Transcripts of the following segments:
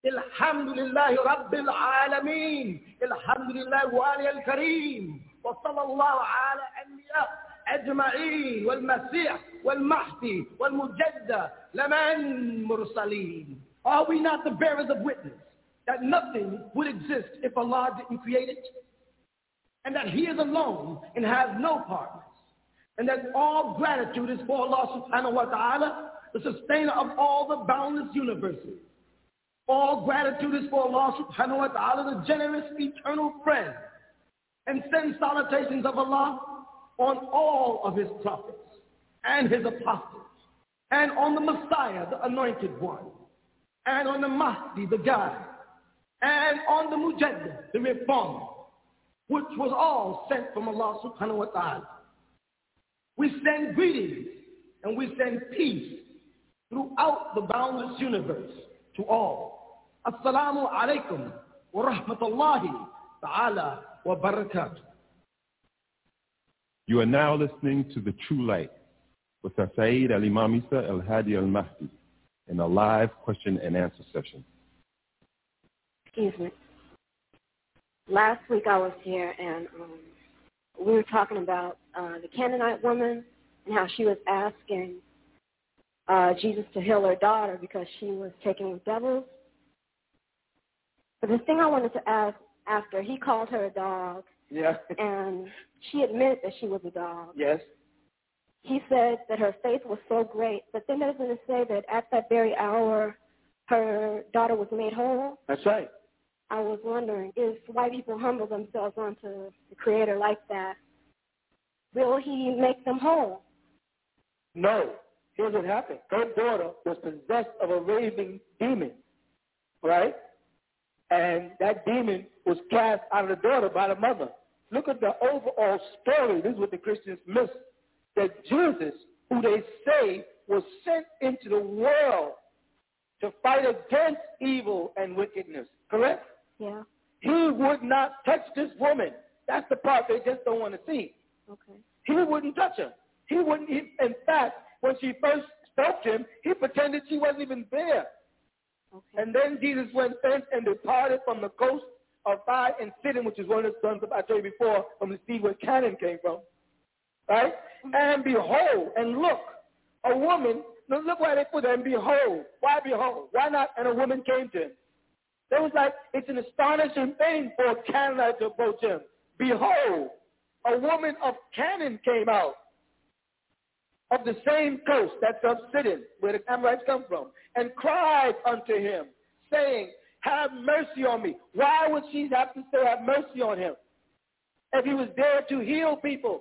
Alhamdulillah Rabbil Alameen. Alhamdulillah Wali al-Kareem. Wa sallallahu ala anbiya ajma'een. Wal Masih, wal Mahdi, wal Mujadda, laman mursaleen. Are we not the bearers of witness that nothing would exist if Allah didn't create it? And that He is alone and has no partners. And that all gratitude is for Allah subhanahu wa ta'ala, the sustainer of all the boundless universes. All gratitude is for Allah subhanahu wa ta'ala, the generous eternal friend. And send salutations of Allah on all of His prophets and His apostles. And on the Messiah, the anointed one. And on the Mahdi, the guide. And on the Mujaddid, the reformer. Which was all sent from Allah subhanahu wa ta'ala. We send greetings and we send peace throughout the boundless universe to all. Assalamu alaikum wa rahmatullahi ta'ala wa barakatuh. You are now listening to The True Light with Saeed Al-Imam Isa Al-Hadi Al-Mahdi in a live question and answer session. Excuse me. Last week I was here and we were talking about the Canaanite woman and how she was asking Jesus to heal her daughter because she was taken with devils. But the thing I wanted to ask, after he called her a dog, and she admitted that she was a dog. Yes. He said that her faith was so great, but then doesn't it say that at that very hour her daughter was made whole? That's right. I was wondering, if white people humble themselves onto the Creator like that, will He make them whole? No. Here's what happened. Her daughter was possessed of a raving demon, right? And that demon was cast out of the daughter by the mother. Look at the overall story. This is what the Christians miss. That Jesus, who they say was sent into the world to fight against evil and wickedness, correct? Yeah. He would not touch this woman. That's the part they just don't want to see. Okay. He wouldn't touch her. He wouldn't. In fact, when she first spoke to him, he pretended she wasn't even there. Okay. And then Jesus went thence and departed from the coast of Tyre and Sidon, which is one of the sons of, I told you before, from the sea where Canaan came from. Right? And behold, and look, a woman, look why they put there, and behold. Why behold? Why not? And a woman came to him. It was like, it's an astonishing thing for a Canaanite to approach him. Behold, a woman of Canaan came out of the same coast, that's of Sidon, where the Amorites come from, and cried unto him, saying, have mercy on me. Why would she have to say have mercy on him if he was there to heal people?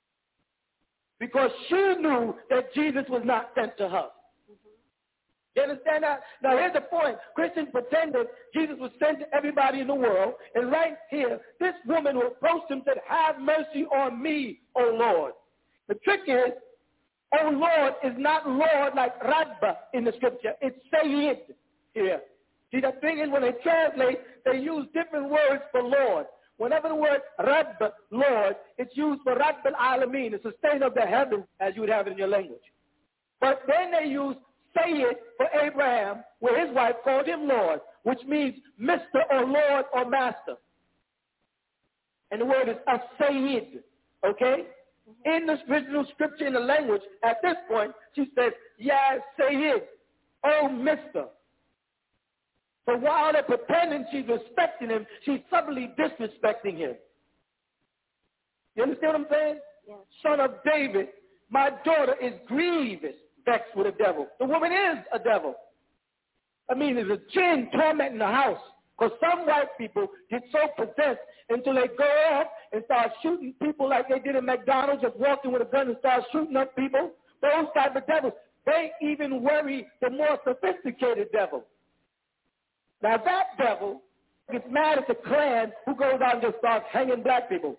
Because she knew that Jesus was not sent to her. You understand that? Now here's the point. Christians pretended Jesus was sent to everybody in the world. And right here, this woman who approached him said, have mercy on me, O Lord. The trick is, O Lord is not Lord like Rabba in the scripture. It's Sayyid here. See, the thing is when they translate, they use different words for Lord. Whenever the word Rabb, Lord, it's used for Rabb al-Alameen, the sustainer of the heavens, as you would have it in your language. But then they use Sayyid for Abraham, where his wife called him Lord, which means Mr. or Lord or Master. And the word is a-Sayyid, okay? In the original scripture in the language, at this point, she says, Ya Sayyid, oh Mr. So while they're pretending she's respecting him, she's subtly disrespecting him. You understand what I'm saying? Yes. Son of David, my daughter is grievous, vexed with a devil. The woman is a devil. I mean, there's a jinn tormenting the house. Because some white people get so possessed until they go off and start shooting people like they did in McDonald's, just walking with a gun and start shooting up people. Those type of devils. They even worry the more sophisticated devil. Now that devil gets mad at the Klan who goes out and just starts hanging black people.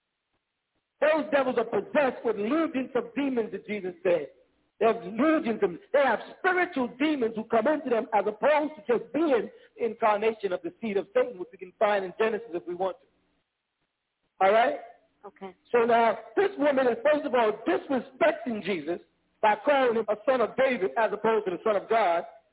Those devils are possessed with legions of demons, that Jesus said. They have legions of them. They have spiritual demons who come into them as opposed to just being the incarnation of the seed of Satan, which we can find in Genesis if we want to. All right? Okay. So now, this woman is first of all disrespecting Jesus by calling him a son of David as opposed to the son of God.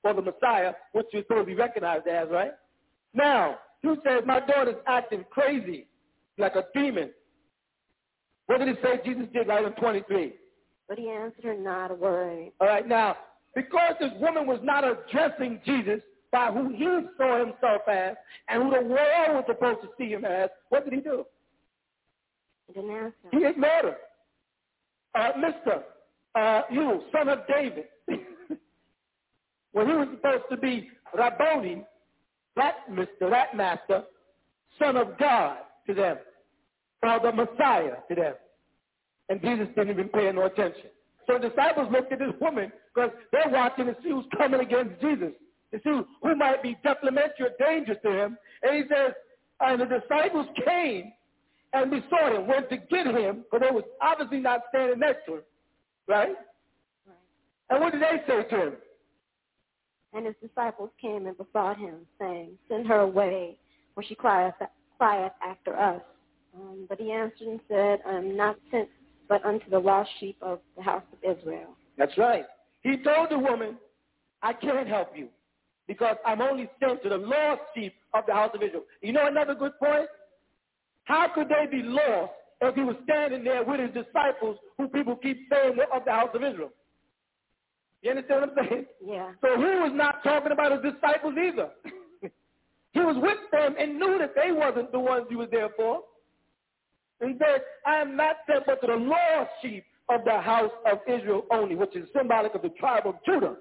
for the Messiah, which you're supposed to be recognized as, right? Now, you said, my daughter's acting crazy, like a demon. What did he say Jesus did right in 23? But he answered her not a word. All right, now, because this woman was not addressing Jesus by who he saw himself as and who the world was supposed to see him as, what did he do? He didn't answer. He ignored her. You, son of David. When he was supposed to be Rabboni, that master, son of God to them, or the Messiah to them. And Jesus didn't even pay no attention. So the disciples looked at this woman because they're watching to see who's coming against Jesus, to see who might be detrimental or dangerous to him. And he says, and the disciples came and besought him, went to get him, because they was obviously not standing next to him, right? And what did they say to him? And his disciples came and besought him, saying, send her away, for she crieth after us. But he answered and said, I am not sent but unto the lost sheep of the house of Israel. That's right. He told the woman, I can't help you, because I'm only sent to the lost sheep of the house of Israel. You know another good point? How could they be lost if he was standing there with his disciples, who people keep saying were of the house of Israel? You understand what I'm saying? Yeah. So he was not talking about his disciples either. He was with them and knew that they wasn't the ones he was there for. And said, I am not sent but to the lost sheep of the house of Israel only, which is symbolic of the tribe of Judah.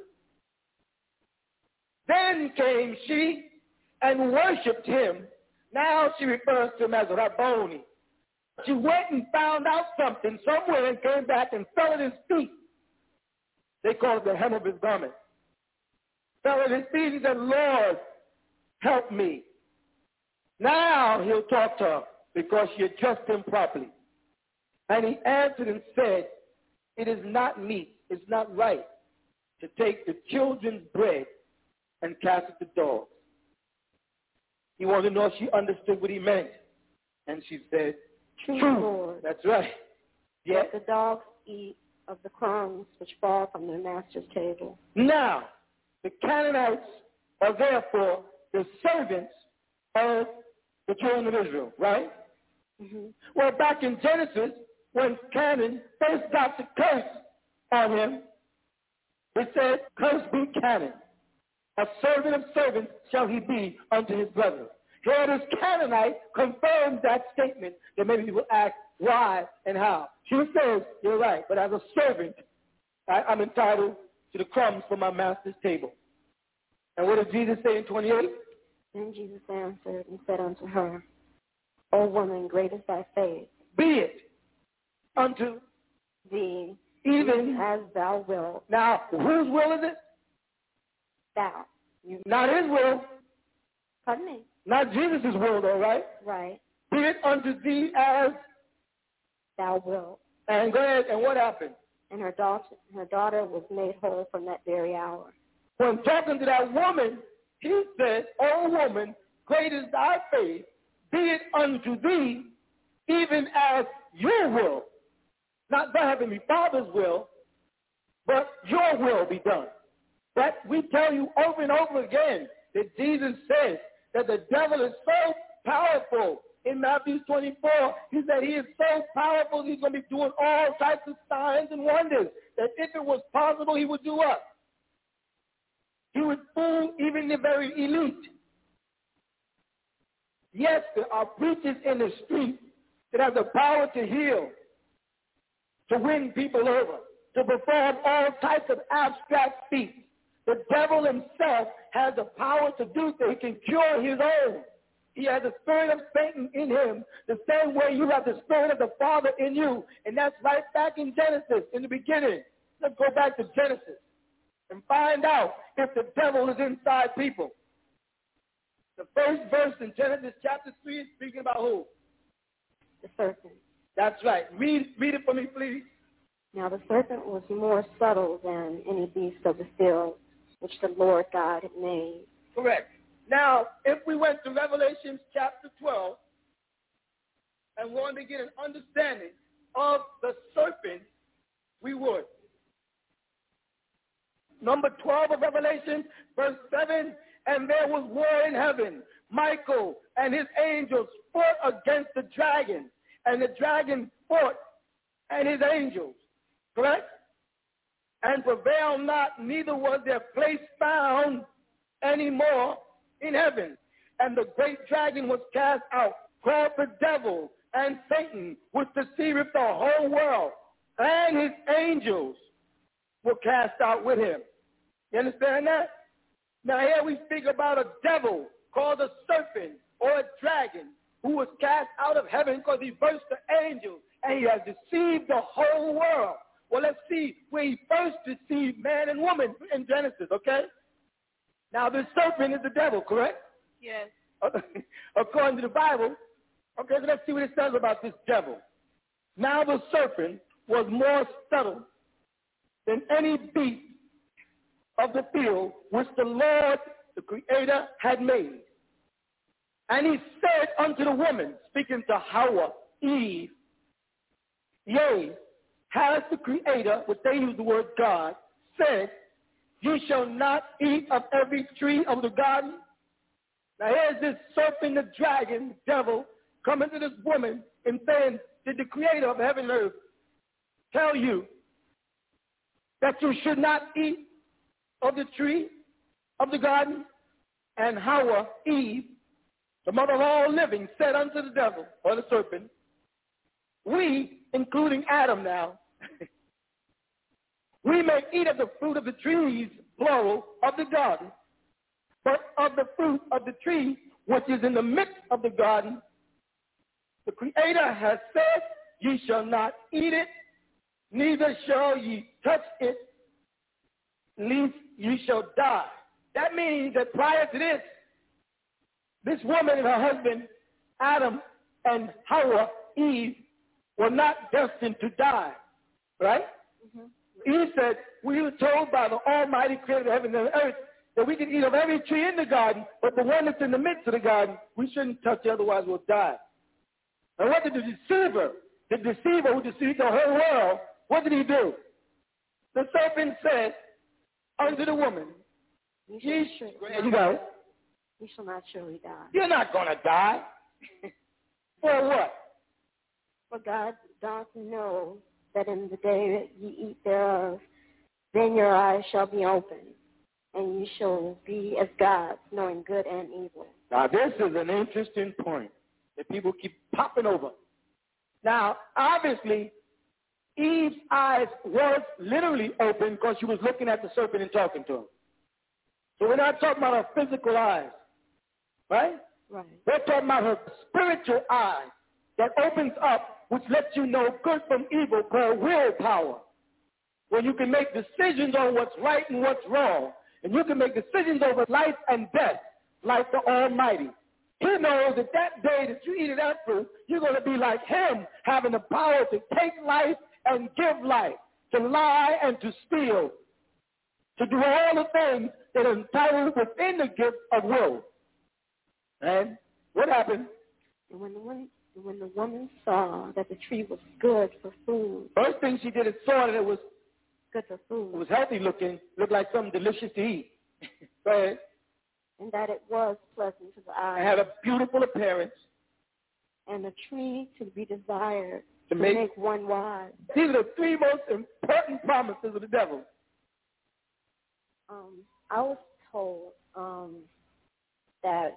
Then came she and worshipped him. Now she refers to him as Rabboni. She went and found out something somewhere and came back and fell at his feet. They call it the hem of his garment. Fell at his feet and said, Lord, help me. Now he'll talk to her because she addressed him properly. And he answered and said, it is not meet, it's not right to take the children's bread and cast it to dogs. He wanted to know if she understood what he meant. And she said, True, Lord. That's right. Yes. Let the dogs eat of the crumbs which fall from their master's table. Now, the Canaanites are therefore the servants of the children of Israel, right? Mm-hmm. Well, back in Genesis, when Canaan first got the curse on him, it said, cursed be Canaan. A servant of servants shall he be unto his brethren. Here this Canaanite confirms that statement that many people ask why and how. She says, you're right, but as a servant, I'm entitled to the crumbs from my master's table. And what did Jesus say in 28? Then Jesus answered and said unto her, O woman, great is thy faith. Be it unto thee even as thou wilt. Now, whose will is it? Thou. Not his will. Pardon me. Not Jesus' will, though, right? Right. Be it unto thee as thou wilt. And go ahead, and what happened? And her daughter was made whole from that very hour. When talking to that woman, he said, O woman, great is thy faith, be it unto thee even as your will. Not the Heavenly Father's will, but your will be done. That we tell you over and over again that Jesus says that the devil is so powerful. In Matthew 24, he said he is so powerful he's going to be doing all types of signs and wonders, that if it was possible, he would do what? He would fool even the very elite. Yes, there are preachers in the street that have the power to heal, to win people over, to perform all types of abstract feats. The devil himself has the power to do things. He can cure his own. He has the spirit of Satan in him, the same way you have the spirit of the Father in you. And that's right back in Genesis, in the beginning. Let's go back to Genesis and find out if the devil is inside people. The first verse in Genesis chapter 3 is speaking about who? The serpent. That's right. Read it for me, please. Now the serpent was more subtle than any beast of the field, which the Lord God had made. Correct. Now, if we went to Revelation chapter 12 and wanted to get an understanding of the serpent, we would. number 12 of Revelation, verse 7, and there was war in heaven. Michael and his angels fought against the dragon, and the dragon fought and his angels, correct? And prevailed not, neither was their place found any more in heaven. And the great dragon was cast out, called the devil and Satan, which deceiveth the whole world, and his angels were cast out with him. You understand that? Now here we speak about a devil called a serpent or a dragon who was cast out of heaven because he versed the angels, and he has deceived the whole world. Well, let's see where he first deceived man and woman in Genesis, okay? Now, the serpent is the devil, correct? Yes. According to the Bible. Okay, so let's see what it says about this devil. Now the serpent was more subtle than any beast of the field which the Lord, the Creator, had made. And he said unto the woman, speaking to Hawa, Eve, yea, has the Creator, which they use the word God, said, you shall not eat of every tree of the garden? Now here's this serpent, the dragon, devil, coming to this woman and saying, did the Creator of heaven and earth tell you that you should not eat of the tree of the garden? And Hawa, Eve, the mother of all living, said unto the devil, or the serpent, we, including Adam now, we may eat of the fruit of the trees, plural, of the garden, but of the fruit of the tree which is in the midst of the garden, the Creator has said, ye shall not eat it, neither shall ye touch it, lest ye shall die. That means that prior to this woman and her husband, Adam and Hawa, Eve, were not destined to die, right? Mm-hmm. Eve said, we were told by the Almighty Creator of heaven and earth that we can eat of every tree in the garden, but the one that's in the midst of the garden, we shouldn't touch, otherwise we'll die. And what did the deceiver who deceived the whole world, what did he do? The serpent said unto the woman, you shall not surely die. You're not going to die. For what? For God doth know that in the day that ye eat thereof, then your eyes shall be opened, and ye shall be as gods, knowing good and evil. Now, this is an interesting point that people keep popping over. Now, obviously, Eve's eyes was literally open because she was looking at the serpent and talking to him. So we're not talking about her physical eyes, right? Right. We're talking about her spiritual eye that opens up, which lets you know good from evil, called willpower, where you can make decisions on what's right and what's wrong, and you can make decisions over life and death, like the Almighty. He knows that that day that you eat of that fruit, you're going to be like him, having the power to take life and give life, to lie and to steal, to do all the things that are entitled within the gift of will. And what happened? And when the woman saw that the tree was good for food. First thing she did is saw that it was good for food. It was healthy looking, looked like something delicious to eat. Go ahead. And that it was pleasant to the eye. It had a beautiful appearance. And a tree to be desired to make one wise. These are the three most important promises of the devil. I was told that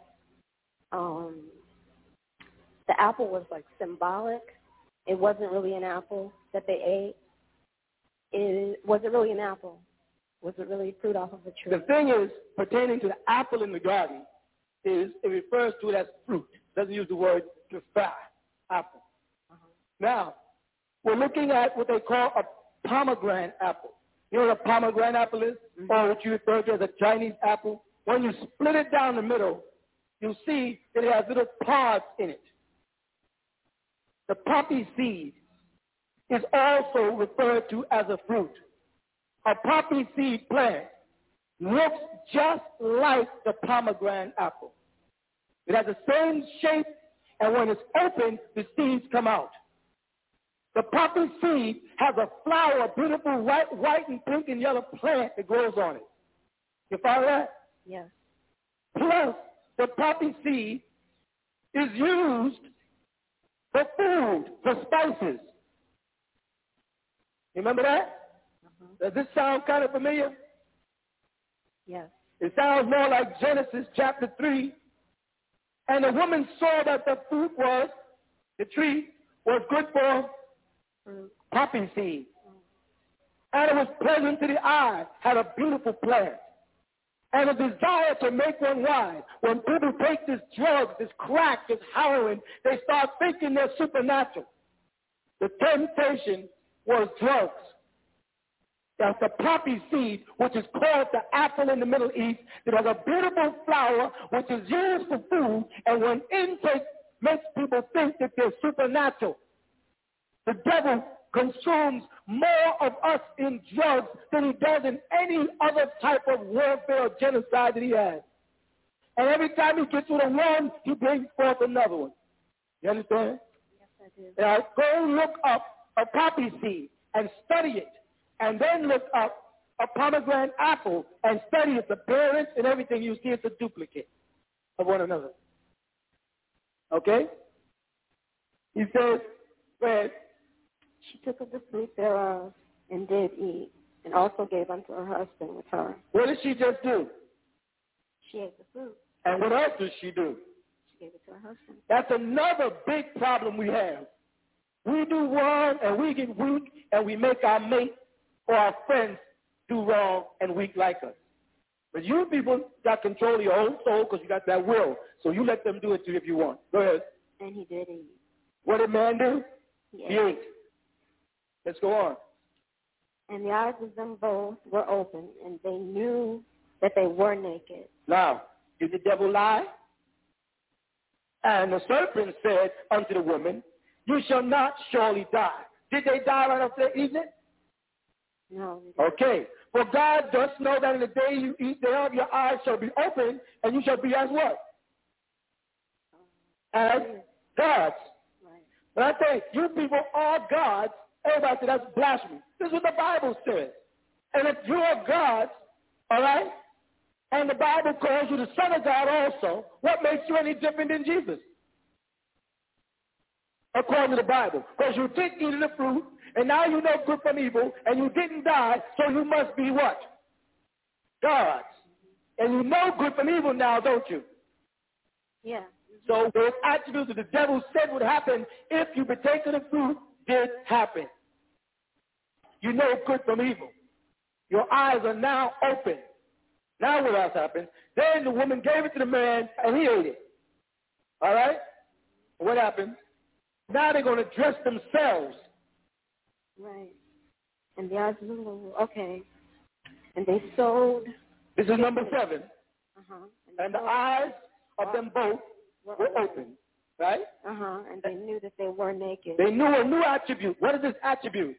the apple was like symbolic. It wasn't really an apple that they ate. Was it really an apple? Was it really fruit off of a tree? The thing is, pertaining to the apple in the garden, is it refers to it as fruit. It doesn't use the word kafah, apple. Uh-huh. Now, we're looking at what they call a pomegranate apple. You know what a pomegranate apple is? Mm-hmm. Or what you refer to as a Chinese apple? When you split it down the middle, you'll see that it has little pods in it. The poppy seed is also referred to as a fruit. A poppy seed plant looks just like the pomegranate apple. It has the same shape, and when it's open, the seeds come out. The poppy seed has a flower, a beautiful white and pink and yellow plant that grows on it. You follow that? Yes. Plus, the poppy seed is used for food, for spices. You remember that? Does this sound kind of familiar? Yes. It sounds more like Genesis chapter 3. And the woman saw that the tree was good for poppy seed. And it was pleasant to the eye, had a beautiful plant. And a desire to make one wise. When people take this drug, this crack, this heroin, they start thinking they're supernatural. The temptation was drugs. That's the poppy seed, which is called the apple in the Middle East. It has a beautiful flower, which is used for food, and when intake makes people think that they're supernatural. The devil consumes more of us in drugs than he does in any other type of warfare or genocide that he has. And every time he gets rid of one, he brings forth another one. You understand? Yes, I do. Now, go look up a poppy seed and study it. And then look up a pomegranate apple and study its appearance and everything. You see it's a duplicate of one another. Okay? He says, well, she took of the fruit thereof and did eat, and also gave unto her husband with her. What did she just do? She ate the fruit. And what else did she do? She gave it to her husband. That's another big problem we have. We do wrong and we get weak and we make our mate or our friends do wrong and weak like us. But you people got control of your own soul because you got that will. So you let them do it to you if you want. Go ahead. And he did eat. What did man do? He ate. Let's go on. And the eyes of them both were open, and they knew that they were naked. Now, did the devil lie? And the serpent said unto the woman, you shall not surely die. Did they die right after they eaten it? No. Okay. For God does know that in the day you eat thereof, your eyes shall be open, and you shall be as what? As gods. Right. But I say, you people are gods. Everybody says that's blasphemy. This is what the Bible says. And if you are gods, all right, and the Bible calls you the Son of God also, what makes you any different than Jesus? According to the Bible. Because you did eat of the fruit, and now you know good from evil, and you didn't die, so you must be what? Gods. And you know good from evil now, don't you? Yeah. So those attributes that the devil said would happen if you partake of the fruit did happen. You know good from evil. Your eyes are now open. Now what else happened? Then the woman gave it to the man, and he ate it. All right? What happened? Now they're going to dress themselves. Right. And the eyes of the Lord, okay. And they sewed. This is number 7. Uh-huh. And the eyes of them both were open. Right? Uh-huh. And they knew that they were naked. They knew a new attribute. What is this attribute?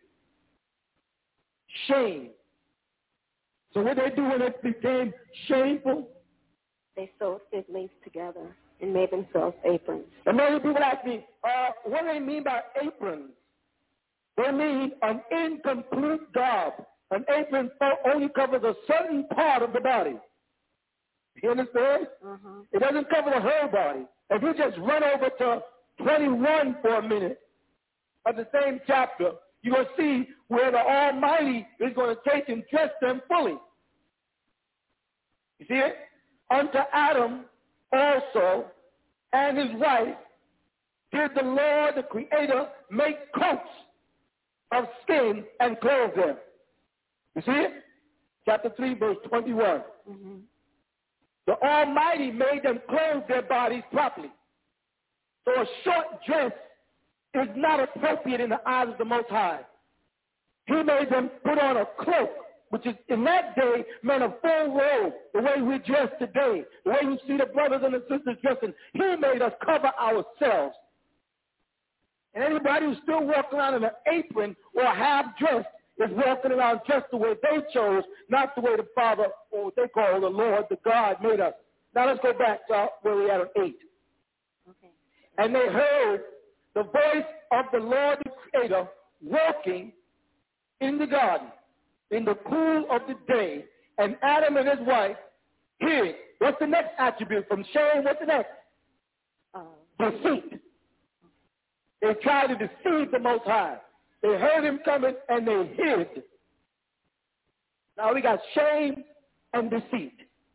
Shame. So what they do when it became shameful? They sewed fig leaves together and made themselves aprons. And many people ask me, what do they mean by aprons? They mean an incomplete garb. An apron only covers a certain part of the body. You understand? Uh-huh. It doesn't cover the whole body. If you just run over to 21 for a minute of the same chapter, you're going to see where the Almighty is going to take and dress them fully. You see it? Unto Adam also and his wife did the Lord, the Creator, make coats of skin and clothe them. You see it? Chapter 3, verse 21. Mm-hmm. The Almighty made them clothe their bodies properly. So a short dress is not appropriate in the eyes of the Most High. He made them put on a cloak, which is in that day meant a full robe, the way we dress today, the way you see the brothers and the sisters dressing. He made us cover ourselves. And anybody who's still walking around in an apron or half-dressed is walking around just the way they chose, not the way the Father, or what they call the Lord, the God, made us. Now let's go back to where we are at 8. Okay. And they heard the voice of the Lord, the Creator, walking in the garden in the cool of the day, and Adam and his wife hid. What's the next attribute from shame? What's the next? Deceit. They tried to deceive the Most High. They heard him coming and they hid. Now we got shame and deceit.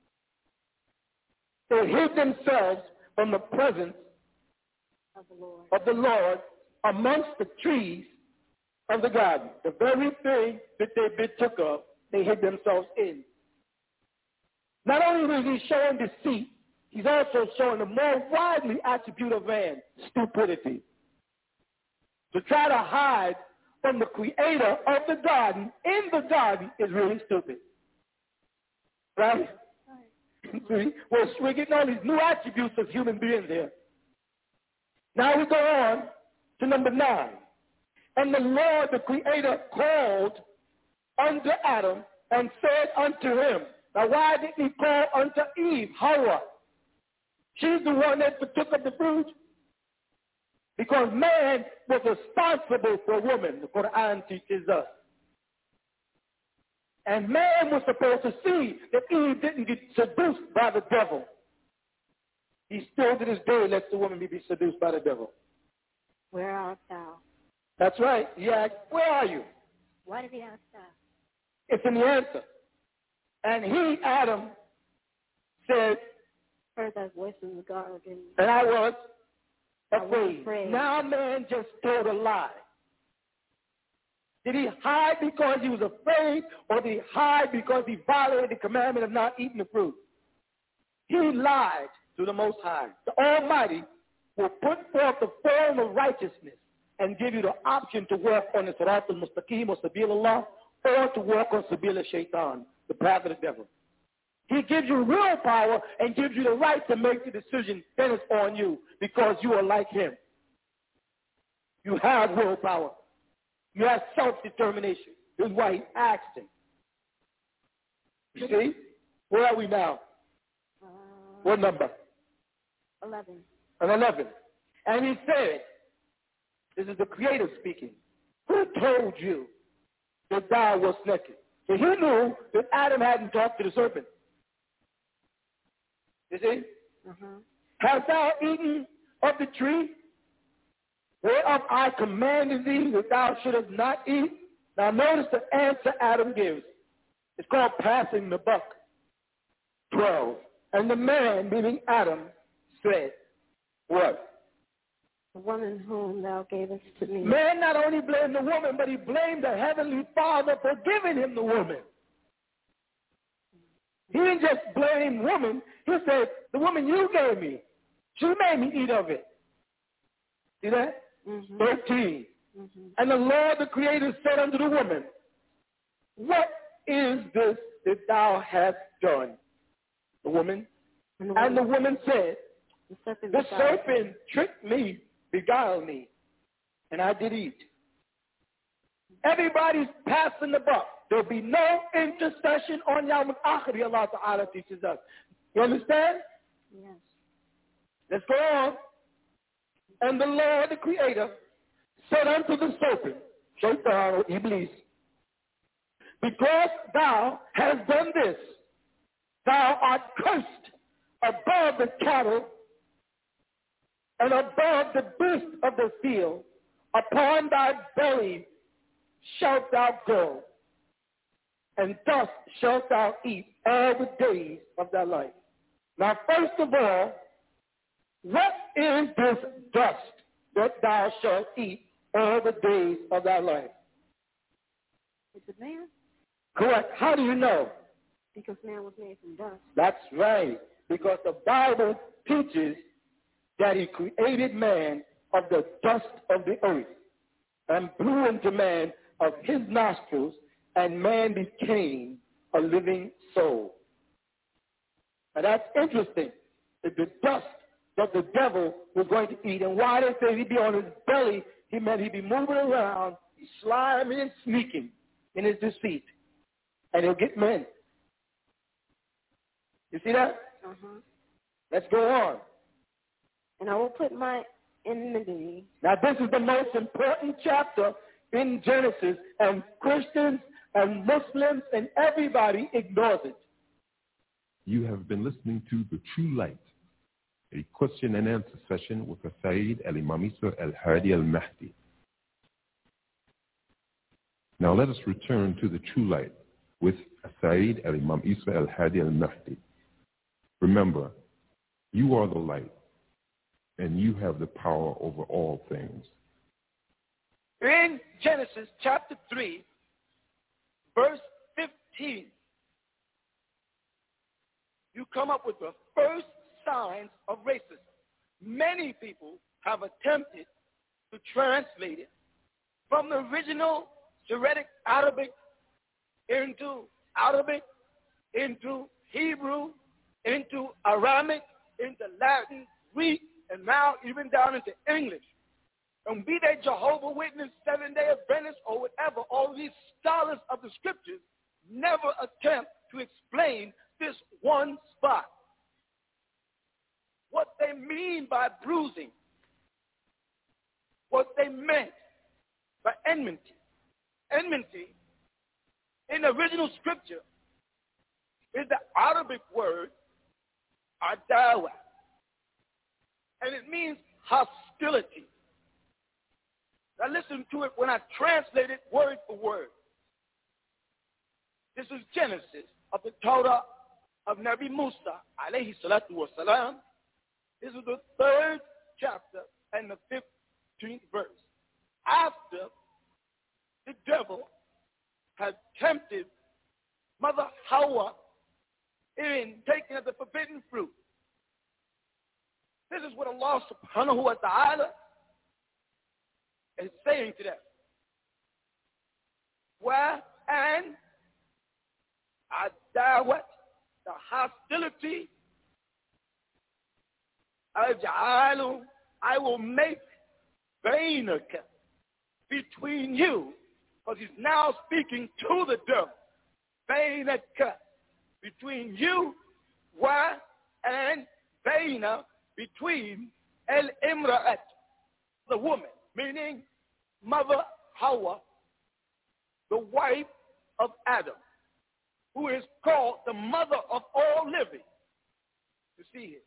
They hid themselves from the presence of the Lord amongst the trees of the garden. The very thing that they took of, they hid themselves in. Not only is he showing deceit, he's also showing the more widely attribute of man, stupidity. To try to hide from the creator of the garden in the garden is really stupid. Right? See, we're getting all these new attributes of human beings here. Now we go on to number 9. And the Lord, the creator, called unto Adam and said unto him. Now why didn't he call unto Eve, Hawa? She's the one that took of the fruit. Because man was responsible for woman, the Quran teaches us. And man was supposed to see that Eve didn't get seduced by the devil. He still to this day lets the woman be seduced by the devil. Where art thou? That's right. He asked, where are you? Why did he ask that? It's in the answer. And he, Adam, said, heard that voice in the garden. And I was afraid. Now man just told a lie. Did he hide because he was afraid, or did he hide because he violated the commandment of not eating the fruit? He lied to the Most High. The Almighty will put forth the form of righteousness and give you the option to work on the Sirat al-Mustaqim or Sabil Allah, or to work on Sabil al-Shaitan, the path of the devil. He gives you willpower and gives you the right to make the decision. Then it's on you because you are like him. You have willpower. You have self-determination. This is why he asked him. You see? Where are we now? What number? 11. And 11. And he said, this is the Creator speaking, who told you that thou wast naked? So he knew that Adam hadn't talked to the serpent. You see? Hast thou eaten of the tree whereof I commanded thee that thou shouldest not eat? Now notice the answer Adam gives. It's called passing the buck. 12. And the man, meaning Adam, said, what? The woman whom thou gavest to me. Man not only blamed the woman, but he blamed the Heavenly Father for giving him the woman. He didn't just blame woman. He said, the woman you gave me, she made me eat of it. See that? 13. And the Lord, the Creator, said unto the woman, what is this that thou hast done? The woman. And the woman said, the serpent tricked me, beguiled me, and I did eat. Everybody's passing the buck. There'll be no intercession on Yawm al-Akhir, Allah Ta'ala teaches us. You understand? Yes. Let's go on. And the Lord, the Creator, said unto the serpent, Shaitan or Iblis, because thou hast done this, thou art cursed above the cattle and above the beasts of the field. Upon thy belly shalt thou go, and dust shalt thou eat all the days of thy life. Now, first of all, what is this dust that thou shalt eat all the days of thy life? It's a man. Correct. How do you know? Because man was made from dust. That's right. Because the Bible teaches that he created man of the dust of the earth and blew into man of his nostrils, and man became a living soul. Now that's interesting. That the dust that the devil was going to eat. And why they say he'd be on his belly, he meant he'd be moving around, slimy and sneaking in his deceit. And he'll get men. You see that? Let's go on. And I will put my enmity. Now this is the most important chapter in Genesis, and Christians and Muslims and everybody ignores it. You have been listening to The True Light, a question and answer session with Sayyid Al-Imam Isa Al-Hadi Al-Mahdi. Now let us return to The True Light with Sayyid Al-Imam Isa Al-Hadi Al-Mahdi. Remember, you are the light, and you have the power over all things. In Genesis chapter 3, verse 15, you come up with the first signs of racism. Many people have attempted to translate it from the original Syriac Arabic into Hebrew, into Aramaic, into Latin, Greek, and now even down into English. And be they Jehovah's Witness, Seventh-day Adventists, or whatever, all these scholars of the scriptures never attempt to explain this one spot. What they mean by bruising, what they meant by enmity. Enmity, in the original scripture, is the Arabic word adawa, and it means hostility. Now listen to it when I translate it word for word. This is Genesis of the Torah of Nabi Musa, alayhi salatu wa salam. This is the 3rd chapter and the 15th verse. After the devil had tempted Mother Hawa in taking of the forbidden fruit, this is what Allah subhanahu wa ta'ala is saying to them. Where and adawat, the hostility, I will make bainaka, between you, because he's now speaking to the devil. Bainaka, between you, wa, and baina, between al-imra'at, the woman, meaning Mother Hawa, the wife of Adam, who is called the mother of all living. You see here.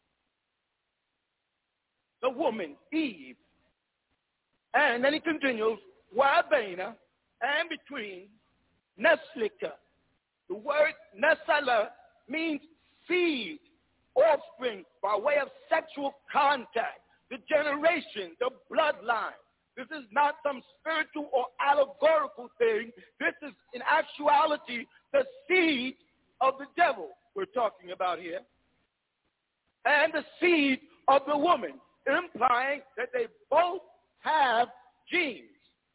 The woman, Eve. And then he continues, wa baina, and between naslika. The word nasala means seed, offspring, by way of sexual contact, the generation, the bloodline. This is not some spiritual or allegorical thing. This is, in actuality, the seed of the devil we're talking about here, and the seed of the woman, implying that they both have genes.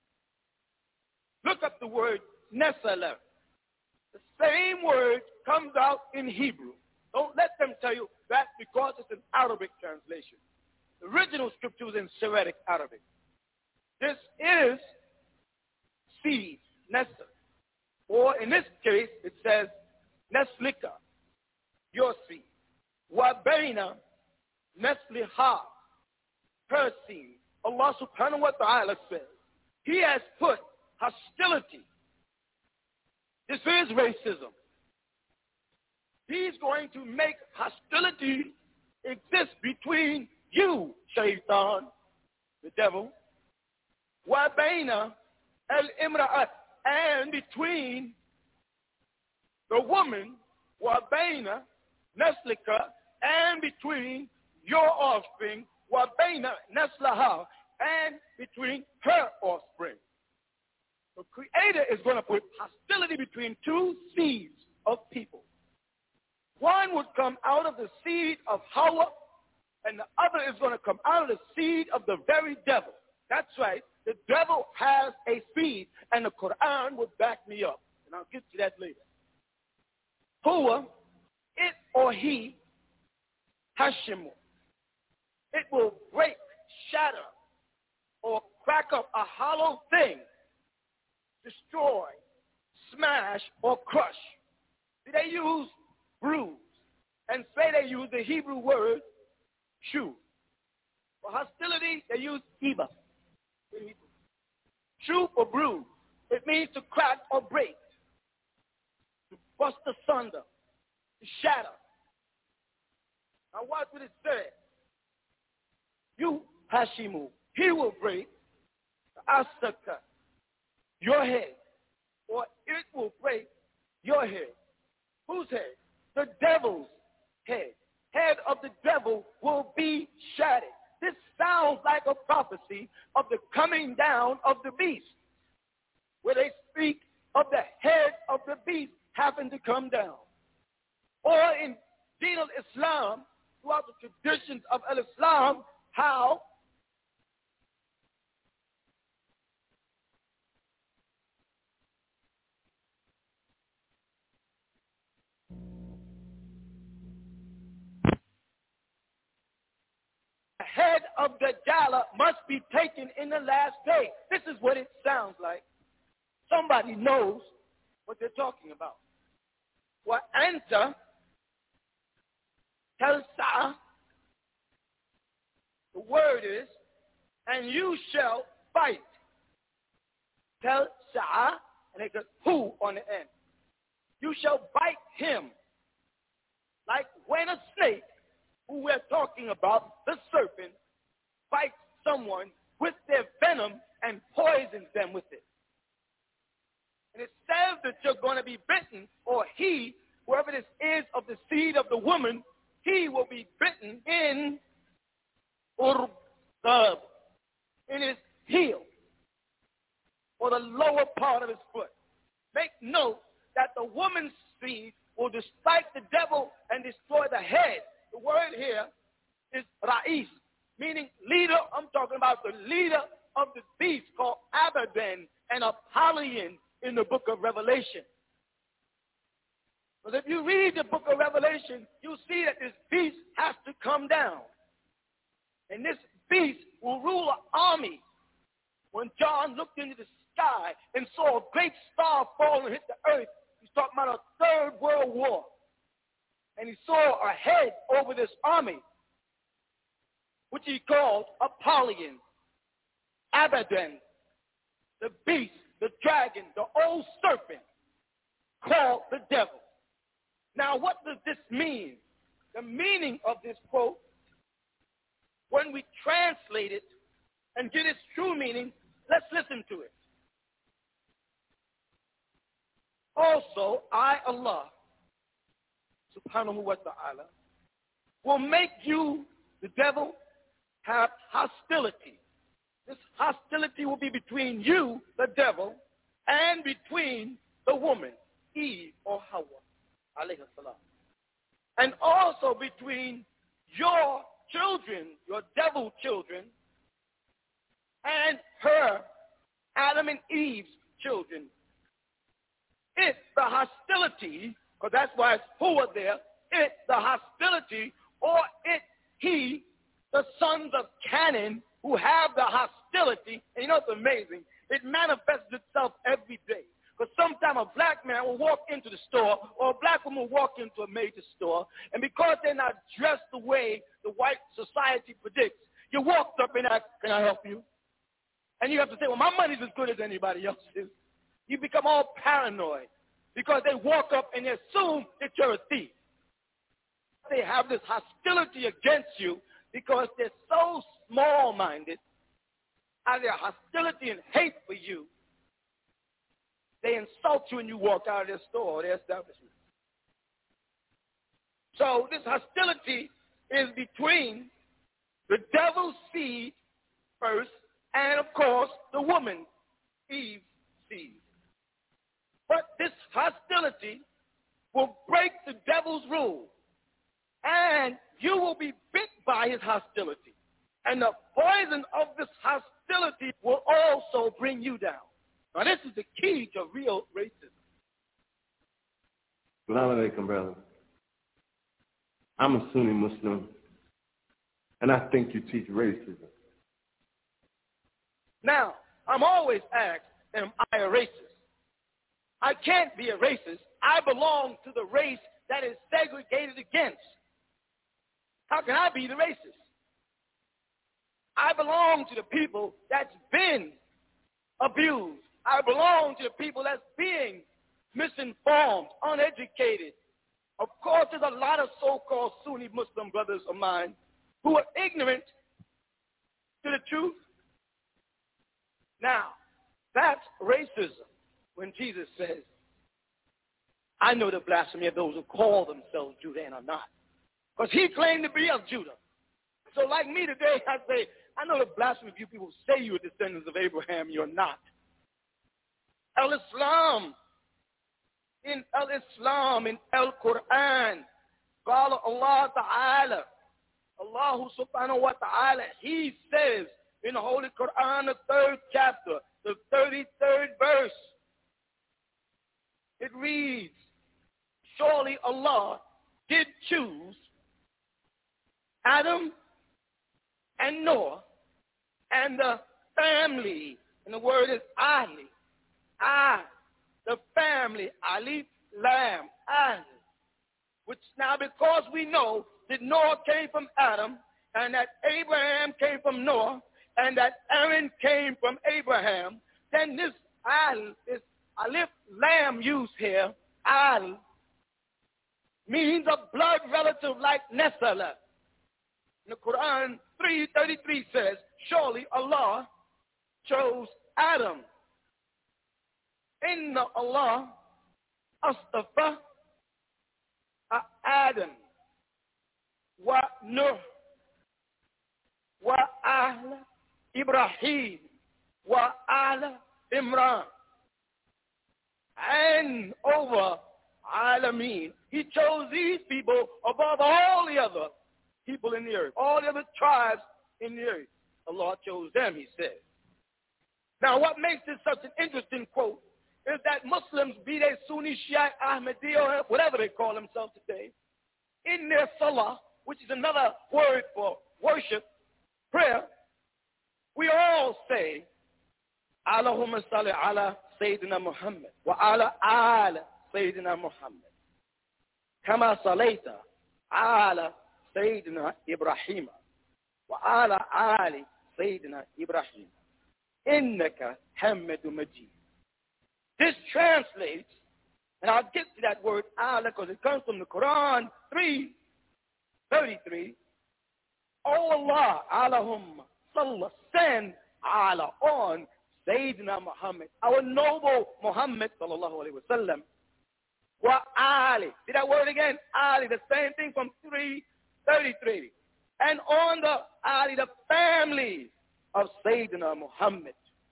Look up the word nesala. The same word comes out in Hebrew. Don't let them tell you that's because it's an Arabic translation. The original scripture was in Syriac Arabic. This is seed, nesa. Or in this case, it says neslika, your seed. Wabaina nesliha, her seed. Allah subhanahu wa ta'ala says, he has put hostility. This is racism. He's going to make hostility exist between you, Shaitan, the devil, wa baina al-imra'at, and between the woman, wa baina naslika, and between your offspring, wa baina naslaha, and between her offspring. The Creator is going to put hostility between two seeds of people. One would come out of the seed of Hawa, and the other is going to come out of the seed of the very devil. That's right. The devil has a seed, and the Quran would back me up. And I'll get to that later. Huwa, it or he, Hashimu. It will break, shatter, or crack up a hollow thing, destroy, smash, or crush. They use bruise and say they use the Hebrew word shu. For hostility, they use iba. Shoop or bruise. It means to crack or break, to bust asunder, to shatter. Now watch what it says. You, Hashimu, he will break Asaka, your head, or it will break your head. Whose head? The devil's head. Head of the devil will be shattered. This sounds like a prophecy of the coming down of the beast, where they speak of the head of the beast having to come down. Or in Deen al-Islam, throughout the traditions of al-Islam, how the head of the Dajjal must be taken in the last day. This is what it sounds like. Somebody knows what they're talking about. Wa anta talsa, the word is, and you shall fight. Talsa, and it goes who on the end. You shall bite him, like when a snake, who we're talking about, the serpent, bites someone with their venom and poisons them with it. And it says that you're going to be bitten, or he, whoever this is of the seed of the woman, he will be bitten in Urbab, in his heel, or the lower part of his foot. Make note that the woman's seed will strike the devil and destroy the head. The word here is Ra'is, meaning leader. I'm talking about the leader of the beast called Abaddon and Apollyon in the book of Revelation. But if you read the book of Revelation, you'll see that this beast has to come down. And this beast will rule an army. When John looked into the sky and saw a great star fall and hit the earth, he's talking about a third world war. And he saw a head over this army, which he called Apollyon, Abaddon, the beast, the dragon, the old serpent, called the devil. Now, what does this mean? The meaning of this quote, when we translate it and get its true meaning, let's listen to it. Also, I, Allah, subhanahu wa ta'ala, will make you, the devil, have hostility. This hostility will be between you, the devil, and between the woman, Eve or Hawa, alayhi salam. And also between your children, your devil children, and her, Adam and Eve's children. It's the hostility, because that's why it's who are there, it's the hostility, or it, he, the sons of Canaan, who have the hostility. And you know what's amazing? It manifests itself every day. Because sometimes a black man will walk into the store, or a black woman will walk into a major store, and because they're not dressed the way the white society predicts, you walk up and ask, can I help you? And you have to say, well, my money's as good as anybody else's. You become all paranoid because they walk up and they assume that you're a thief. They have this hostility against you because they're so small-minded, out of their hostility and hate for you, they insult you when you walk out of their store or their establishment. So this hostility is between the devil's seed first and, of course, the woman, Eve's seed. But this hostility will break the devil's rule, and you will be bit by his hostility. And the poison of this hostility will also bring you down. Now, this is the key to real racism. Assalamu alaikum, brother. I'm a Sunni Muslim, and I think you teach racism. Now, I'm always asked, am I a racist? I can't be a racist. I belong to the race that is segregated against. How can I be the racist? I belong to the people that's been abused. I belong to the people that's being misinformed, uneducated. Of course, there's a lot of so-called Sunni Muslim brothers of mine who are ignorant to the truth. Now, that's racism when Jesus says, I know the blasphemy of those who call themselves Judah and are not. Because he claimed to be of Judah. So like me today, I say, I know the blasphemy of you people who say you're descendants of Abraham, you're not. Al-Islam, in Al-Quran, قال Allah Ta'ala, Allah subhanahu wa ta'ala, he says in the Holy Quran, the 3rd chapter, the 33rd verse, it reads, surely Allah did choose Adam and Noah and the family, and the word is Ali, the family, Alif, Lam, Ali, which now because we know that Noah came from Adam, and that Abraham came from Noah, and that Aaron came from Abraham, then this Al, this Alif, Lam used here, Al, means a blood relative like Nesala. The Quran 3:33 says, surely Allah chose Adam. Inna Allah astafa Adam wa Nuh wa Ahl Ibrahim wa Ahl Imran. And over Alameen, he chose these people above all the other people in the earth, all the other tribes in the earth. Allah chose them, he says. Now, what makes this such an interesting quote is that Muslims, be they Sunni, Shia, Ahmadiyya, or whatever they call themselves today, in their salah, which is another word for worship, prayer, we all say, Allahumma salli ala Sayyidina Muhammad wa ala ala Sayyidina Muhammad. Kama salayta ala Sayyidina Ibrahim wa ala ali Sayyidina Ibrahim. Innaka Hamidun Majid. This translates, and I'll get to that word Allah because it comes from the Quran 3:33. Oh Allah, Allahumma salli, send Allah on Sayyidina Muhammad, our noble Muhammad sallallahu alaihi wasallam. Wa Ali. See that word again? Ali, the same thing from 3:33. And on the Ali, the family of Sayyidina Muhammad.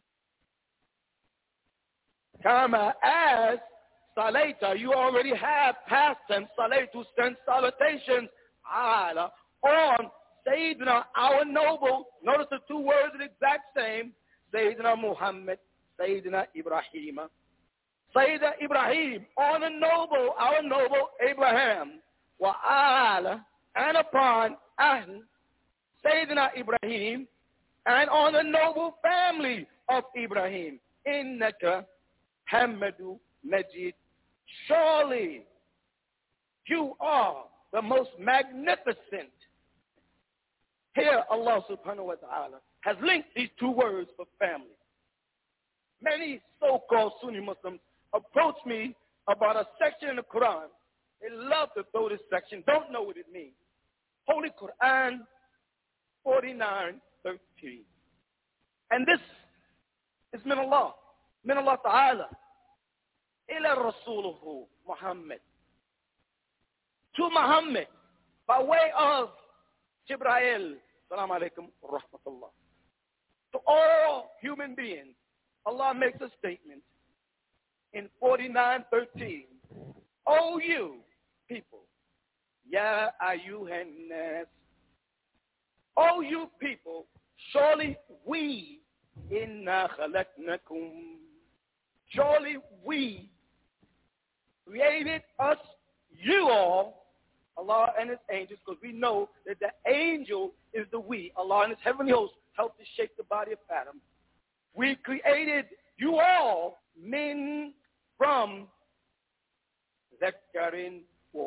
Kama as Salaita, you already have past tense, Salaitu, send salutations, ala, on Sayyidina, our noble. Notice the two words are the exact same. Sayyidina Muhammad, Sayyidina Ibrahim. Sayyidina Ibrahim, on the noble, our noble Abraham. Wa ala, and upon Ahl, Sayyidina Ibrahim, and on the noble family of Ibrahim. Innaka Hamidun Majid. Surely you are the most magnificent. Here Allah subhanahu wa ta'ala has linked these two words for family. Many so-called Sunni Muslims approach me about a section in the Quran. They love to throw this section, don't know what it means. Holy Quran 49:13. And this is min Allah Ta'ala, ila Rasuluhu Muhammad. To Muhammad, by way of Jibreel, Assalamu alaikum wa rahmatullah. To all human beings, Allah makes a statement in 49:13. O you people, Ya ayyuhan nas, O you people, surely we, inna khalaqnakum, surely we created us, you all, Allah and his angels, because we know that the angel is the we. Allah and his heavenly host helped to shape the body of Adam. We created you all, men, from Zakarin,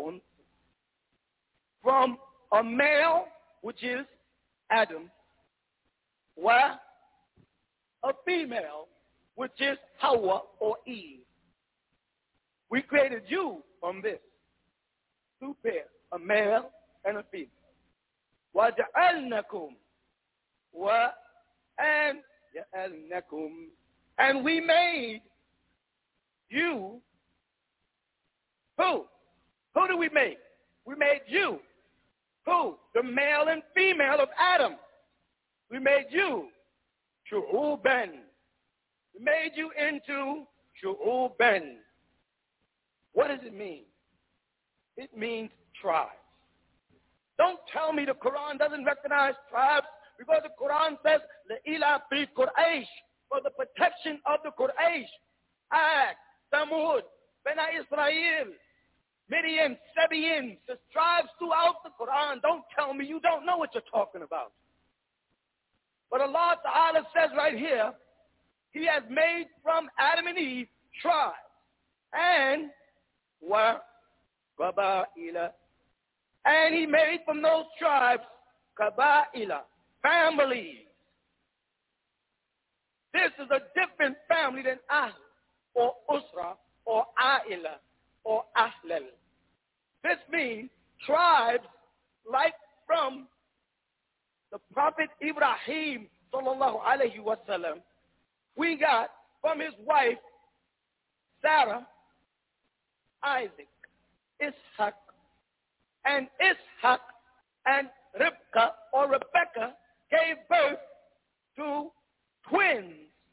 from a male, which is Adam, wa a female, which is Hawa or Eve. We created you from this. Two pairs, a male and a female. وَجَعَلْنَكُمْ and we made you. Who? Who did we make? We made you. Who? The male and female of Adam. We made you. Shu'uban. We made you into Shu'uban. What does it mean? It means tribes. Don't tell me the Quran doesn't recognize tribes, because the Quran says, Le'ila fi Quraysh, for the protection of the Quraysh. Ad, Samud, Bena Israel, Midian, Sabian, the tribes throughout the Quran. Don't tell me you don't know what you're talking about. But Allah Ta'ala says right here, He has made from Adam and Eve tribes. And Qaba'ila. And He made from those tribes Qaba'ila, families. This is a different family than Ahl or Usra or A'ila or Ahlal. This means tribes like from the Prophet Ibrahim sallallahu alayhi wa sallam. We got from his wife Sarah, Isaac, Ishaq, and Ishaq and Rivka or Rebecca gave birth to twins,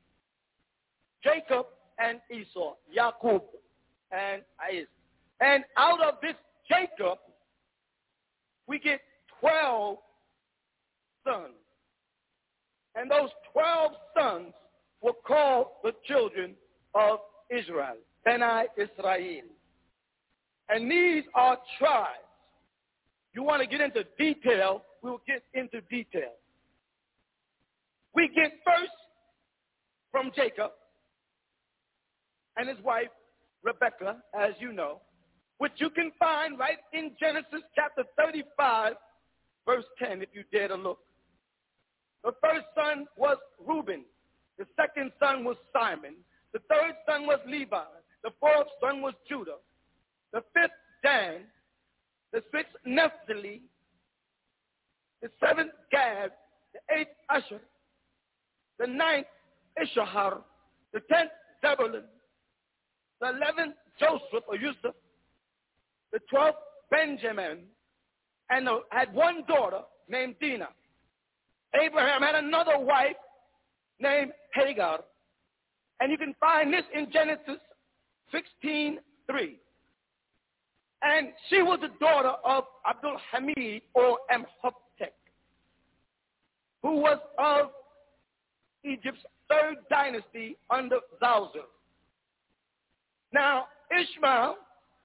Jacob and Esau, Jacob and Isaac. And out of this Jacob, we get 12 sons. And those 12 sons were called the children of Israel, Beni Israel. And these are tribes. You want to get into detail, we'll get into detail. We get first from Jacob and his wife, Rebecca, as you know, which you can find right in Genesis chapter 35, verse 10, if you dare to look. The first son was Reuben. The second son was Simon. The third son was Levi. The fourth son was Judah. The fifth, Dan. The sixth, Naphtali. The seventh, Gad. The eighth, Asher. The ninth, Issachar. The 10th, Zebulun. The 11th, Joseph or Yusuf. The 12th, Benjamin. And had one daughter named Dinah. Abraham had another wife named Hagar. And you can find this in Genesis 16:3. And she was the daughter of Abdul Hamid or Amhotep, who was of Egypt's third dynasty under Zawzer. Now, Ishmael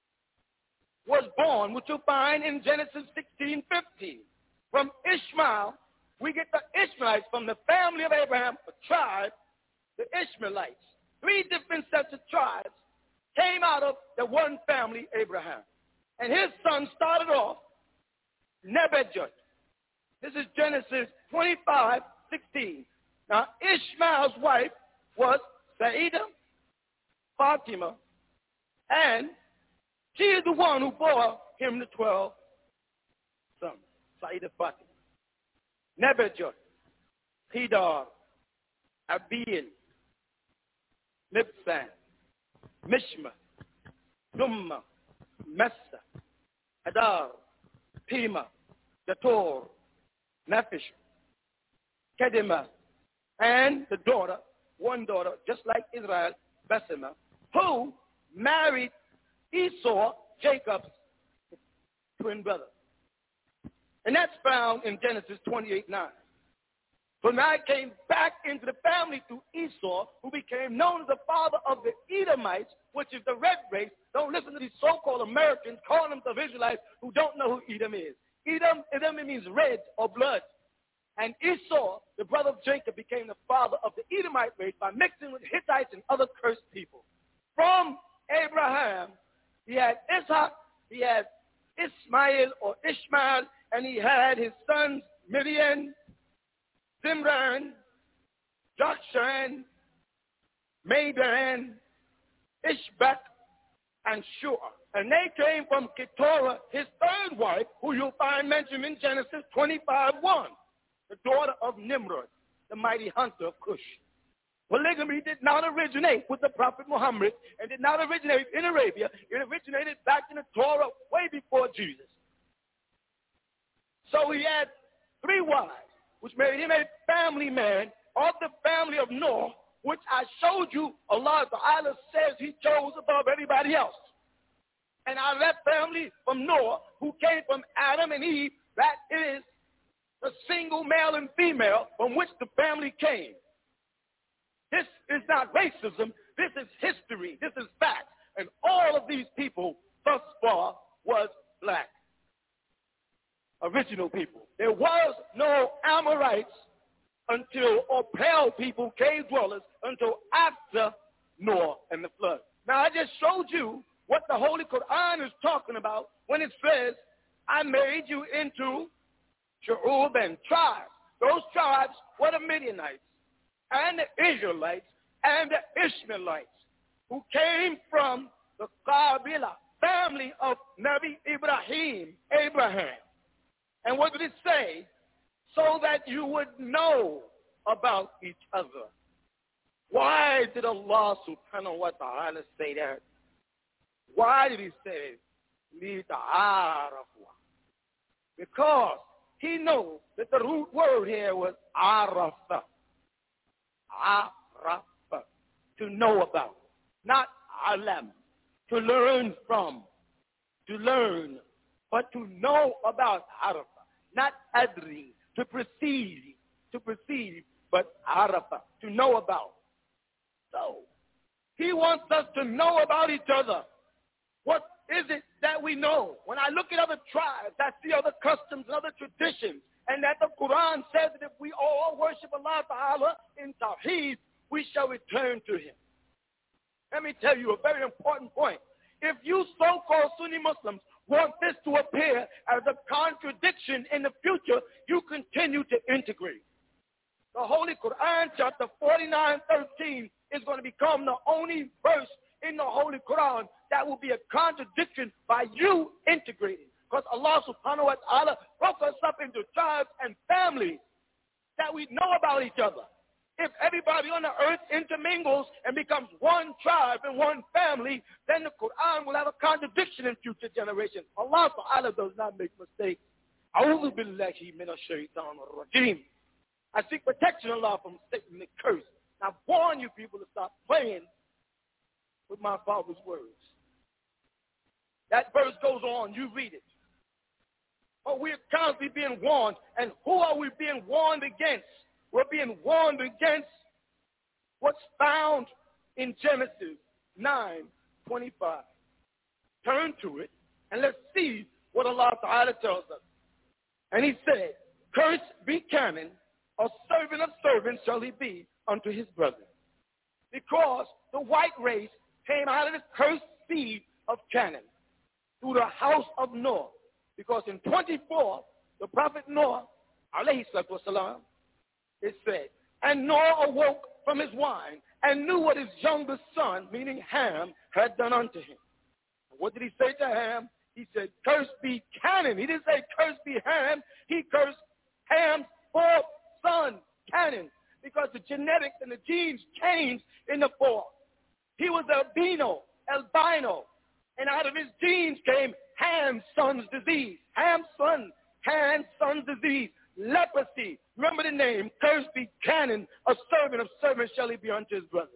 was born, which you'll find in Genesis 16:15. From Ishmael, we get the Ishmaelites from the family of Abraham, a tribe, the Ishmaelites. 3 different sets of tribes came out of the one family, Abraham. And his son started off Nebuchadnezzar. This is Genesis 25:16. Now, Ishmael's wife was Saida Fatima, and she is the one who bore him the 12 sons. Saida Fatima. Nebuchadnezzar, Kedar, Abiel, Mibsam, Mishma, Dumma, Messa, Hadar, Pima, Dator, Naphish, Kedema, and the daughter, one daughter, just like Israel, Besema, who married Esau, Jacob's twin brother. And that's found in Genesis 28:9. But now it came back into the family through Esau, who became known as the father of the Edomites, which is the red race. Don't listen to these so-called Americans calling themselves Israelites who don't know who Edom is. Edom means red or blood. And Esau, the brother of Jacob, became the father of the Edomite race by mixing with Hittites and other cursed people. From Abraham, he had Ishaq, he had Ismail or Ishmael, and he had his sons Midian, Zimran, Jokshan, Medan, Ishbak, and Shua. And they came from Keturah, his third wife, who you'll find mentioned in Genesis 25:1, the daughter of Nimrod, the mighty hunter of Cush. Polygamy did not originate with the Prophet Muhammad and did not originate in Arabia. It originated back in the Torah way before Jesus. So he had 3 wives, which made him a family man of the family of Noah, which I showed you Allah Ta'ala says he chose above everybody else. And out of that family from Noah, who came from Adam and Eve, that is the single male and female from which the family came. This is not racism. This is history. This is fact. And all of these people thus far was black. Original people. There was no Amorites or pale people, cave dwellers, until after Noah and the flood. Now, I just showed you what the Holy Quran is talking about when it says, I made you into Shu'ub and tribes. Those tribes were the Midianites and the Israelites and the Ishmaelites who came from the Qabila family of Nabi Abraham. And what did it say? So that you would know about each other. Why did Allah subhanahu wa ta'ala say that? Why did he say لِتَعَارَفُوا? Because he knows that the root word here was arafa. Arafa. To know about. Not alam. To learn from. To learn. But to know about arafa. Not adri. To perceive, but arafa. To know about. So, he wants us to know about each other. What is it that we know? When I look at other tribes, I see other customs and other traditions, and that the Quran says that if we all worship Allah Ta'ala in Tawheed, we shall return to him. Let me tell you a very important point. If you so-called Sunni Muslims want this to appear as a contradiction in the future, you continue to integrate. The Holy Quran, chapter 49:13, is going to become the only verse in the Holy Quran that will be a contradiction by you integrating. Because Allah subhanahu wa ta'ala broke us up into tribes and families that we know about each other. If everybody on the earth intermingles and becomes one tribe and one family, then the Quran will have a contradiction in future generations. Allah Ta'ala does not make mistakes. A'udhu billahi minash shaitanir rajim. I seek protection of Allah from Satan the curse. And I warn you people to stop playing with my Father's words. That verse goes on, you read it. But we're constantly being warned. And who are we being warned against? We're being warned against what's found in Genesis 9:25. Turn to it and let's see what Allah Ta'ala tells us. And he said, cursed be Canaan, a servant of servants shall he be unto his brother. Because the white race came out of the cursed seed of Canaan through the house of Noah. Because in 24, the prophet Noah, alayhi salatu wasalam, it said, and Noah awoke from his wine and knew what his youngest son, meaning Ham, had done unto him. What did he say to Ham? He said, cursed be Canaan. He didn't say cursed be Ham. He cursed Ham's fourth son, Canaan, because the genetics and the genes changed in the fourth. He was albino, and out of his genes came Ham's son's disease. Ham's son's disease. Leprosy. Remember the name. Cursed be Canaan, a servant of servants shall he be unto his brother.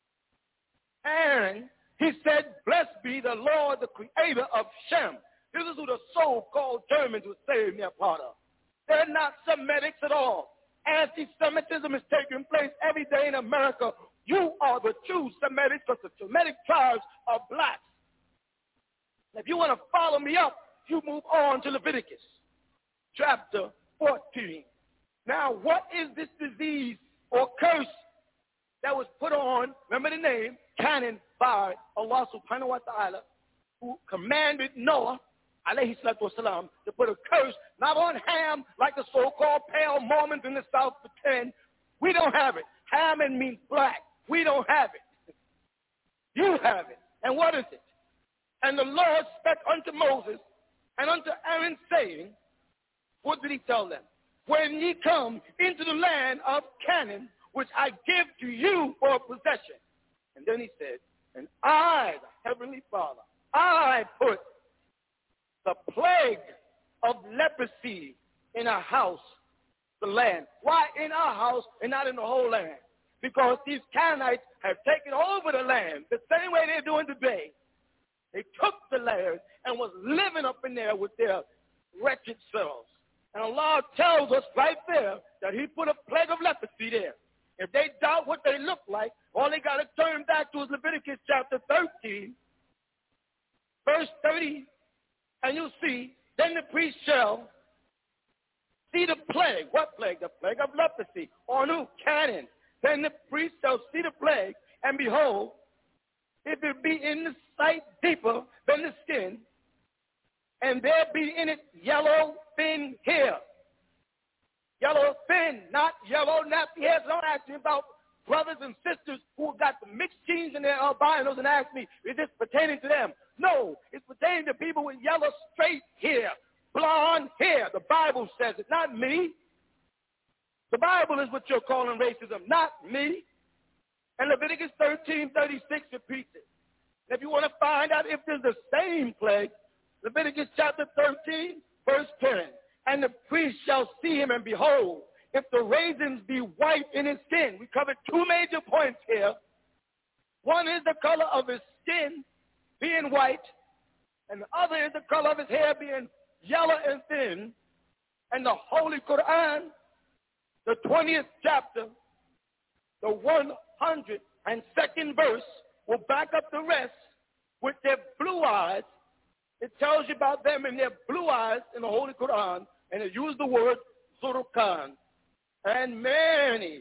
And he said, blessed be the Lord, the creator of Shem. This is who the so-called Germans would say they're part of. They're not Semitics at all. Anti-Semitism is taking place every day in America. You are the true Semitics because the Semitic tribes are blacks. If you want to follow me up, you move on to Leviticus chapter 14. Now, what is this disease or curse that was put on, remember the name, Canaan, by Allah subhanahu wa ta'ala, who commanded Noah, alayhi salatu wasalam, to put a curse not on Ham like the so-called pale Mormons in the South pretend. We don't have it. Ham means black. We don't have it. You have it. And what is it? And the Lord spake unto Moses and unto Aaron, saying, what did he tell them? When ye come into the land of Canaan, which I give to you for a possession. And then he said, and I, the Heavenly Father, I put the plague of leprosy in our house, the land. Why in our house and not in the whole land? Because these Canaanites have taken over the land the same way they're doing today. They took the land and was living up in there with their wretched selves. And Allah tells us right there that he put a plague of leprosy there. If they doubt what they look like, all they got to turn back to is Leviticus chapter 13, verse 30, and you'll see, then the priest shall see the plague. What plague? The plague of leprosy on who? Canaan. Then the priest shall see the plague, and behold, if it be in the sight deeper than the skin, and there be in it yellow thin hair. Yellow thin, not yellow nappy hairs. Don't ask me about brothers and sisters who got the mixed genes in their albinos and ask me, is this pertaining to them? No, it's pertaining to people with yellow straight hair, blonde hair. The Bible says it, not me. The Bible is what you're calling racism, not me. And Leviticus 13:36 repeats it. And if you want to find out if there's the same plague, Leviticus chapter 13, verse 10. And the priest shall see him, and behold, if the raisins be white in his skin. We covered two major points here. One is the color of his skin being white, and the other is the color of his hair being yellow and thin. And the Holy Quran, the 20th chapter, the 102nd verse, will back up the rest with their blue eyes. It tells you about them and their blue eyes in the Holy Quran, and it used the word Zurkan. And many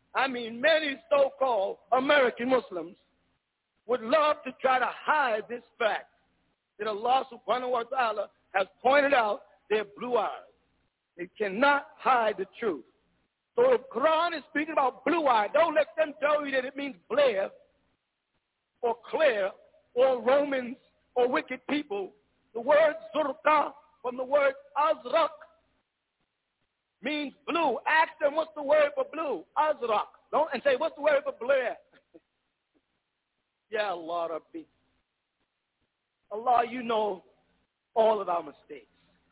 so-called American Muslims would love to try to hide this fact that Allah subhanahu wa ta'ala has pointed out their blue eyes. They cannot hide the truth. So the Quran is speaking about blue eye. Don't let them tell you that it means Blair or Claire or Romans or wicked people. The word Zurqa from the word Azraq means blue. Ask them what's the word for blue. Azraq. Don't and say what's the word for Blair. Ya Allah Rabbi. Allah, you know all of our mistakes.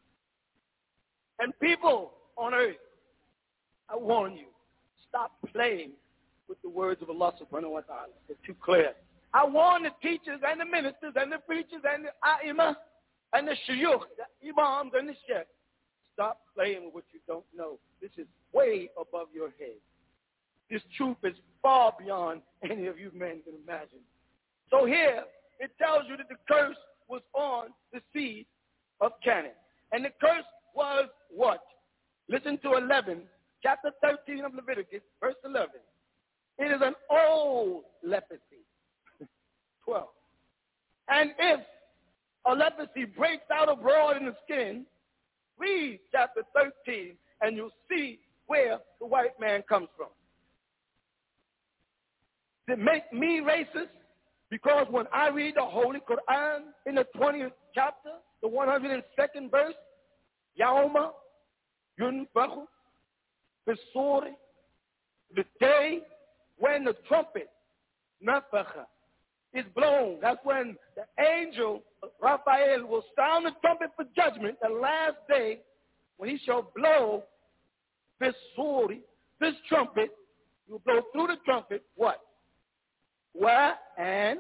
And people on earth, I warn you, stop playing with the words of Allah subhanahu wa ta'ala. They're too clear. I warn the teachers and the ministers and the preachers and the a'imah and the shuyukh, the imams and the sheikh. Stop playing with what you don't know. This is way above your head. This truth is far beyond any of you men can imagine. So here, it tells you that the curse was on the seed of Canaan. And the curse was what? Listen to 11, chapter 13 of Leviticus, verse 11. It is an old leprosy. 12. And if a leprosy breaks out abroad in the skin, read chapter 13, and you'll see where the white man comes from. Does it make me racist? Because when I read the Holy Quran in the 20th chapter, the 102nd verse, Yauma yunfakhu bis-suri, the day when the trumpet, nafakha, is blown. That's when the angel, Raphael, will sound the trumpet for judgment, the last day, when he shall blow bis-suri, this trumpet. He will blow through the trumpet, what? And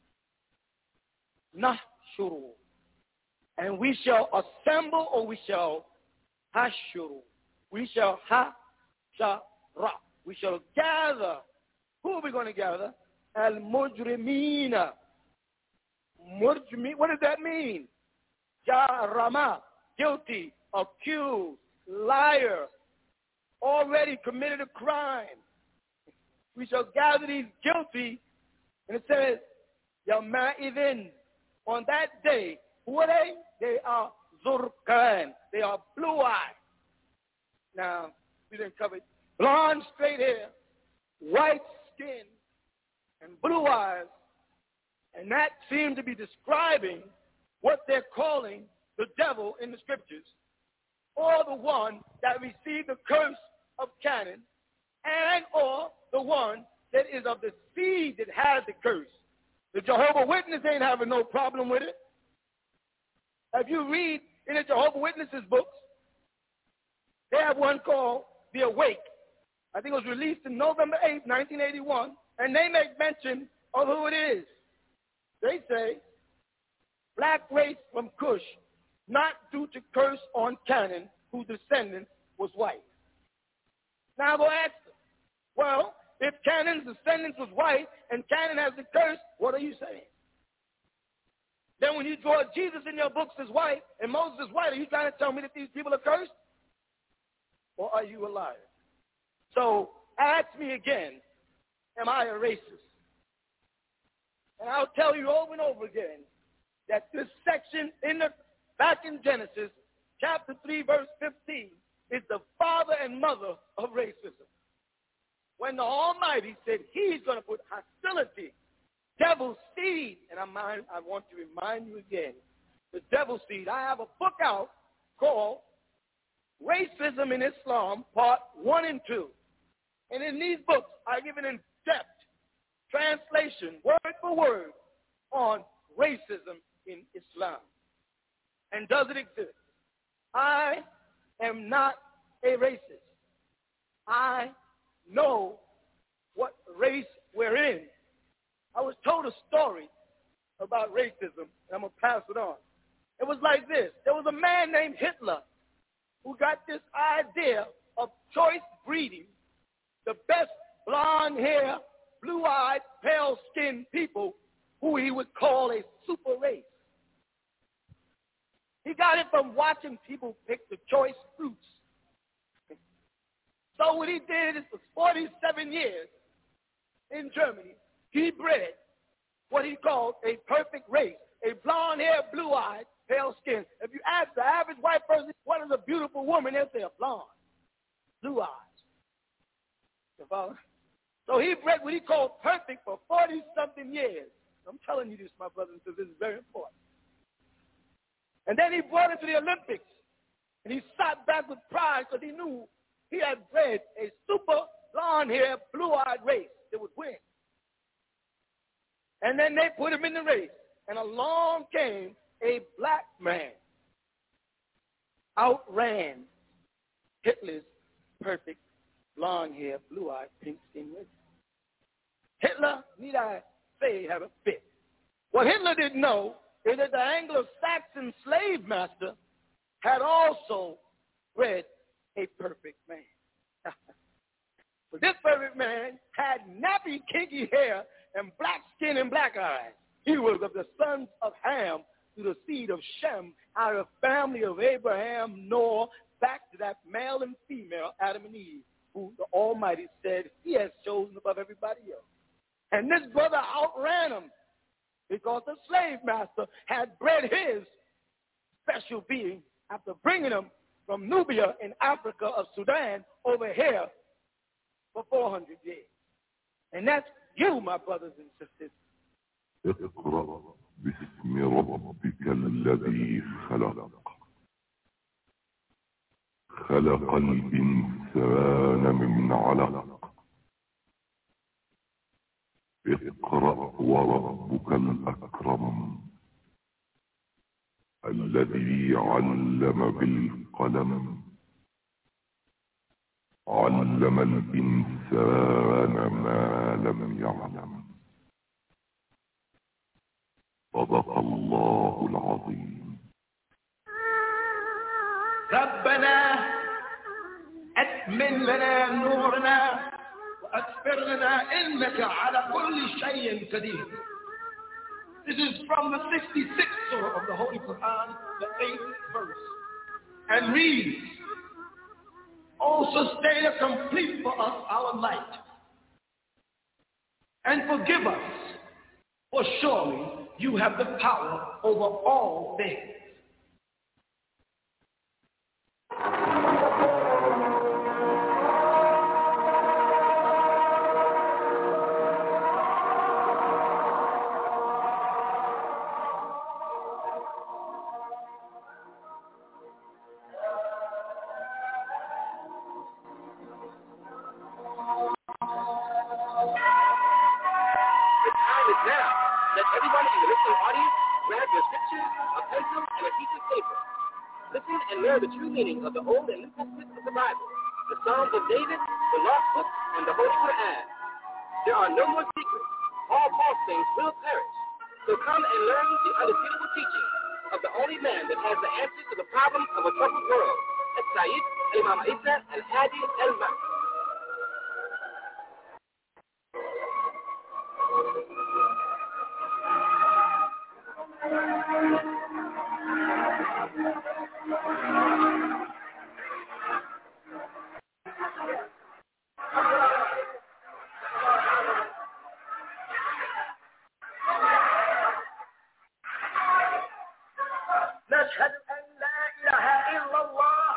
nahshuru. And we shall assemble, or we shall hashuru. We shall hashara. We shall gather. Who are we going to gather? Al-mujrimina. Mujrim. What does that mean? Jarama. Guilty. Accused. Liar. Already committed a crime. We shall gather these guilty. And it says, Yama'idhin, on that day, who are they? They are Zurkan. They are blue-eyed. Now, we didn't cover it. Blonde, straight hair, white skin, and blue eyes And that seemed to be describing what they're calling the devil in the scriptures, or the one that received the curse of Canaan, and or the one that is of the seed that has the curse. The Jehovah's Witness ain't having no problem with it. If you read in the Jehovah's Witnesses books, they have one called The Awake. I think it was released in November 8, 1981, and they make mention of who it is. They say, black race from Cush, not due to curse on Canaan, whose descendants was white. Now go ask them, well, if Canaan's descendants was white and Canaan has the curse, what are you saying? Then when you draw Jesus in your books as white and Moses is white, are you trying to tell me that these people are cursed? Or are you a liar? So ask me again, am I a racist? And I'll tell you over and over again that this section back in Genesis, chapter 3, verse 15, is the father and mother of racism. When the Almighty said he's going to put hostility, devil's seed, and I want to remind you again, the devil's seed. I have a book out called Racism in Islam, Part 1 and 2. And in these books, I give an in-depth translation, word for word, on racism in Islam. And does it exist? I am not a racist. I know what race we're in. I was told a story about racism, and I'm going to pass it on. It was like this. There was a man named Hitler who got this idea of choice breeding the best blonde hair, blue-eyed, pale-skinned people who he would call a super race. He got it from watching people pick the choice fruits. So what he did is for 47 years in Germany, he bred what he called a perfect race, a blonde-haired, blue-eyed, pale skin. If you ask the average white person, what is a beautiful woman, they'll say a blonde, blue eyes. You follow? So he bred what he called perfect for 40-something years. I'm telling you this, my brothers and sisters, this is very important. And then he brought it to the Olympics, and he sat back with pride because he knew he had bred a super blonde-haired, blue-eyed race that would win. And then they put him in the race, and along came a black man, outran Hitler's perfect blonde-haired, blue-eyed, pink-skinned race. Hitler, need I say, had a fit. What Hitler didn't know is that the Anglo-Saxon slave master had also bred a perfect man. But this perfect man had nappy, kinky hair and black skin and black eyes. He was of the sons of Ham through the seed of Shem, out of the family of Abraham, Noah, back to that male and female, Adam and Eve, who the Almighty said he has chosen above everybody else. And this brother outran him because the slave master had bred his special being after bringing him from Nubia in Africa of Sudan over here for 400 years. And that's you, my brothers and sisters. اقرأ باسم ربك الذي خلق خلق الإنسان من علق اقرأ وربك الأكرم الذي علم بالقلم علم الإنسان ما لم يعلم صدق الله العظيم. ربنا أتمن لنا نورنا وأكفر لنا إنك على كل شيء قدير. This is from the 66th surah of the Holy Quran, the 8th verse, and reads, O sustainer, complete for us our light, and forgive us, for surely you have the power over all things. listening audience, grab your scriptures, a pencil, and a piece of paper. Listen and learn the true meaning of the Old and New Testament of the Bible, the Psalms of David, the Lost Book, and the Holy Quran. There are no more secrets. All false things will perish. So come and learn the undisputable teaching of the only man that has the answers to the problems of a troubled world, Sayyid Imam Isa al-Hadi al-Mahdi. نشهد أن لا إله إلا الله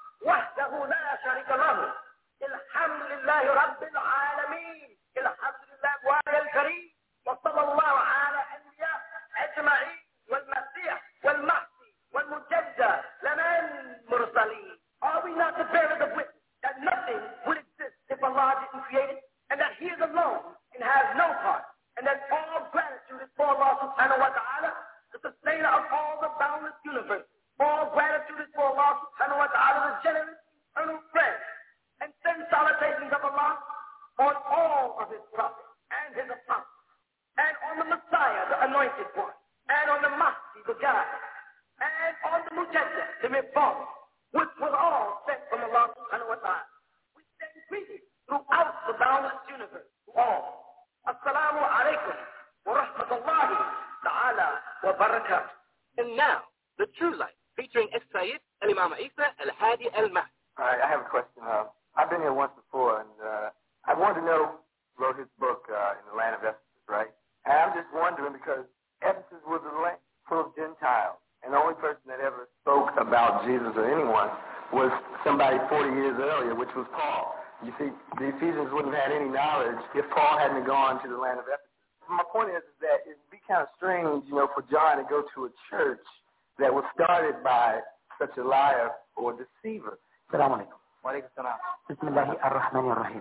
وحده لا شريك له الحمد لله رب العالمين الحمد لله وعلى الكريم وصلى الله على الأنبياء أجمعين والمسيح والمهدي والمجدد لمن مرسلين. Are we not the bearers of witness that nothing would exist if Allah didn't create it, and that He is alone and has no part, and that all gratitude is for Allah subhanahu wa ta'ala, the sustainer of all the boundless universe. All gratitude is for Allah subhanahu wa ta'ala, the generous, eternal friend, and send salutations of Allah on all of His prophets and His apostles, and on the Messiah, the anointed one, and on the Mahdi, the guide, and on the Mujaddid, the Reformer, which was all sent from Allah subhanahu wa ta'ala. We send greetings throughout the boundless universe to all. Assalamu alaikum wa rahmatullahi ta'ala wa barakatuh. And now, the true light, featuring Sayyid Imam Isa al-Hadi al-Mahdi. All right, I have a question. I've been here once before, and I wanted to know, wrote his book in the land of Ephesus, right? And I'm just wondering because Ephesus was a land full of Gentiles, and the only person that ever spoke about Jesus or anyone was somebody 40 years earlier, which was Paul. You see, the Ephesians wouldn't have had any knowledge if Paul hadn't gone to the land of Ephesus. My point is that it'd be kind of strange, for John to go to a church that was started by such a liar or deceiver. Assalamu alaikum. Wa alaikum salam. Bismillahi ar-Rahman ar-Rahim.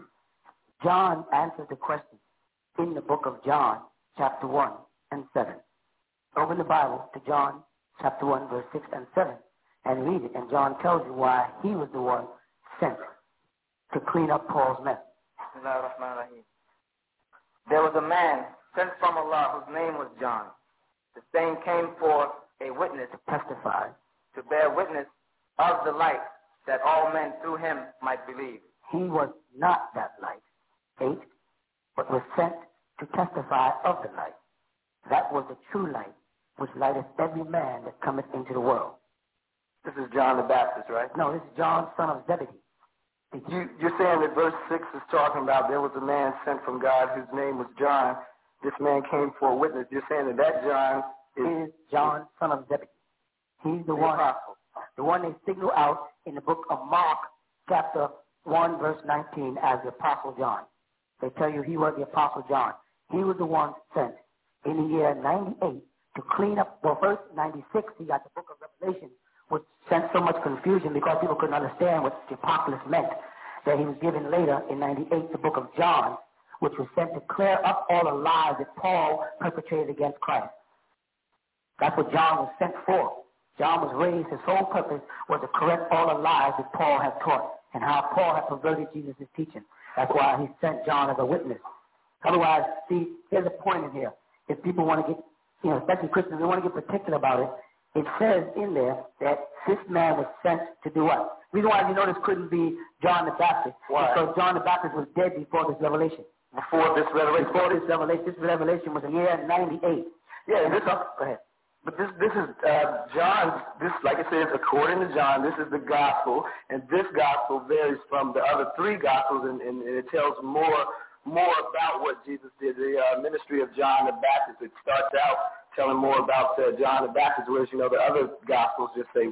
John answers the question in the book of John, chapter 1 and 7. Open the Bible to John, chapter 1, verse 6 and 7, and read it. And John tells you why he was the one sent to clean up Paul's mess. Bismillah ar-Rahman ar-Rahim. There was a man sent from Allah whose name was John. The same came for a witness to testify, to bear witness of the light, that all men through him might believe. He was not that light, 8, but was sent to testify of the light. That was the true light, which lighteth every man that cometh into the world. This is John the Baptist, right? No, this is John, son of Zebedee. You're saying that verse 6 is talking about there was a man sent from God whose name was John. This man came for a witness. You're saying that John is John, son of Zebedee. He's the one they signal out in the book of Mark, chapter 1, verse 19, as the Apostle John. They tell you he was the Apostle John. He was the one sent in the year 98 to clean up. Well, first, 96, he got the book of Revelation, which sent so much confusion because people couldn't understand what the apocalypse meant, that he was given later in 98 the book of John, which was sent to clear up all the lies that Paul perpetrated against Christ. That's what John was sent for. John was raised, his whole purpose was to correct all the lies that Paul had taught and how Paul had perverted Jesus' teaching. That's why he sent John as a witness. Otherwise, see, there's a point in here. If people want to get, especially Christians, they want to get particular about it, it says in there that this man was sent to do what? The reason why you know this couldn't be John the Baptist, because John the Baptist was dead before this revelation. Before this revelation? Before this revelation was in the year 98. Yeah, go ahead. But this is John, this, like I said, according to John, this is the gospel, and this gospel varies from the other three gospels, and it tells more about what Jesus did, the ministry of John the Baptist. It starts out telling more about John the Baptist, whereas, the other gospels just say,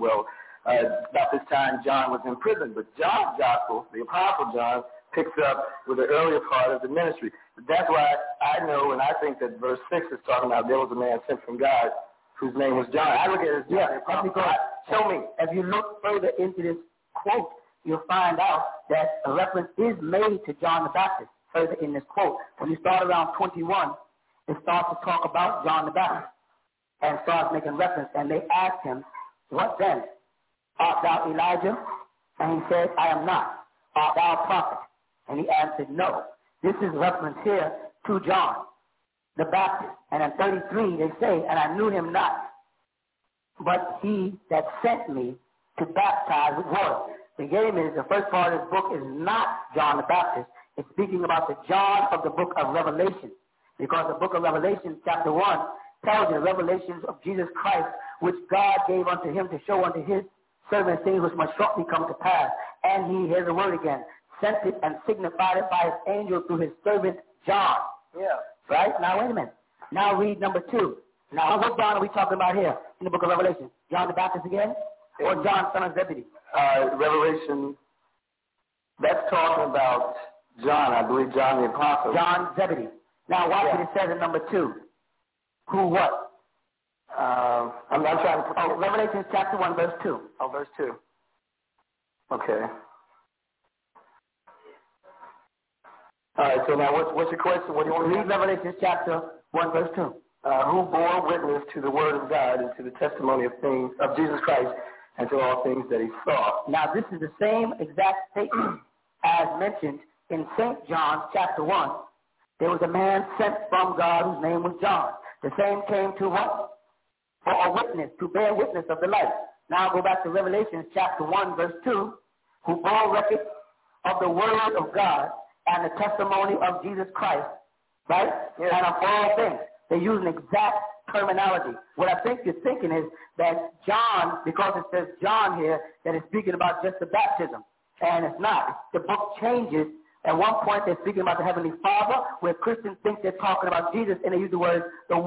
about this time John was in prison. But John's gospel, the Apostle John, picks up with the earlier part of the ministry. That's why I know, and I think that verse 6 is talking about there was a man sent from God whose name was John. I look at it as John. Show me. If you look further into this quote, you'll find out that a reference is made to John the Baptist further in this quote. When you start around 21, it starts to talk about John the Baptist. and starts making reference. And they asked him, what then? Art thou Elijah? And he said, I am not. Art thou a prophet? And he answered, no. This is reference here to John the Baptist. And in 33 they say, and I knew him not, but he that sent me to baptize with water. The game is, the first part of this book is not John the Baptist. It's speaking about the John of the book of Revelation. Because the book of Revelation, chapter 1, tells you the revelations of Jesus Christ, which God gave unto him to show unto his servants things which must shortly come to pass. And he, here's the word again, sent it and signified it by his angel through his servant John. Yeah. Right? Now, wait a minute. Now read number 2. Now, what John are we talking about here in the book of Revelation? John the Baptist again? Or John, son of Zebedee? Revelation, that's talking about John, I believe John the Apostle. John Zebedee. Now, watch what it says in number 2. Who what? I'm not trying to... Oh, Revelation chapter 1, verse 2. Oh, verse 2. Okay. All right, so now what's your question? What do you want to read? Revelation chapter 1, verse 2. Who bore witness to the word of God and to the testimony of things of Jesus Christ and to all things that he saw. Now, this is the same exact statement as mentioned in St. John chapter 1. There was a man sent from God whose name was John. The same came to what? For a witness, to bear witness of the light. Now go back to Revelation chapter 1, verse 2. Who bore record of the word of God and the testimony of Jesus Christ, right? Yes. And of all things. They use an exact terminology. What I think you're thinking is that John, because it says John here, that it's speaking about just the baptism. And it's not. The book changes. At one point, they're speaking about the Heavenly Father, where Christians think they're talking about Jesus, and they use the word,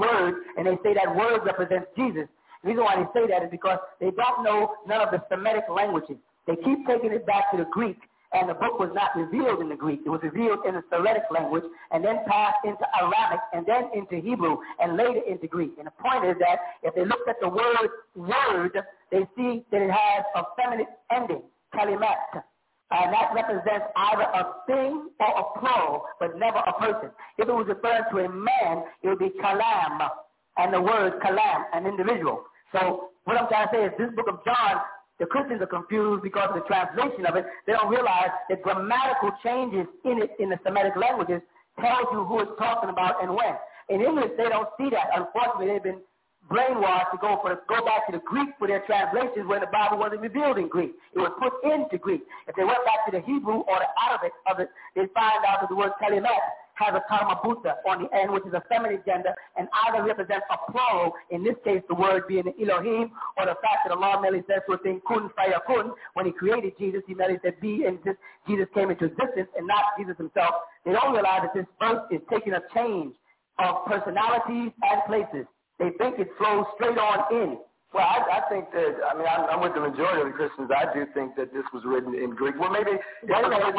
and they say that word represents Jesus. The reason why they say that is because they don't know none of the Semitic languages. They keep taking it back to the Greek, and the book was not revealed in the Greek. It was revealed in the Syriac language, and then passed into Aramaic, and then into Hebrew, and later into Greek. And the point is that if they look at the word, they see that it has a feminine ending, kalimat. And that represents either a thing or a plural, but never a person. If it was referring to a man, it would be kalam, and the word kalam, an individual. So what I'm trying to say is this book of John, the Christians are confused because of the translation of it. They don't realize that grammatical changes in it in the Semitic languages tells you who it's talking about and when. In English, they don't see that. Unfortunately, they've been brainwashed to go back to the Greek for their translations when the Bible wasn't revealed in Greek. It was put into Greek. If they went back to the Hebrew or the Arabic of it, they'd find out that the word kalimat has a karmabuta on the end, which is a feminine gender, and either represents a plural, in this case the word being Elohim, or the fact that Allah merely says to a thing, kun fayakun. When he created Jesus, he merely said be, and Jesus came into existence, and not Jesus himself. They don't realize that this verse is taking a change of personalities and places. They think it flows straight on in. Well, I think that, I'm with the majority of the Christians. I do think that this was written in Greek. Well, maybe... Wait.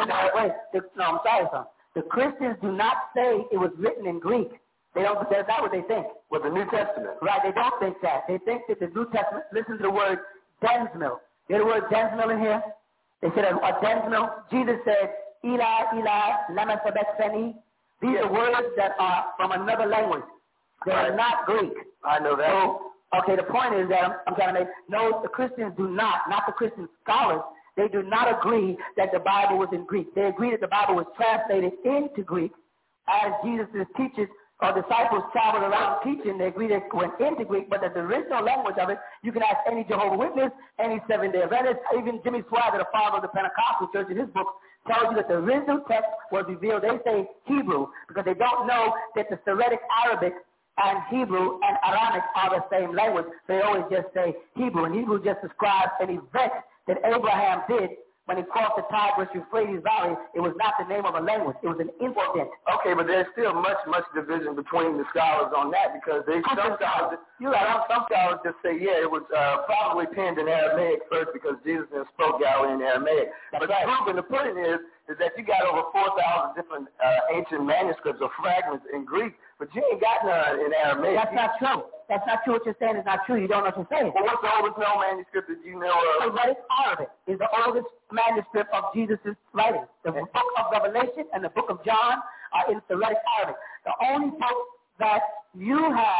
No, I'm sorry, son. The Christians do not say it was written in Greek. That's not what they think. With the New Testament. Right, they don't think that. They think that the New Testament, listen to the word densmil. You hear the word densmil in here? They said a densmil. Jesus said, Eli, Eli, lama sabachthani. These are words that are from another language. They are not Greek. I know that. So, okay, the point is that I'm trying to make, no, the Christians do not the Christian scholars, they do not agree that the Bible was in Greek. They agree that the Bible was translated into Greek as Jesus' teachers or disciples traveled around teaching. They agree that it went into Greek, but that the original language of it, you can ask any Jehovah's Witness, any Seventh-day Adventist, even Jimmy Swaggart, the father of the Pentecostal church in his book, tells you that the original text was revealed. They say Hebrew because they don't know that the Syriac Arabic and Hebrew and Aramaic are the same language. They always just say Hebrew, and Hebrew just describes an event that Abraham did when he crossed the Tigris-Euphrates Valley. It was not the name of a language. It was an incident. Okay, but there's still much division between the scholars on that because some scholars just say, yeah, it was probably penned in Aramaic first because Jesus spoke Galilean Aramaic. But the point is that you got over 4,000 different ancient manuscripts or fragments in Greek, but you ain't got none in Aramaic. That's not true. That's not true. What you're saying is not true. You don't know what you're saying. Well, what's the oldest known manuscript that you know of? Syriac Arabic is the oldest manuscript of Jesus' writings. The book of Revelation and the book of John are in Syriac Arabic. The only book that you have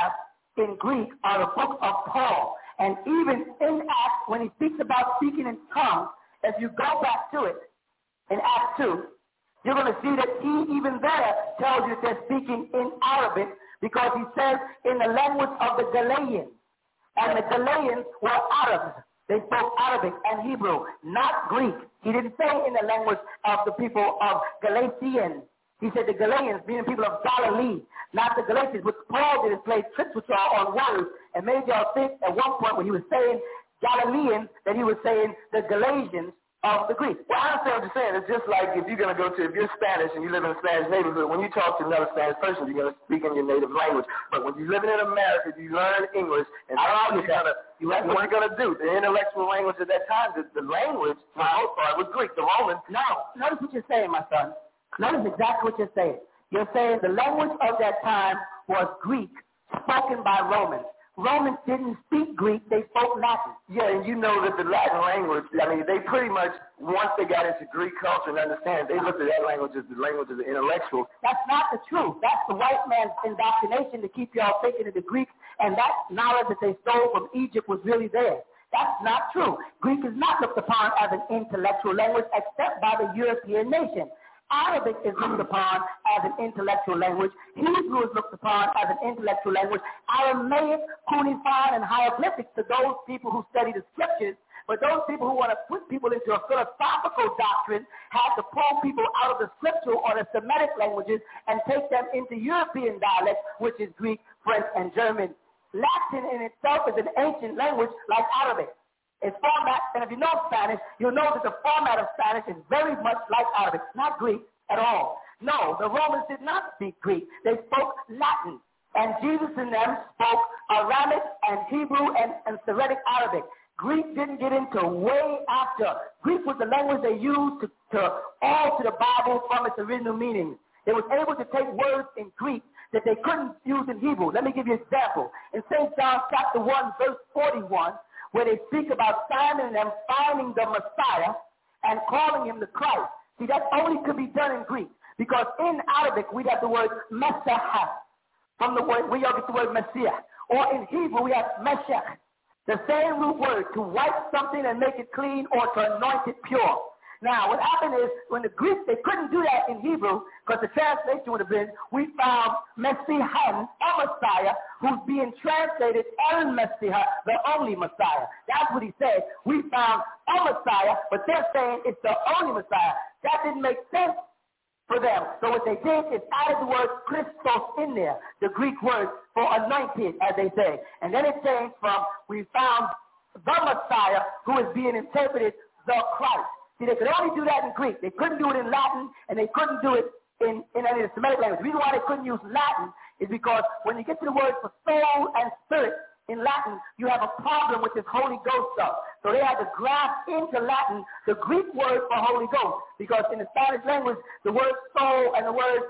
in Greek are the book of Paul. And even in Acts, when he speaks about speaking in tongues, if you go back to it in Acts 2, you're going to see that he even there tells you they're speaking in Arabic because he says in the language of the Galileans. And the Galileans were Arabs. They spoke Arabic and Hebrew, not Greek. He didn't say in the language of the people of Galatians. He said the Galileans, meaning people of Galilee, not the Galatians. What Paul did is play tricks with y'all on words and made y'all think at one point when he was saying Galileans that he was saying the Galatians of the Greek. Well, I understand what you're saying. It's just like if you're going to go to, if you're Spanish and you live in a Spanish neighborhood, when you talk to another Spanish person, you're going to speak in your native language. But when you're living in America, you learn English, and that's what you're going to do. The intellectual language at that time, the language, for the most part, was Greek. The Romans. No, notice what you're saying, my son. Notice exactly what you're saying. You're saying the language of that time was Greek, spoken by Romans. Romans didn't speak Greek, they spoke Latin. Yeah, and you know that the Latin language, I mean, they pretty much, once they got into Greek culture and understand, they looked at that language as the language of the intellectuals. That's not the truth. That's the white man's indoctrination to keep y'all thinking that the Greeks and that knowledge that they stole from Egypt was really there. That's not true. Greek is not looked upon as an intellectual language except by the European nation. Arabic is looked upon as an intellectual language. Hebrew is looked upon as an intellectual language. Aramaic, cuneiform, and hieroglyphics to those people who study the scriptures. But those people who want to put people into a philosophical doctrine have to pull people out of the scriptural or the Semitic languages and take them into European dialects, which is Greek, French, and German. Latin in itself is an ancient language like Arabic. Its format, and if you know Spanish, you'll know that the format of Spanish is very much like Arabic, not Greek at all. No, the Romans did not speak Greek. They spoke Latin. And Jesus and them spoke Aramaic and Hebrew and Syriac Arabic. Greek didn't get into way after. Greek was the language they used to alter the Bible from its original meaning. They were able to take words in Greek that they couldn't use in Hebrew. Let me give you an example. In St. John chapter 1, verse 41, where they speak about Simon and them finding the Messiah and calling him the Christ. See, that only could be done in Greek, because in Arabic we have the word Messiah, from the word, we get the word Messiah. Or in Hebrew we have Meshach, the same root word, to wipe something and make it clean or to anoint it pure. Now, what happened is, when the Greeks, they couldn't do that in Hebrew, because the translation would have been, we found Messiah, a Messiah, who's being translated El Messiah, the only Messiah. That's what he said. We found a Messiah, but they're saying it's the only Messiah. That didn't make sense for them. So what they did is added the word Christos in there, the Greek word for anointed, as they say. And then it changed from, we found the Messiah, who is being interpreted the Christ. See, they could only do that in Greek. They couldn't do it in Latin, and they couldn't do it in any of the Semitic language. The reason why they couldn't use Latin is because when you get to the word for soul and spirit in Latin, you have a problem with this Holy Ghost stuff. So they had to grasp into Latin the Greek word for Holy Ghost, because in the Spanish language, the word soul and the word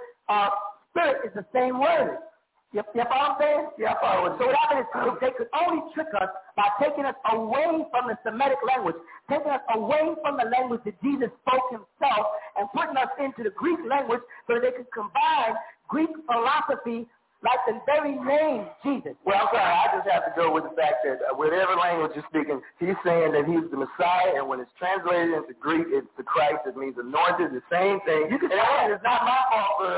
spirit is the same word. You follow what I'm saying? Yeah, I follow. So what happened is they could only trick us by taking us away from the Semitic language, taking us away from the language that Jesus spoke himself, and putting us into the Greek language so that they could combine Greek philosophy like the very name Jesus. Well, I'm sorry, I just have to go with the fact that whatever language you're speaking, he's saying that he's the Messiah, and when it's translated into Greek, it's the Christ. It means anointed, the same thing. And it's not my fault for,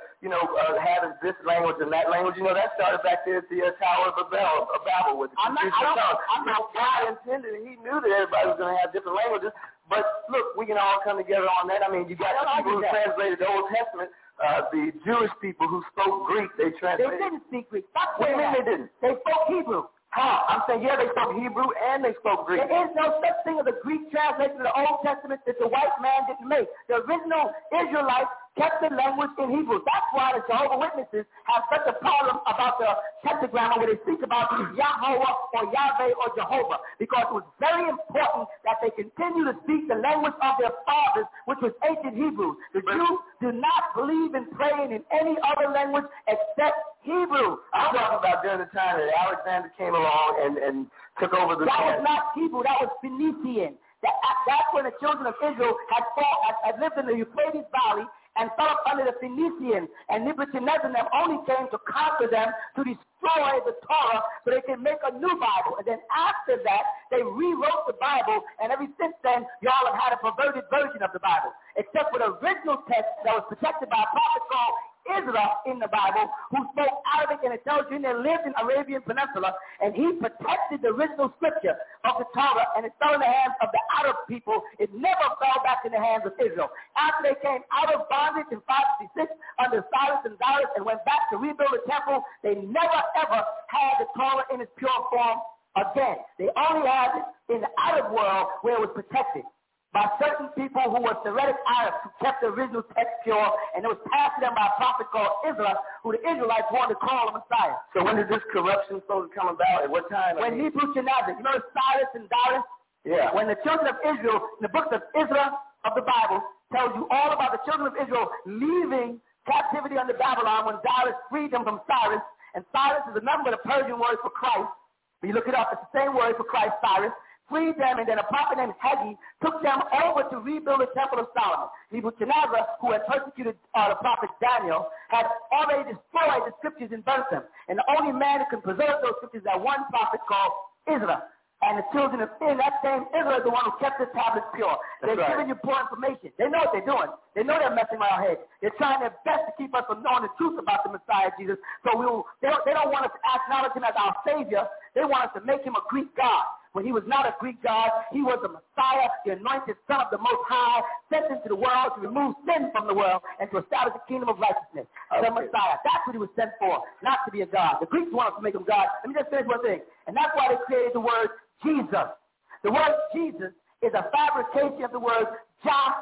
having this language and that language. You know, that started back there at the Tower of Babel with the God intended, and he knew that everybody was going to have different languages. But look, we can all come together on that. I mean, you got people who translated the Old Testament. The Jewish people who spoke Greek, they translated. They didn't speak Greek. Stop what do you mean they didn't? They spoke Hebrew. How? I'm saying, yeah, they spoke Hebrew and they spoke Greek. There is no such thing as a Greek translation of the Old Testament that the white man didn't make. The original Israelites kept the language in Hebrew. That's why the Jehovah's Witnesses have such a problem about the tetragrammaton where they speak about Yahweh or Yahweh or Jehovah, because it was very important that they continue to speak the language of their fathers, which was ancient Hebrew. The Jews do not believe in praying in any other language except Hebrew. I'm talking about during the time that Alexander came along and took over the land. That was not Hebrew, that was Phoenician. That's when the children of Israel had lived in the Euphrates Valley, and Philip under the Phoenicians, and Nebuchadnezzar them only came to conquer them, to destroy the Torah so they can make a new Bible. And then after that, they rewrote the Bible, and ever since then, y'all have had a perverted version of the Bible, except for the original text that was protected by a prophet called Israel in the Bible, who spoke Arabic, and it tells you they lived in Arabian Peninsula, and he protected the original scripture of the Torah, and it fell in the hands of the Arab people. It never fell back in the hands of Israel. After they came out of bondage in 566 under Cyrus and Darius and went back to rebuild the temple, they never ever had the Torah in its pure form again. They only had it in the Arab world where it was protected by certain people who were Syriac Arabs who kept the original text pure, and it was passed to them by a prophet called Israel, who the Israelites wanted to call the Messiah. So when did this corruption supposed to come about? At what time? When Nebuchadnezzar, you know Cyrus and Darius? Yeah. When the children of Israel, in the books of Israel of the Bible, tells you all about the children of Israel leaving captivity under Babylon when Darius freed them from Cyrus, and Cyrus is another the Persian word for Christ. When you look it up, it's the same word for Christ, Cyrus. Freed them, and then a prophet named Haggai took them over to rebuild the Temple of Solomon. Nebuchadnezzar, who had persecuted the prophet Daniel, had already destroyed the scriptures and burnt them. And the only man who can preserve those scriptures is that one prophet called Israel. And the children of that same Israel is the one who kept the tablets pure. They're giving you poor information. They know what they're doing. They know they're messing with our heads. They're trying their best to keep us from knowing the truth about the Messiah, Jesus. So they don't want us to acknowledge him as our Savior. They want us to make him a Greek God. When he was not a Greek God, he was the Messiah, the anointed Son of the Most High, sent into the world to remove sin from the world and to establish the kingdom of righteousness. Okay. The Messiah. That's what he was sent for, not to be a God. The Greeks wanted to make him God. Let me just finish one thing. And that's why they created the word Jesus. The word Jesus is a fabrication of the word Jah,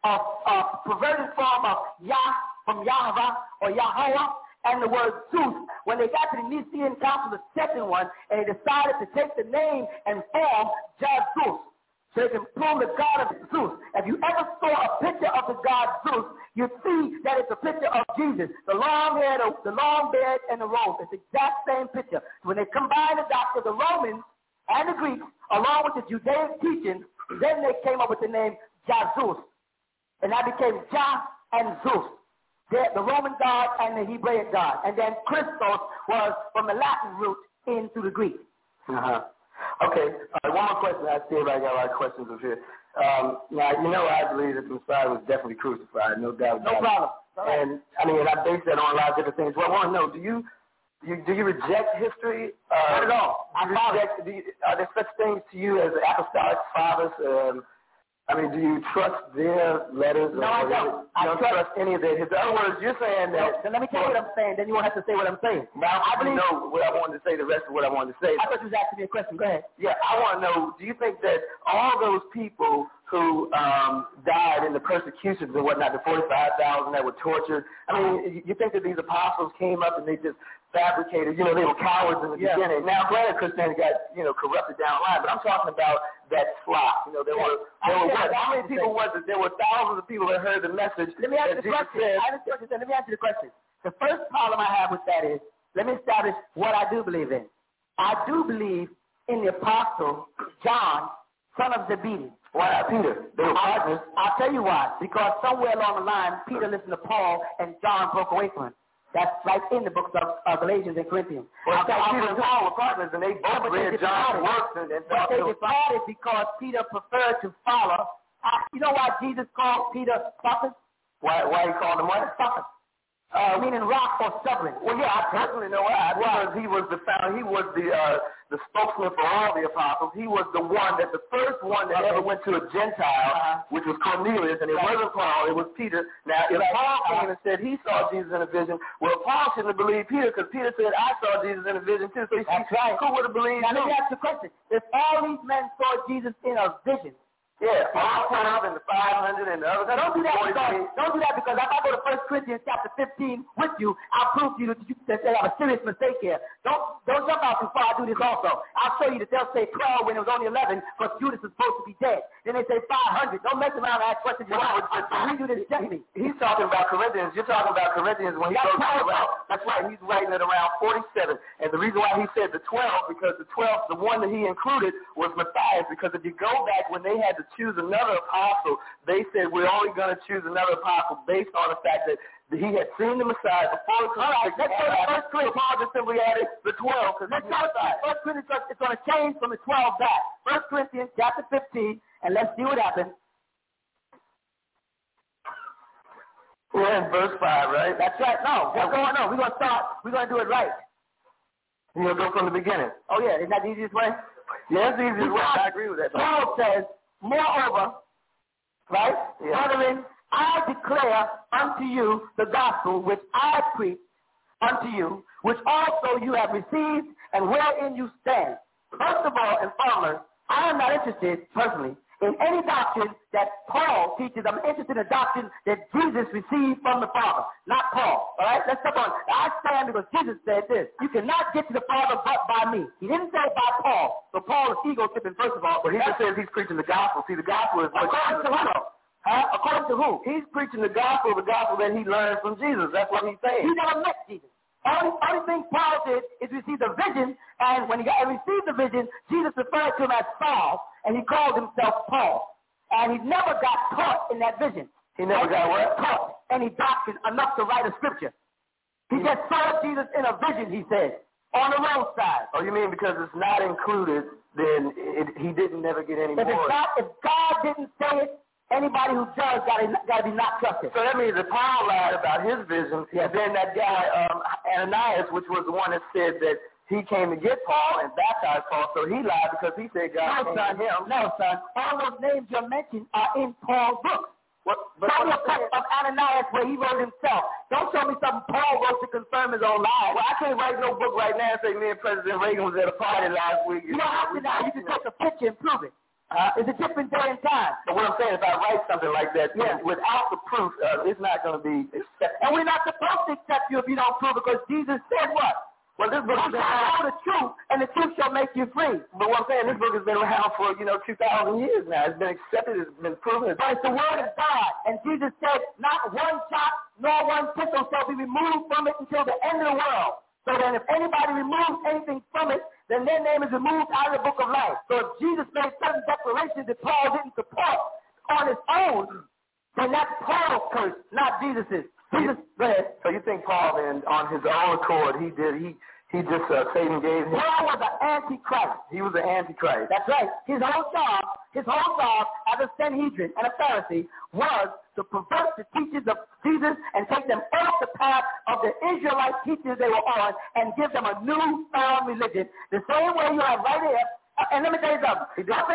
a perverted form of Yah from Yahweh or Yahweh, and the word Zeus. When they got to the Nicene Council, the second one, and they decided to take the name and form Jesus, so they can pull the god of Zeus. If you ever saw a picture of the god Zeus, you see that it's a picture of Jesus. The long hair, the long beard, and the robe. It's the exact same picture. When they combined the doctor, the Romans and the Greeks, along with the Judaic teachings, then they came up with the name Jesus. And that became Jah and Zeus. The Roman god and the Hebraic god. And then Christos was from the Latin root into the Greek. Okay. One more question. I see everybody got a lot of questions up here. Now, you know I believe that the Messiah was definitely crucified, no doubt about it. No problem. And, I base that on a lot of different things. Well, I want to know, do you reject history? Not at all. Are there such things to you as apostolic fathers? Do you trust their letters? No, I don't. You don't trust any of their. In other words, you're saying that. So let me tell you what I'm saying, then you won't have to say what I'm saying. Now, I believe you know what I wanted to say, the rest of what I wanted to say. I thought you was asking me a question. Go ahead. Yeah, I want to know, do you think that all those people who died in the persecutions and whatnot, the 45,000 that were tortured, you think that these apostles came up and they just fabricated, they were cowards in the beginning. Now, granted, Christianity got, corrupted down the line, but I'm talking about that flock. There were how many people was it? There were thousands of people that heard the message. Let me ask you the question. Let me ask you the question. The first problem I have with that is, let me establish what I do believe in. I do believe in the apostle John, son of Zebedee. Why not Peter? They were partners. I'll tell you why. Because somewhere along the line, Peter listened to Paul and John broke away from him. That's right in the books of Galatians and Corinthians. Well, Peter and Paul were partners, and they both read John's works. But they departed because Peter preferred to follow. You know why Jesus called Peter prophet? Why he called him what? Prophet. Meaning rock or stubborn. Well, yeah, I personally know why. Because he was the spokesman for all the apostles. He was the first one that ever went to a Gentile, which was Cornelius, and it wasn't Paul, it was Peter. Now, if Paul came and said he saw Jesus in a vision, well, Paul shouldn't have believed Peter, because Peter said, I saw Jesus in a vision too. So who would have believed him? Now, let me ask you a question. If all these men saw Jesus in a vision, yeah, Paul and the 500 and the other. Now, don't do that because if I go to 1 Corinthians chapter 15 with you, I'll prove to you that they have a serious mistake here. Don't jump out too far. I do this also. I'll show you that they'll say 12 when it was only 11 because Judas is supposed to be dead. Then they say 500. Don't mess around and ask questions. We do this gently. He's talking about Corinthians. You're talking about Corinthians when he goes around. That's right. He's writing it around 47. And the reason why he said the 12, because the 12, the one that he included was Matthias. Because if you go back when they had to choose another apostle, they said we're only going to choose another apostle based on the fact that he had seen the Messiah before. All right, let's go to 1 Corinthians. Paul just simply added the 12 because let's go to 1 Corinthians. It's going to change from the 12 back. 1 Corinthians chapter 15, and let's see what happens. We're in verse 5, right? That's right. No, what's going on? We're going to start. We're going to do it right. You're going to go from the beginning. Oh, yeah. Isn't that the easiest way? Yeah, that's the easiest way. I agree with that. Paul says, moreover, right? Yeah. Brethren, I declare unto you the gospel which I preach unto you, which also you have received and wherein you stand. First of all, and foremost, I am not interested, personally, in any doctrine that Paul teaches. I'm interested in a doctrine that Jesus received from the Father, not Paul. All right? Let's step on. I stand because Jesus said this. You cannot get to the Father but by me. He didn't say by Paul. So Paul is ego-tripping, first of all. But he just says he's preaching the gospel. See, the gospel is what according to who? According to who? He's preaching the gospel that he learned from Jesus. That's what he's saying. He never met Jesus. Only thing Paul did is receive the vision, and when he received the vision, Jesus referred to him as Saul, and he called himself Paul. And he never got taught in that vision. He never got what? Taught any doctrine enough to write a scripture. He just saw Jesus in a vision, he said, on the roadside. Oh, you mean because it's not included, then he didn't never get any more? If God didn't say it, anybody who does got to be not trusted. So that means that Paul lied about his vision, and then that guy, Ananias, which was the one that said that he came to get Paul and baptize Paul, so he lied because he said God came to him. No, son. All those names you mentioned are in Paul's book. Show me a text of Ananias where he wrote himself. Don't show me something Paul wrote to confirm his own lie. Well, I can't write no book right now and say me and President Reagan was at a party last week. You don't have to now. You can take a picture and prove it. It's a different day and time. But what I'm saying, if I write something like that, without the proof, it's not going to be accepted. And we're not supposed to accept you if you don't prove it, because Jesus said what? Well, this book has been around the truth, and the truth shall make you free. But what I'm saying, this book has been around for, 2,000 years now. It's been accepted. It's been proven. But it's the word of God. And Jesus said, not one jot nor one tittle shall be removed from it until the end of the world. So then if anybody removes anything from it, then their name is removed out of the book of life. So if Jesus made certain declarations that Paul didn't support on his own, then that's Paul's curse, not Jesus's. Jesus, go ahead. So you think Paul then, on his own accord, Satan gave him... Paul was an antichrist. He was an antichrist. That's right. His whole job as a Sanhedrin and a Pharisee was to pervert the teachings of Jesus and take them off the path of the Israelite teachings they were on and give them a newfound religion. The same way you have right here. And let me tell you something. Up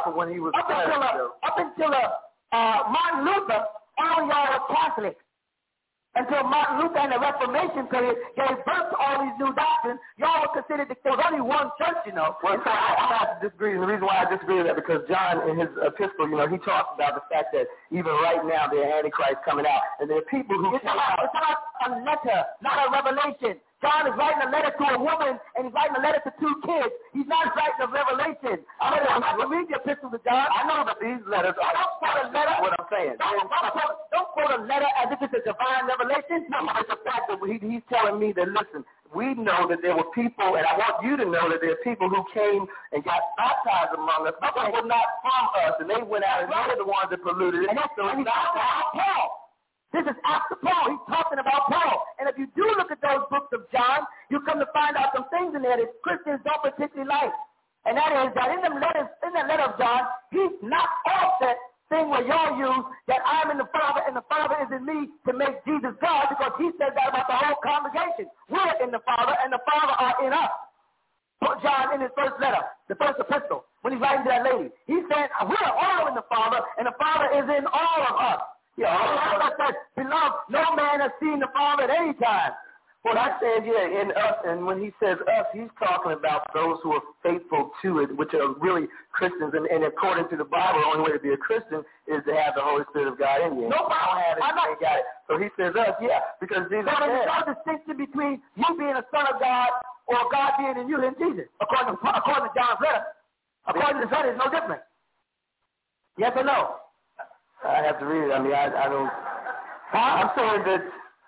until Martin Luther, all y'all were Catholics. Until Martin Luther and the Reformation period gave birth to all these new doctrines, y'all were considered there was only one church, Well, I have to disagree. And the reason why I disagree with that because John, in his epistle, he talks about the fact that even right now there are antichrists coming out, and there are people who it's not a letter, not a revelation. John is writing a letter to a woman, and he's writing a letter to 2 kids. He's not writing a revelation. I can read the epistle to John. I know that these letters are not quote a letter. What I'm saying. Don't quote a letter as if it's a divine revelation. No, it's the fact that he's telling me that, listen, we know that there were people, and I want you to know that there are people who came and got baptized among us, but they were not from us, and they went out and they were the ones that polluted it. And so it's not about Paul. This is after Paul. He's talking about Paul. And if you do look at those books of John, you come to find out some things in there that Christians don't particularly like. And that is that in the letter of John, he's knocked off that thing where y'all use that I'm in the Father and the Father is in me to make Jesus God, because he said that about the whole congregation. We're in the Father and the Father are in us. John, in his first letter, the first epistle, when he's writing to that lady, he said, we're all in the Father and the Father is in all of us. Yeah, beloved, no man has seen the Father at any time. Well, I said, yeah, in us, and when he says us, he's talking about those who are faithful to it, which are really Christians. And according to the Bible, the only way to be a Christian is to have the Holy Spirit of God in you. No problem. I'm not got it. So he says us, yeah, because Jesus said. There's no distinction between you being a son of God or God being in you in Jesus. According to John's letter. According to the letter, there's no difference. Yes or no? I have to read it. I mean, I don't. I'm saying that.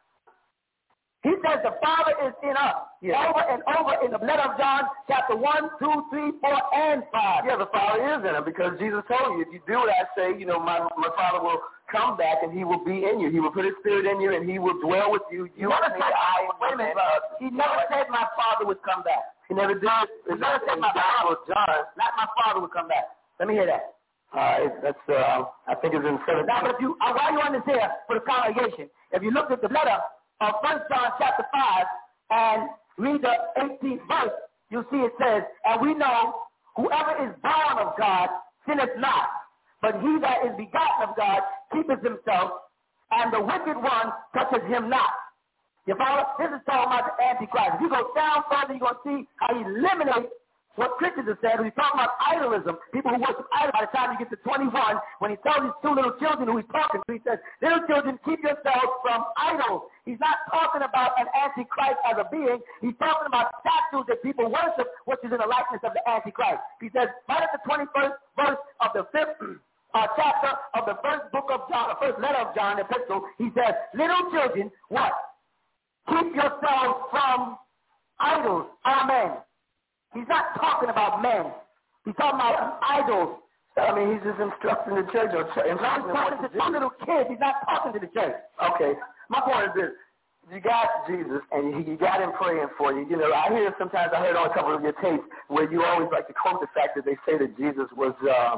He says the Father is in us. Yeah. Over and over in the letter of John, chapter 1, 2, 3, 4, and 5. Yeah, the Father is in him because Jesus told you, if you do what I say, my Father will come back and he will be in you. He will put his Spirit in you and he will dwell with you. Wait a minute, he never said my Father would come back. He never did. He never said my Father, John. Not my Father would come back. Let me hear that. That's I think it's in 17. Now, but while you're on this here for the congregation, if you look at the letter of 1 John chapter 5 and read the 18th verse, you'll see it says, and we know whoever is born of God sinneth not, but he that is begotten of God keepeth himself, and the wicked one touches him not. You follow? This is talking about the Antichrist. If you go down further, you're going to see how he eliminates what Christians have said. He's talking about idolism, people who worship idols. By the time you get to 21, when he tells these two little children who he's talking to, he says, little children, keep yourselves from idols. He's not talking about an Antichrist as a being. He's talking about statues that people worship, which is in the likeness of the Antichrist. He says, right at the 21st verse of the 5th chapter of the first book of John, the first letter of John, the epistle, he says, little children, what? Keep yourselves from idols. Amen. He's not talking about men. He's talking about idols. I mean, he's just instructing the church. He's talking to two little kids. He's not talking to the church. Okay. My point is this. You got Jesus, and you got him praying for you. I hear sometimes, I heard on a couple of your tapes, where you always like to quote the fact that they say that Jesus was,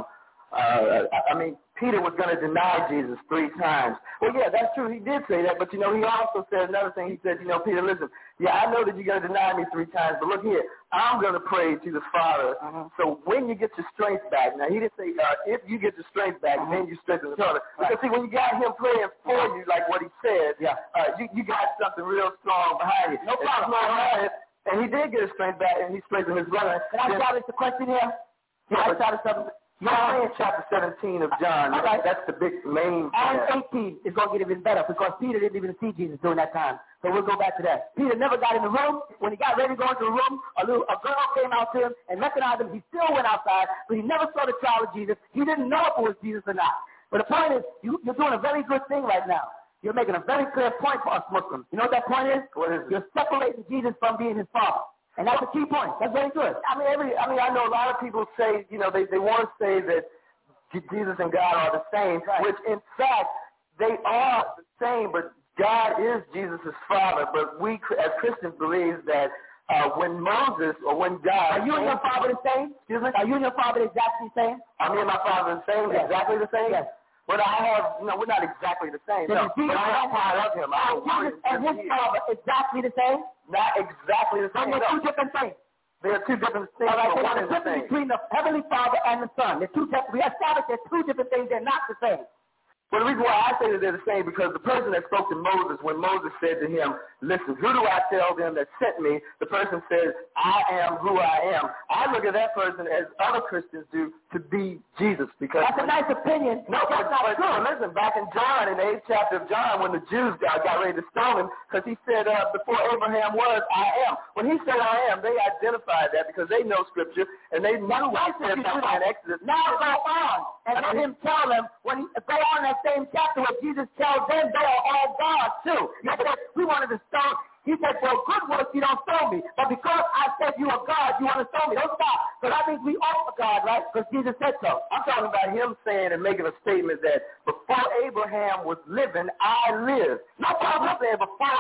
Peter was going to deny Jesus 3 times. Well, yeah, that's true. He did say that, but, he also said another thing. He said, Peter, listen, yeah, I know that you're going to deny me 3 times, but look here, I'm going to pray to the Father. So when you get your strength back, now he didn't say if you get your strength back, then you strengthen the Father. Because, see, when you got him praying for you, like what he said, you got something real strong behind you. No problem. And he did get his strength back, and he's strengthening his brother. Can I shout the question here? Yeah, I shouted something. John, chapter 17 of John, right. That's the big main. And 18 is going to get even better because Peter didn't even see Jesus during that time. So we'll go back to that. Peter never got in the room. When he got ready to go into the room, a girl came out to him and recognized him. He still went outside, but he never saw the child of Jesus. He didn't know if it was Jesus or not. But the point is, you're doing a very good thing right now. You're making a very clear point for us Muslims. You know what that point is? What is it? You're separating Jesus from being his father. And that's a key point. That's very good. I know a lot of people say, they want to say that Jesus and God are the same, which in fact they are the same, but God is Jesus' father. But we as Christians believe that when Moses or when God... Are you and your father the same? Excuse me? Are you and your father exactly the same? Are me and my father the same? Yes. Exactly the same? Yes. But I have, we're not exactly the same. No, but I have part of him. And his father exactly the same? Not exactly the same. And they're 2 different things. There are 2 different things. All right, one there's a difference between the Heavenly Father and the Son. We established there's 2 different things. They're not the same. Well, the reason why I say that they're the same because the person that spoke to Moses, when Moses said to him, listen, who do I tell them that sent me? The person says, I am who I am. I look at that person as other Christians do to be Jesus. Because that's a nice opinion. No, but listen, back in John, in the 8th chapter of John, when the Jews got ready to stone him, because he said, before Abraham was, I am. When he said I am, they identified that because they know Scripture, and they knew what he said in Exodus. Now go on and let him tell them, go on that same chapter where Jesus tells them they are all God too. He said, we wanted to stone. He said, well, good works you don't stone me. But because I said you are God, you want to stone me. Don't stop. So that means we are God, right? Because Jesus said so. I'm talking about him saying and making a statement that before Abraham was living, I lived. No problem. I'm saying before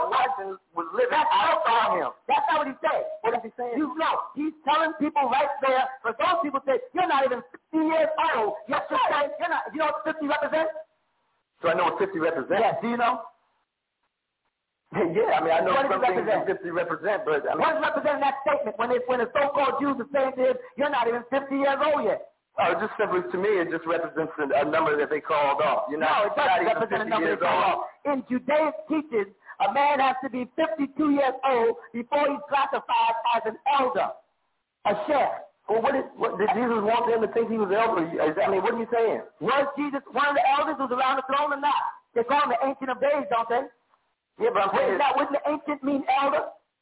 God was living, I saw him. That's not what he said. What is he saying? He's telling people right there, but those people say, you're not even 50 years old. You're not. You know what 50 represents? So I know what 50 represents? Yes. Do you know? Yeah, I know what some things that 50 represent, but what does represent that statement when the so-called Jews are saying to him, you're not even 50 years old yet? Just simply to me, it just represents a number that they called off. No, it doesn't represent a number they called off. In Judaic teachings, a man has to be 52 years old before he's classified as an elder, a chef. Well, what did Jesus want them to think he was elder? I mean, what are you saying? Was Jesus one of the elders who was around the throne or not? They call him the Ancient of Days, don't they? Yeah, but I'm saying... Wouldn't the ancient mean elder?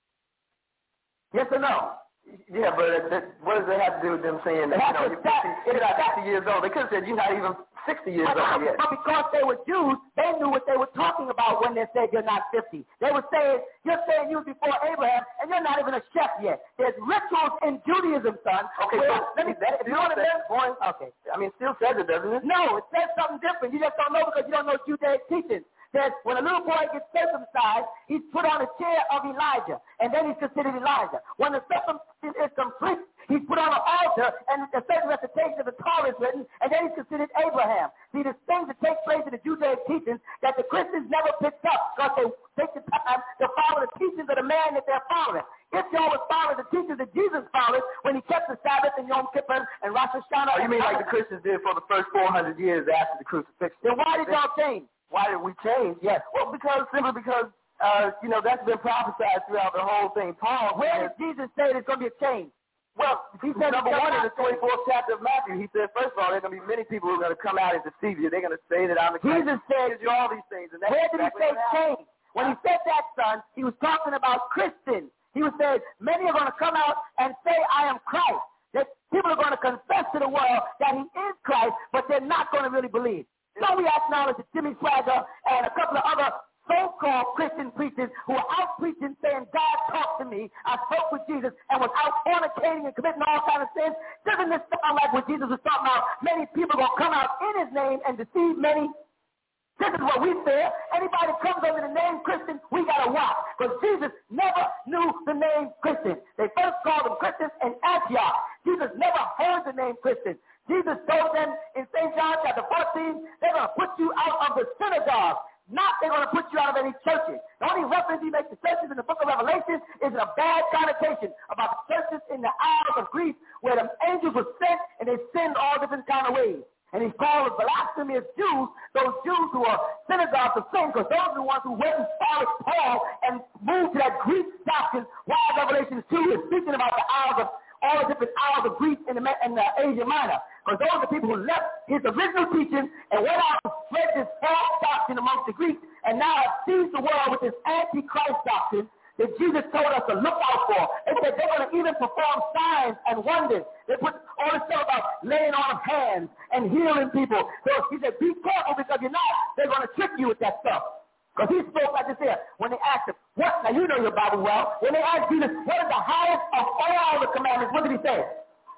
Yes or no? Yeah, but what does that have to do with them saying that, you're 50 years old? They could have said you're not even 60 years old yet. But because they were Jews, they knew what they were talking about when they said you're not 50. They were saying, you're saying you before Abraham, and you're not even a chef yet. There's rituals in Judaism, son. Okay, you know what I mean? Okay. I mean, it still says it, doesn't it? No, it says something different. You just don't know because you don't know Judaic teachings. That when a little boy gets circumcised, he's put on a chair of Elijah, and then he's considered Elijah. When the circumcision is complete, he's put on an altar, and a certain recitation of the Torah is written, and then he's considered Abraham. See, there's things that take place in the Judaic teachings that the Christians never picked up because they take the time to follow the teachings of the man that they're following. If y'all was following the teachings that Jesus followed when he kept the Sabbath and Yom Kippur and Rosh Hashanah. Oh, you mean like the Christians did for the first 400 years after the crucifixion? Then why did y'all change? Why did we change? Yes. Well, simply because, that's been prophesied throughout the whole thing. Paul, where did Jesus say there's going to be a change? Well, he said number one in the 24th chapter of Matthew, he said, first of all, there are going to be many people who are going to come out and deceive you. They're going to say that I'm the Christ. Jesus said, you all these things. And where did he say change? When he said that, son, he was talking about Christians. He was saying, many are going to come out and say, I am Christ. That people are going to confess to the world that he is Christ, but they're not going to really believe. So we acknowledge that Jimmy Swagger and a couple of other so-called Christian preachers who are out preaching saying, God talked to me, I spoke with Jesus, and was out fornicating and committing all kinds of sins. Doesn't this sound like what Jesus was talking about? Many people are going to come out in his name and deceive many. This is what we say. Anybody that comes under the name Christian, we got to watch. Because Jesus never knew the name Christian. They first called them Christians in Antioch. Jesus never heard the name Christian. Jesus told them in St. John chapter 14, they're going to put you out of the synagogue. Not they're going to put you out of any churches. The only reference he makes to churches in the book of Revelation is a bad connotation about the churches in the Isles of Greece where the angels were sent and they sinned all different kind of ways. And he's called blasphemous Jews, those Jews who are synagogues of sin, because those are the ones who went and followed Paul and moved to that Greek doctrine, while Revelation 2 is speaking about the Isles of all the different Isles of Greece and Asia Minor. Because those are the people who left his original teaching and went out and spread this false doctrine amongst the Greeks, and now have seized the world with this antichrist doctrine that Jesus told us to look out for. They said they're going to even perform signs and wonders. They put all this stuff about laying on of hands and healing people. So he said, be careful, because you're not, they're going to trick you with that stuff. Because he spoke like this here. When they asked him, what? Now you know your Bible well. When they asked Jesus, what is the highest of all the commandments? What did he say?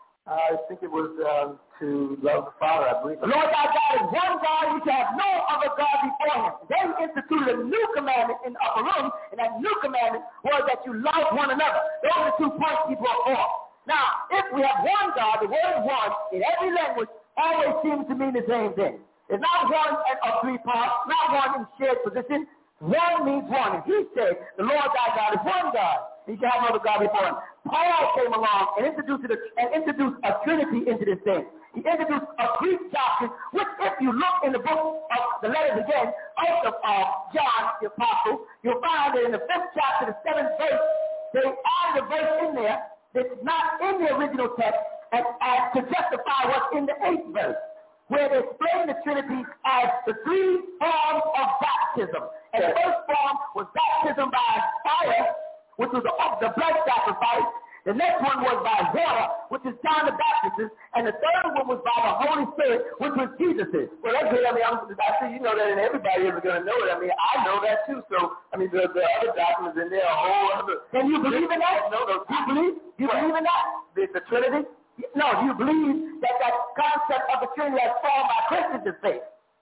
I think it was to love the Father, I believe. The Lord thy God is one God. You shall have no other God before him. Then he instituted a new commandment in the upper room, and that new commandment was that you love one another. Those are the 2 points he brought forth. Now, if we have one God, the word one, in every language, always seems to mean the same thing. It's not one of 3 parts, not one in shared position. One means one. And he said, the Lord thy God is one God. He shall have no other God before him. Paul came along and introduced a Trinity into this thing. He introduced a Greek doctrine, which if you look in the book of the letters again, of John the Apostle, you'll find that in the 5th chapter, the 7th verse, they added a verse in there that's not in the original text and to justify what's in the 8th verse, where they explain the Trinity as the 3 forms of baptism. And the first form was baptism by fire, which was the blood sacrifice. The next one was by water, which is John the Baptist. And the third one was by the Holy Spirit, which was Jesus'. Well, that's good. I mean, I see you know that, and everybody is going to know it. I mean, I know that too. So, I mean, the other documents in there, a whole other. And you believe in that? No. You believe in that? The Trinity? No, you believe that concept of the Trinity that's formed by Christians is fake?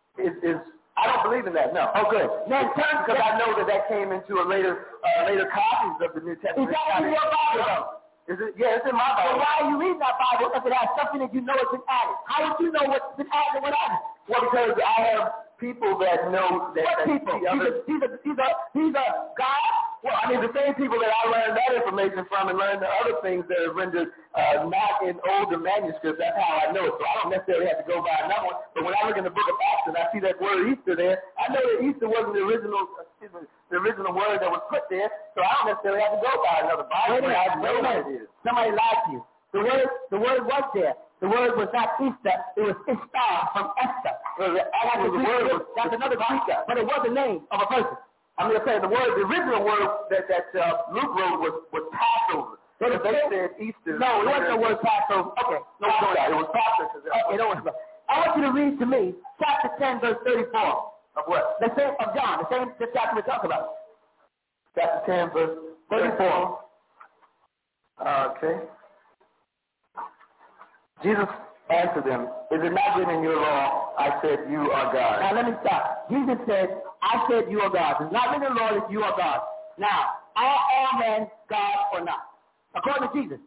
I don't believe in that, no. Oh, good. Now, because I know that came into a later copies of the New Testament. Is that in your Bible? Is it? Yeah, it's in my Bible. So why are you reading that Bible if it has something that you know has been added? How would you know what's been added and what added? Well, because I have people that know that. What people? These are God? Well, I mean, the same people that I learned that information from and learned the other things that are rendered not in older manuscripts. That's how I know it. So I don't necessarily have to go by another one. But when I look in the book of Acts and I see that word Easter there, I know that Easter wasn't the original original word that was put there, so I don't necessarily have to go by another Bible. I know what it is. Somebody lied to you. The word was there. The word was not Easter. It was Ishtar from Esther. That's another Greek, but it was the name of a person. I'm going to say the original word that Luke wrote was Passover. They said Easter. No, it wasn't the word Passover. Okay. No, it was Passover. Okay, no, I want you to read to me chapter 10, verse 34. Of what? The same of John, the same chapter we're talking about. Chapter 10, verse 34. Okay. Jesus answered them, "Is it not written in your law, I said you are God?" Now let me stop. Jesus said, "I said you are God." It's not written in the law that you are God. Now, are all men God or not? According to Jesus.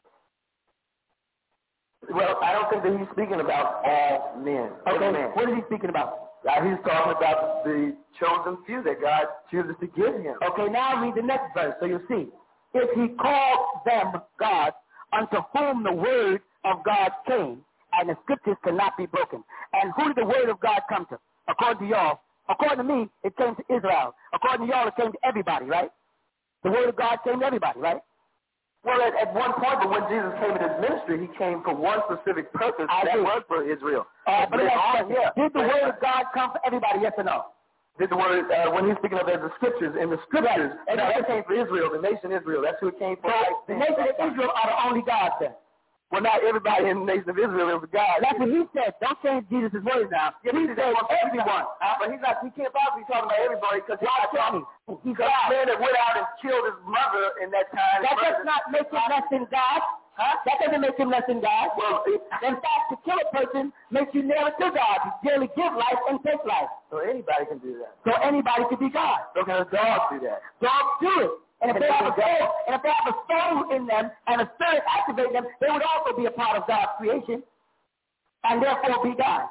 Well, I don't think that he's speaking about all men. Okay, what is he speaking about? He's talking about the chosen few that God chooses to give him. Okay, now read the next verse so you'll see. If he called them gods, unto whom the word of God came, and the scriptures cannot be broken. And who did the word of God come to? According to y'all. According to me, it came to Israel. According to y'all, it came to everybody, right? The word of God came to everybody, right? Well, at one point, but when Jesus came in his ministry, he came for one specific purpose, that was for Israel. Did the word of God come for everybody, yes or no? Did the word, when he's speaking of the scriptures, in the scriptures, and that came for Israel, the nation Israel. That's who it came for. So the nation of Israel are the only gods then. Well, not everybody in the nation of Israel is God. That's what he said. Don't change Jesus' words now. He said everyone. But he can't possibly be talking about everybody because he's a man that went out and killed his mother in that time. That does not make him less than God. Huh? That doesn't make him less than God. Well, in fact, to kill a person makes you nearer to God. You daily give life and take life. So anybody can do that. So anybody can be God. So can a dog do that? Dogs do it. And if they have a soul in them and a spirit activating them, they would also be a part of God's creation and therefore be God.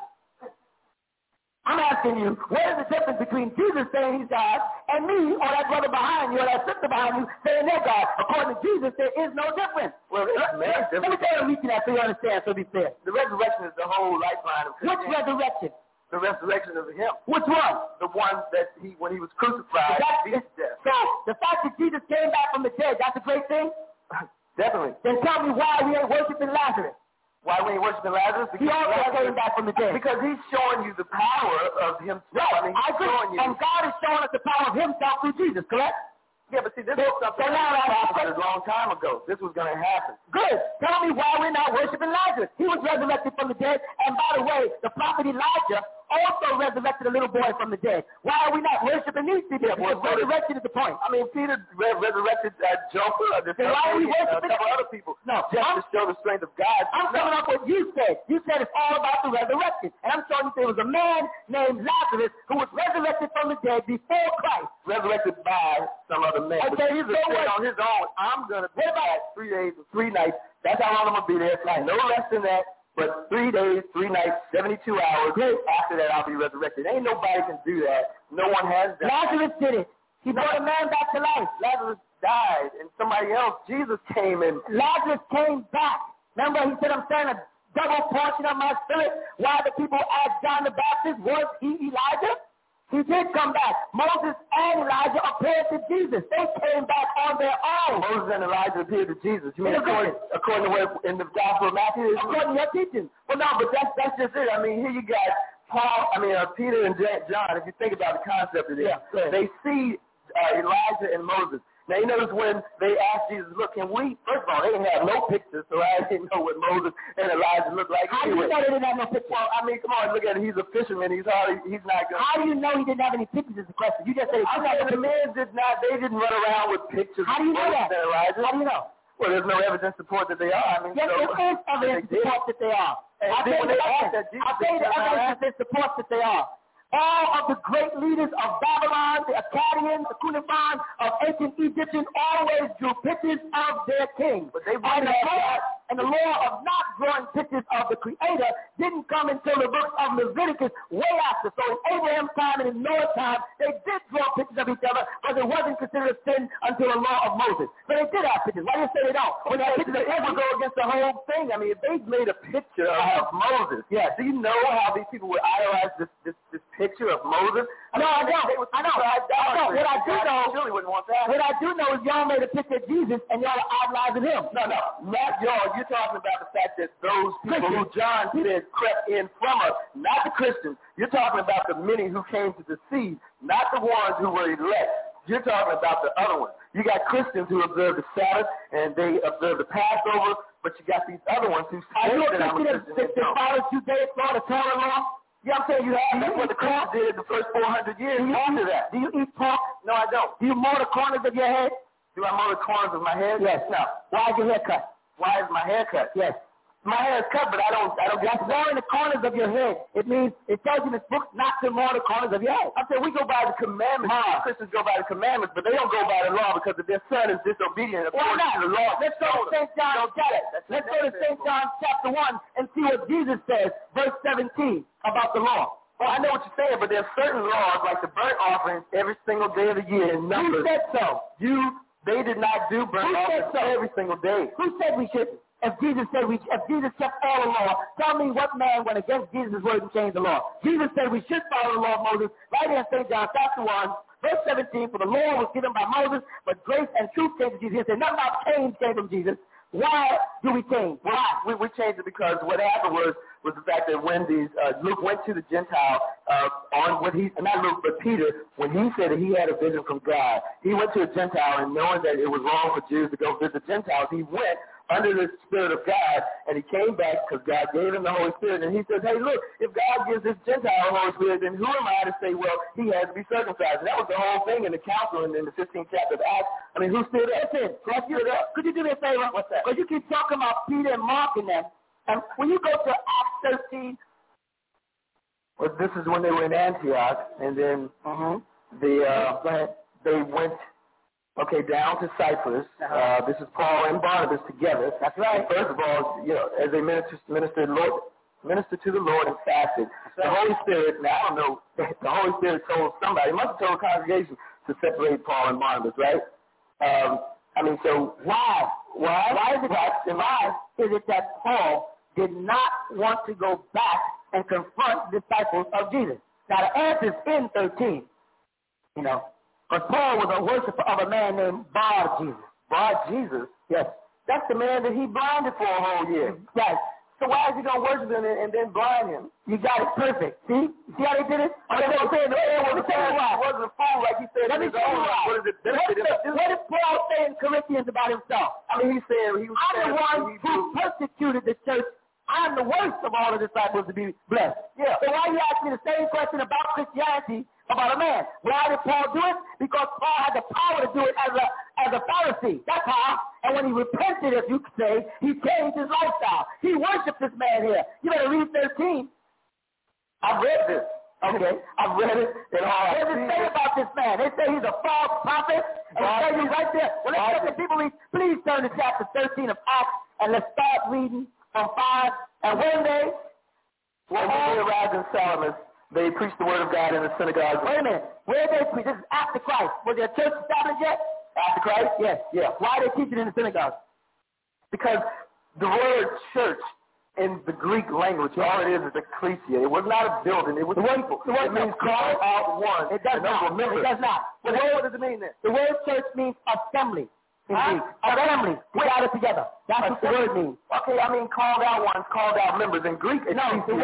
I'm asking you, what is the difference between Jesus saying he's God and me or that brother behind you or that sister behind you saying they're God? According to Jesus, there is no difference. Well, let me tell you reaching that so you understand, so be fair. The resurrection is the whole lifeline of Christianity. Which resurrection? The resurrection of him. Which one? The one that when he was crucified. So the fact that Jesus came back from the dead, that's a great thing? Definitely. Then tell me why we ain't worshiping Lazarus. Why we ain't worshiping Lazarus? He also came back from the dead. Because he's showing you the power of himself. Right. I mean, and God is showing us the power of himself through Jesus, correct? Yeah, but see, this was something that happened a long time ago. This was going to happen. Good. Tell me why we're not worshiping Lazarus. He was resurrected from the dead. And by the way, the prophet Elijah also resurrected a little boy from the dead. Why are we not worshiping these people? Because resurrection is the point. I mean, Peter resurrected Joker, why are we worshiping a couple other people. No, just to show the strength of God. I'm coming up with what you said. You said it's all about the resurrection. And I'm showing you there was a man named Lazarus who was resurrected from the dead before Christ. Resurrected by some other man. Okay, he's on his own. I'm going to be back 3 days or 3 nights. That's how long I'm going to be there. No less than that. But 3 days, 3 nights, 72 hours. After that, I'll be resurrected. Ain't nobody can do that. No one has done Lazarus did it. He brought a man back to life. Lazarus died, and somebody else, Jesus came in. Lazarus came back. Remember, he said, I'm saying a double portion of my spirit. Why the people asked John the Baptist, was he Elijah? He did come back. Moses and Elijah appeared to Jesus. They came back on their own. Moses and Elijah appeared to Jesus. You mean according to what in the Gospel of Matthew? According to your teaching. Well, no, but that's just it. I mean, here you got Peter and John. If you think about the concept of this, they see Elijah and Moses. Now, you notice when they asked Jesus, look, can we, first of all, they didn't have no pictures, so I didn't know what Moses and Elijah looked like. How do you know they didn't have no pictures? Well, I mean, come on, look at it. He's a fisherman. He's not going to. How do you know he didn't have any pictures is the question? You just said the men did not, they didn't run around with pictures. How do you know that? Elijah. How do you know? Well, there's no evidence to support that they are. I mean, yes, there is evidence to support that they are. I'll tell you the evidence that supports that they are. All of the great leaders of Babylon, the Akkadians, the Cuneiform, of ancient Egyptians always drew pictures of their king. But they And the law of not drawing pictures of the Creator didn't come until the book of Leviticus way after. So in Abraham's time and in Noah's time, they did draw pictures of each other, but it wasn't considered a sin until the law of Moses. So they did have pictures. Why do you say they don't? When they had pictures, they ever go against the whole thing. I mean, if they made a picture of Moses, do you know how these people would idolize this picture of Moses? No, I don't. I know. What I do know, what I do know is y'all made a picture of Jesus and y'all are idolizing him. No, not y'all. You're talking about the fact that those people who John said crept in from us, not the Christians. You're talking about the many who came to deceive, not the ones who were elect. You're talking about the other ones. You got Christians who observe the Sabbath and they observe the Passover, but you got these other ones who say that I'm a Christian. They follow Judaic law, the Torah law. Yeah, I'm saying you have. That's what the Christians did the first 400 years. After that. Do you eat pork? No, I don't. Do you mow the corners of your head? Do I mow the corners of my head? Yes. No. Why is your hair cut? Why is my hair cut? Yes. My hair is cut, but I don't get mowing the corners of your head. It means, it tells you in this book not to mow the corners of your head. I'm saying we go by the commandments. Christians go by the commandments, but they don't go by the law because if their son is disobedient according to the law. Let's go to St. John. Let's go to St. John chapter 1 and see what Jesus says, verse 17, about the law. Well, I know what you're saying, but there are certain laws, like the burnt offerings every single day of the year in Numbers. Who said so? They did not do burnt offerings every single day. Who said we shouldn't? If Jesus kept all the law, tell me what man went against Jesus' word and changed the law. Jesus said we should follow the law of Moses. Right here in St. John chapter 1, verse 17, for the law was given by Moses, but grace and truth came from Jesus. He said nothing about change came from Jesus. Why do we change? Why? We changed it because what happened was the fact that when Luke went to the Gentile Peter, when he said that he had a vision from God, he went to a Gentile and knowing that it was wrong for Jews to go visit Gentiles, he went under the Spirit of God, and he came back because God gave him the Holy Spirit, and he says, hey, look, if God gives this Gentile the Holy Spirit, then who am I to say, well, he has to be circumcised? And that was the whole thing in the council in the 15th chapter of Acts. I mean, who stood up? Could you do me a favor? What's that? Because you keep talking about Peter and Mark and them, and when you go to Acts 13, well, this is when they were in Antioch, and then they went down to Cyprus. This is Paul and Barnabas together. That's right. And first of all, as they ministered to the Lord and fasted, the Holy Spirit, now I don't know, the Holy Spirit told somebody, he must have told the congregation to separate Paul and Barnabas, right? So why is it that Paul did not want to go back and confront the disciples of Jesus? Now the answer is in 13, But Paul was a worshiper of a man named Bar-Jesus. Bar-Jesus? Yes. That's the man that he blinded for a whole year. Yes. So why is he going to worship him and then blind him? You got it perfect. See how they did it? Let me tell you why. He wasn't a fool like he said. Let me tell you why. What did Paul say in Corinthians about himself? I mean, he said he was I'm the one who persecuted the church. I'm the worst of all the disciples to be blessed. Yeah. So why you ask me the same question about Christianity about a man? Why did Paul do it? Because Paul had the power to do it as a Pharisee. That's how. And when he repented, if you could say, he changed his lifestyle. He worshiped this man here. You better read 13. I've read this. Okay, I've read it. What does it say about this man? They say he's a false prophet. And they tell you right there. Well, let's let the people read. Please turn to chapter 13 of Acts, and let's start reading from 5. And when they arrived in Salamis, they preached the word of God in the synagogue. Wait a minute. Where did they preach? This is after Christ. Was there a church established yet? After Christ? Yes. Yeah. Why are they teaching in the synagogue? Because the word church in the Greek language, all it is ecclesia. It was not a building. It was people. It means call out one. It does not. It does not. What does it mean then? The word church means assembly. Assembly. We got it together. That's what the word means. Okay, I mean called out ones, called out members. In Greek, it's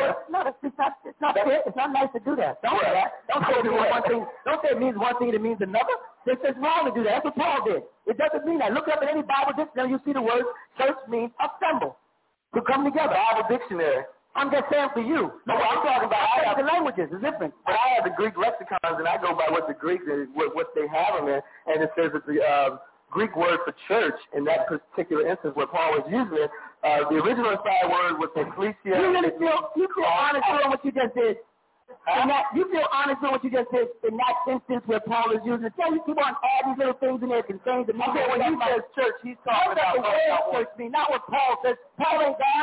not fair. It's not nice to do that. Don't say that. Don't say it means one thing. Don't say it means one thing and it means another. It's wrong to do that. That's what Paul did. It doesn't mean that. Look up in any Bible dictionary, you see the word church means assemble. To come together. Bible dictionary. I'm just saying for you. No, I'm talking about the languages. It's different. But I have the Greek lexicons, and I go by what the Greeks, what they have them in, and it says that the Greek word for church in that particular instance where Paul was using it, the original inspired word was ecclesia. You feel honest doing what you just did? And that, you feel honest with what you just said in that instance where Paul is using it. Tell you people want to add these little things in there can change the meaning. When he says church, he's talking about the word church mean, not what Paul says. Paul ain't God.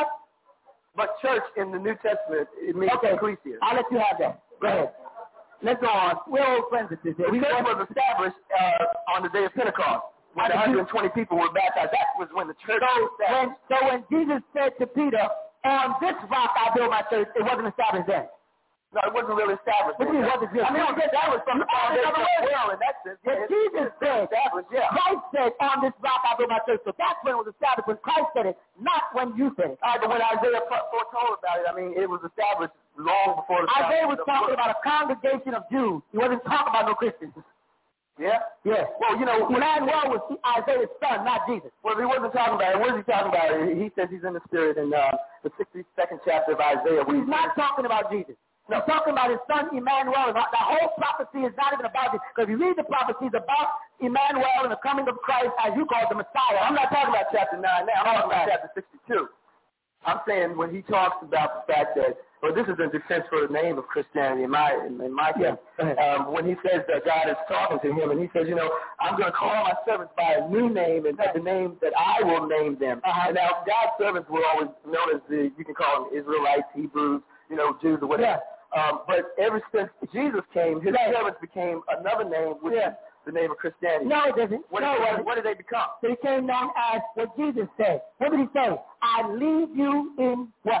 But church in the New Testament, it means ecclesia. I'll let you have that. Go ahead. Let's go on. We're old friends at this. The church was established on the day of Pentecost. When 120 people were baptized, that was when the church was established. So when Jesus said to Peter, on this rock I build my church, it wasn't established then. No, it wasn't really established. What do you mean, wasn't established? I mean, that was from the foundation of the world in that sense. Jesus said, Christ said, on this rock I build my church. So that's when it was established, when Christ said it, not when you said it. All right, but when Isaiah foretold about it, I mean, it was established long before the Isaiah was talking about a congregation of Jews. He wasn't talking about no Christians. Yeah? Yeah. Well, you know, Emmanuel was Isaiah's son, not Jesus. Well, he wasn't talking about it. What is he talking about? He says he's in the spirit in the 62nd chapter of Isaiah. He's not talking about Jesus. No. He's talking about his son Emmanuel. The whole prophecy is not even about this. Because if you read the prophecies about Emmanuel and the coming of Christ, as you call it, the Messiah. I'm not talking about chapter 9 now. I'm talking about chapter 62. I'm saying when he talks about the fact that, well, this is in defense for the name of Christianity in my case. When he says that God is talking to him and he says, you know, I'm going to call my servants by a new name and the name that I will name them. And now God's servants were always known as you can call them Israelites, Hebrews, you know, Jews or whatever. But ever since Jesus came, his servants became another name, which is the name of Christianity. No, it doesn't. What did they become? They came known as what Jesus said. What did he say? I leave you in what?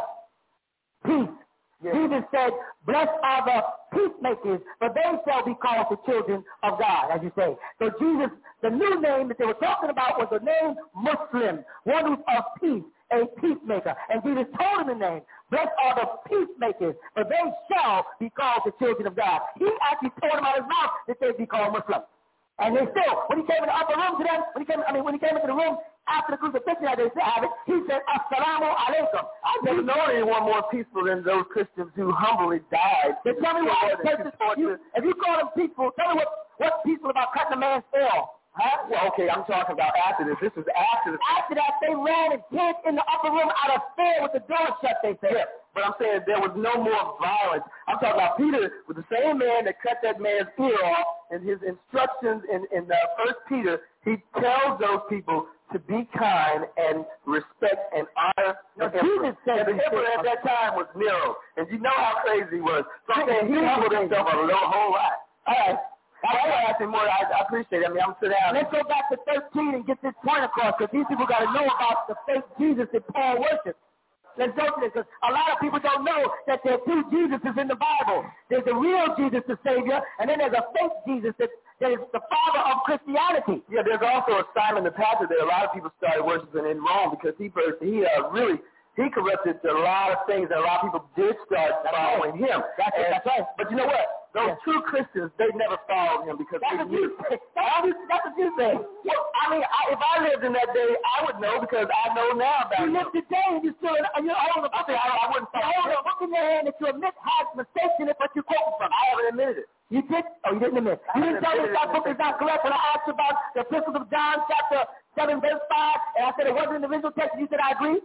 Peace. Yeah. Jesus said, blessed are the peacemakers, for they shall be called the children of God, as you say. So Jesus, the new name that they were talking about was the name Muslim, one who's of peace, a peacemaker. And Jesus told him the name, blessed are the peacemakers, for they shall be called the children of God. He actually told them out of his mouth that they'd be called Muslim. And they still, when he came in the upper room to them, when he came into the room after the crucifixion, as they have it, he said, Assalamu alaikum. I've never known anyone more peaceful than those Christians who humbly died. Then tell me why if you call them peaceful, tell me what's peaceful about cutting a man's ear. Huh? Well, okay, I'm talking about after this. This is after this. After that, they ran and hid in the upper room out of fear with the door shut, they said. Yeah, but I'm saying there was no more violence. I'm talking about Peter was the same man that cut that man's ear off. And his instructions in 1 Peter, he tells those people to be kind and respect and honor the emperor. And the emperor at that time was Nero. And you know how crazy he was. So I'm saying he humbled himself a whole lot. All right. I appreciate it. I mean, I'm sitting down. Let's go back to 13 and get this point across, because these people got to know about the fake Jesus that Paul worships. Let's go to this, because a lot of people don't know that there are two Jesuses in the Bible. There's a real Jesus, the Savior, and then there's a fake Jesus that is the father of Christianity. Yeah, there's also a Simon the Pastor that a lot of people started worshiping in Rome because he corrupted a lot of things, and a lot of people did start following him. That's right. But you know what? Those true Christians, they never followed him because that's what you say. That's what you say. Well, I mean, if I lived in that day, I would know because I know now about it. You live today and you're still you're old enough. I wouldn't follow him. Hold on, look in your hand that you admit has mistakes in it, but you quote from. I haven't admitted it. You did? Oh, you didn't admit. You didn't tell me that book is not correct when I asked you about the Epistles of John, chapter 7, verse 5, and I said it wasn't in the original text, and you said I agree?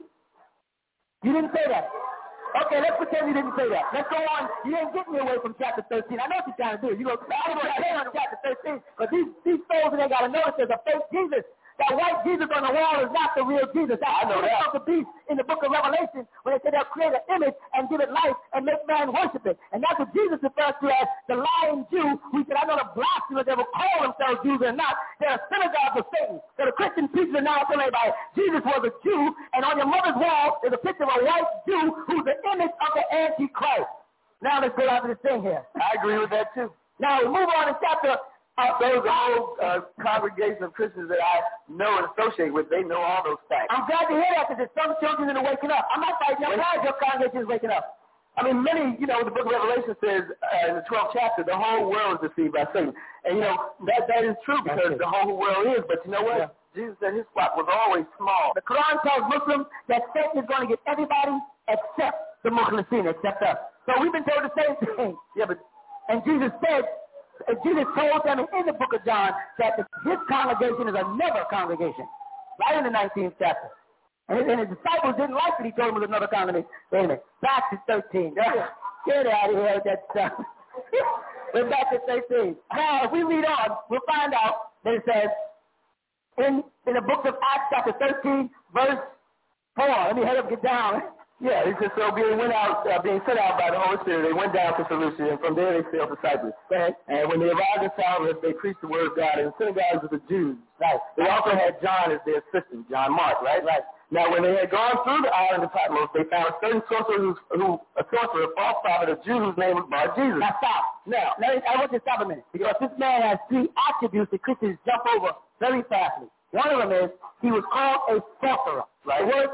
You didn't say that. Okay, let's pretend you didn't say that. Let's go on. You ain't getting me away from chapter 13. I know what you're trying to do. You're going to stay on chapter 13, but these souls, they got to notice there's a fake Jesus. That white Jesus on the wall is not the real Jesus. I know that. Of the beast in the book of Revelation, when they say they'll create an image and give it life and make man worship it. And that's what Jesus refers to as the lying Jew, who said, I know the blasphemers that will call themselves Jews or not. They're synagogues of Satan. So the Christian preachers are now telling everybody, Jesus was a Jew, and on your mother's wall is a picture of a white Jew who's the image of the Antichrist. Now let's go down to this thing here. I agree with that too. Now we move on to chapter there's a whole congregation of Christians that I know and associate with. They know all those facts. I'm glad to hear that, because there's some children that are waking up. I'm not fighting. I'm glad your congregation is waking up. I mean, the book of Revelation says in the 12th chapter, the whole world is deceived by Satan. And, that is true because the whole world is. But you know what? Yeah. Jesus said his flock was always small. The Quran tells Muslims that Satan is going to get everybody except the Muslims, except us. So we've been told the same thing. Yeah, and Jesus said, Jesus told them in the book of John that his congregation is a never congregation, right in the 19th chapter. And his disciples didn't like it. He told them it was another congregation. Wait a minute. Back to 13. Get out of here with that stuff. We're back to 13. Now, if we read on, we'll find out that it says, in the book of Acts chapter 13, verse 4. Let me head up, get down. Yeah, it says, so being sent out by the Holy Spirit, they went down to Seleucia, and from there they sailed to Cyprus. Right. And when they arrived in Salamis, they preached the word of God in the synagogues of the Jews. Right. They also had John as their assistant, John Mark, right? Right. Now, when they had gone through the island of Patmos, they found a certain sorcerer, a false prophet, a Jew whose name was Bar-Jesus. Now stop. Now, I want you to stop a minute, because this man has three attributes that Christians jump over very fastly. One of them is he was called a sorcerer. Right. The word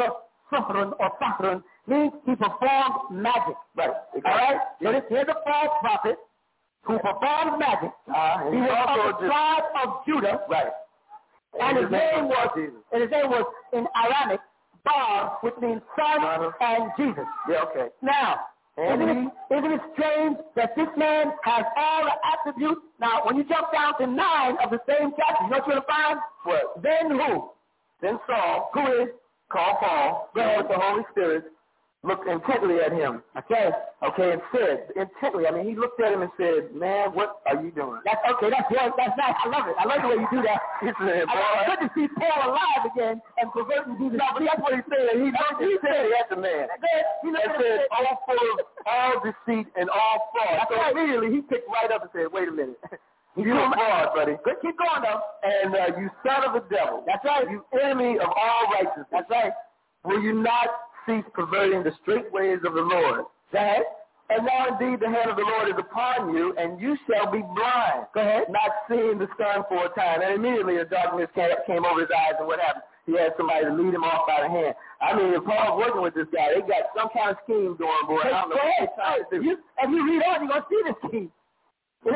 sorcerer means he performed magic. Right. Exactly. All right? So here's a false prophet who performed magic. He was of the tribe of Judah. Right. And his name was in Aramaic, Bar, which means son and Jesus. Yeah, okay. Now, isn't it strange that this man has all the attributes? Now, when you jump down to 9 of the same chapter, you know what you're going to find? What? Then who? Then Saul, who is called Paul, with the Holy Spirit, looked intently at him. Okay, and said, intently, I mean, he looked at him and said, man, what are you doing? That's nice. I love it. I love the way you do that. He said, it's good to see Paul alive again and perverting Jesus. No, but that's what he said. He said at the man. He said, all full of all deceit and all fraud. So immediately he picked right up and said, wait a minute. You're a fraud, buddy. Good, keep going, though. And you son of the devil. That's right. You enemy of all righteousness. That's right. Will you not cease perverting the straight ways of the Lord? That. And now indeed the hand of the Lord is upon you, and you shall be blind, not seeing the sun for a time. And immediately a darkness came over his eyes, and what happened? He had somebody to lead him off by the hand. I mean, if Paul's working with this guy, they got some kind of scheme going, boy. I don't know what they're trying to do. If you read on, you're going to see this scheme. The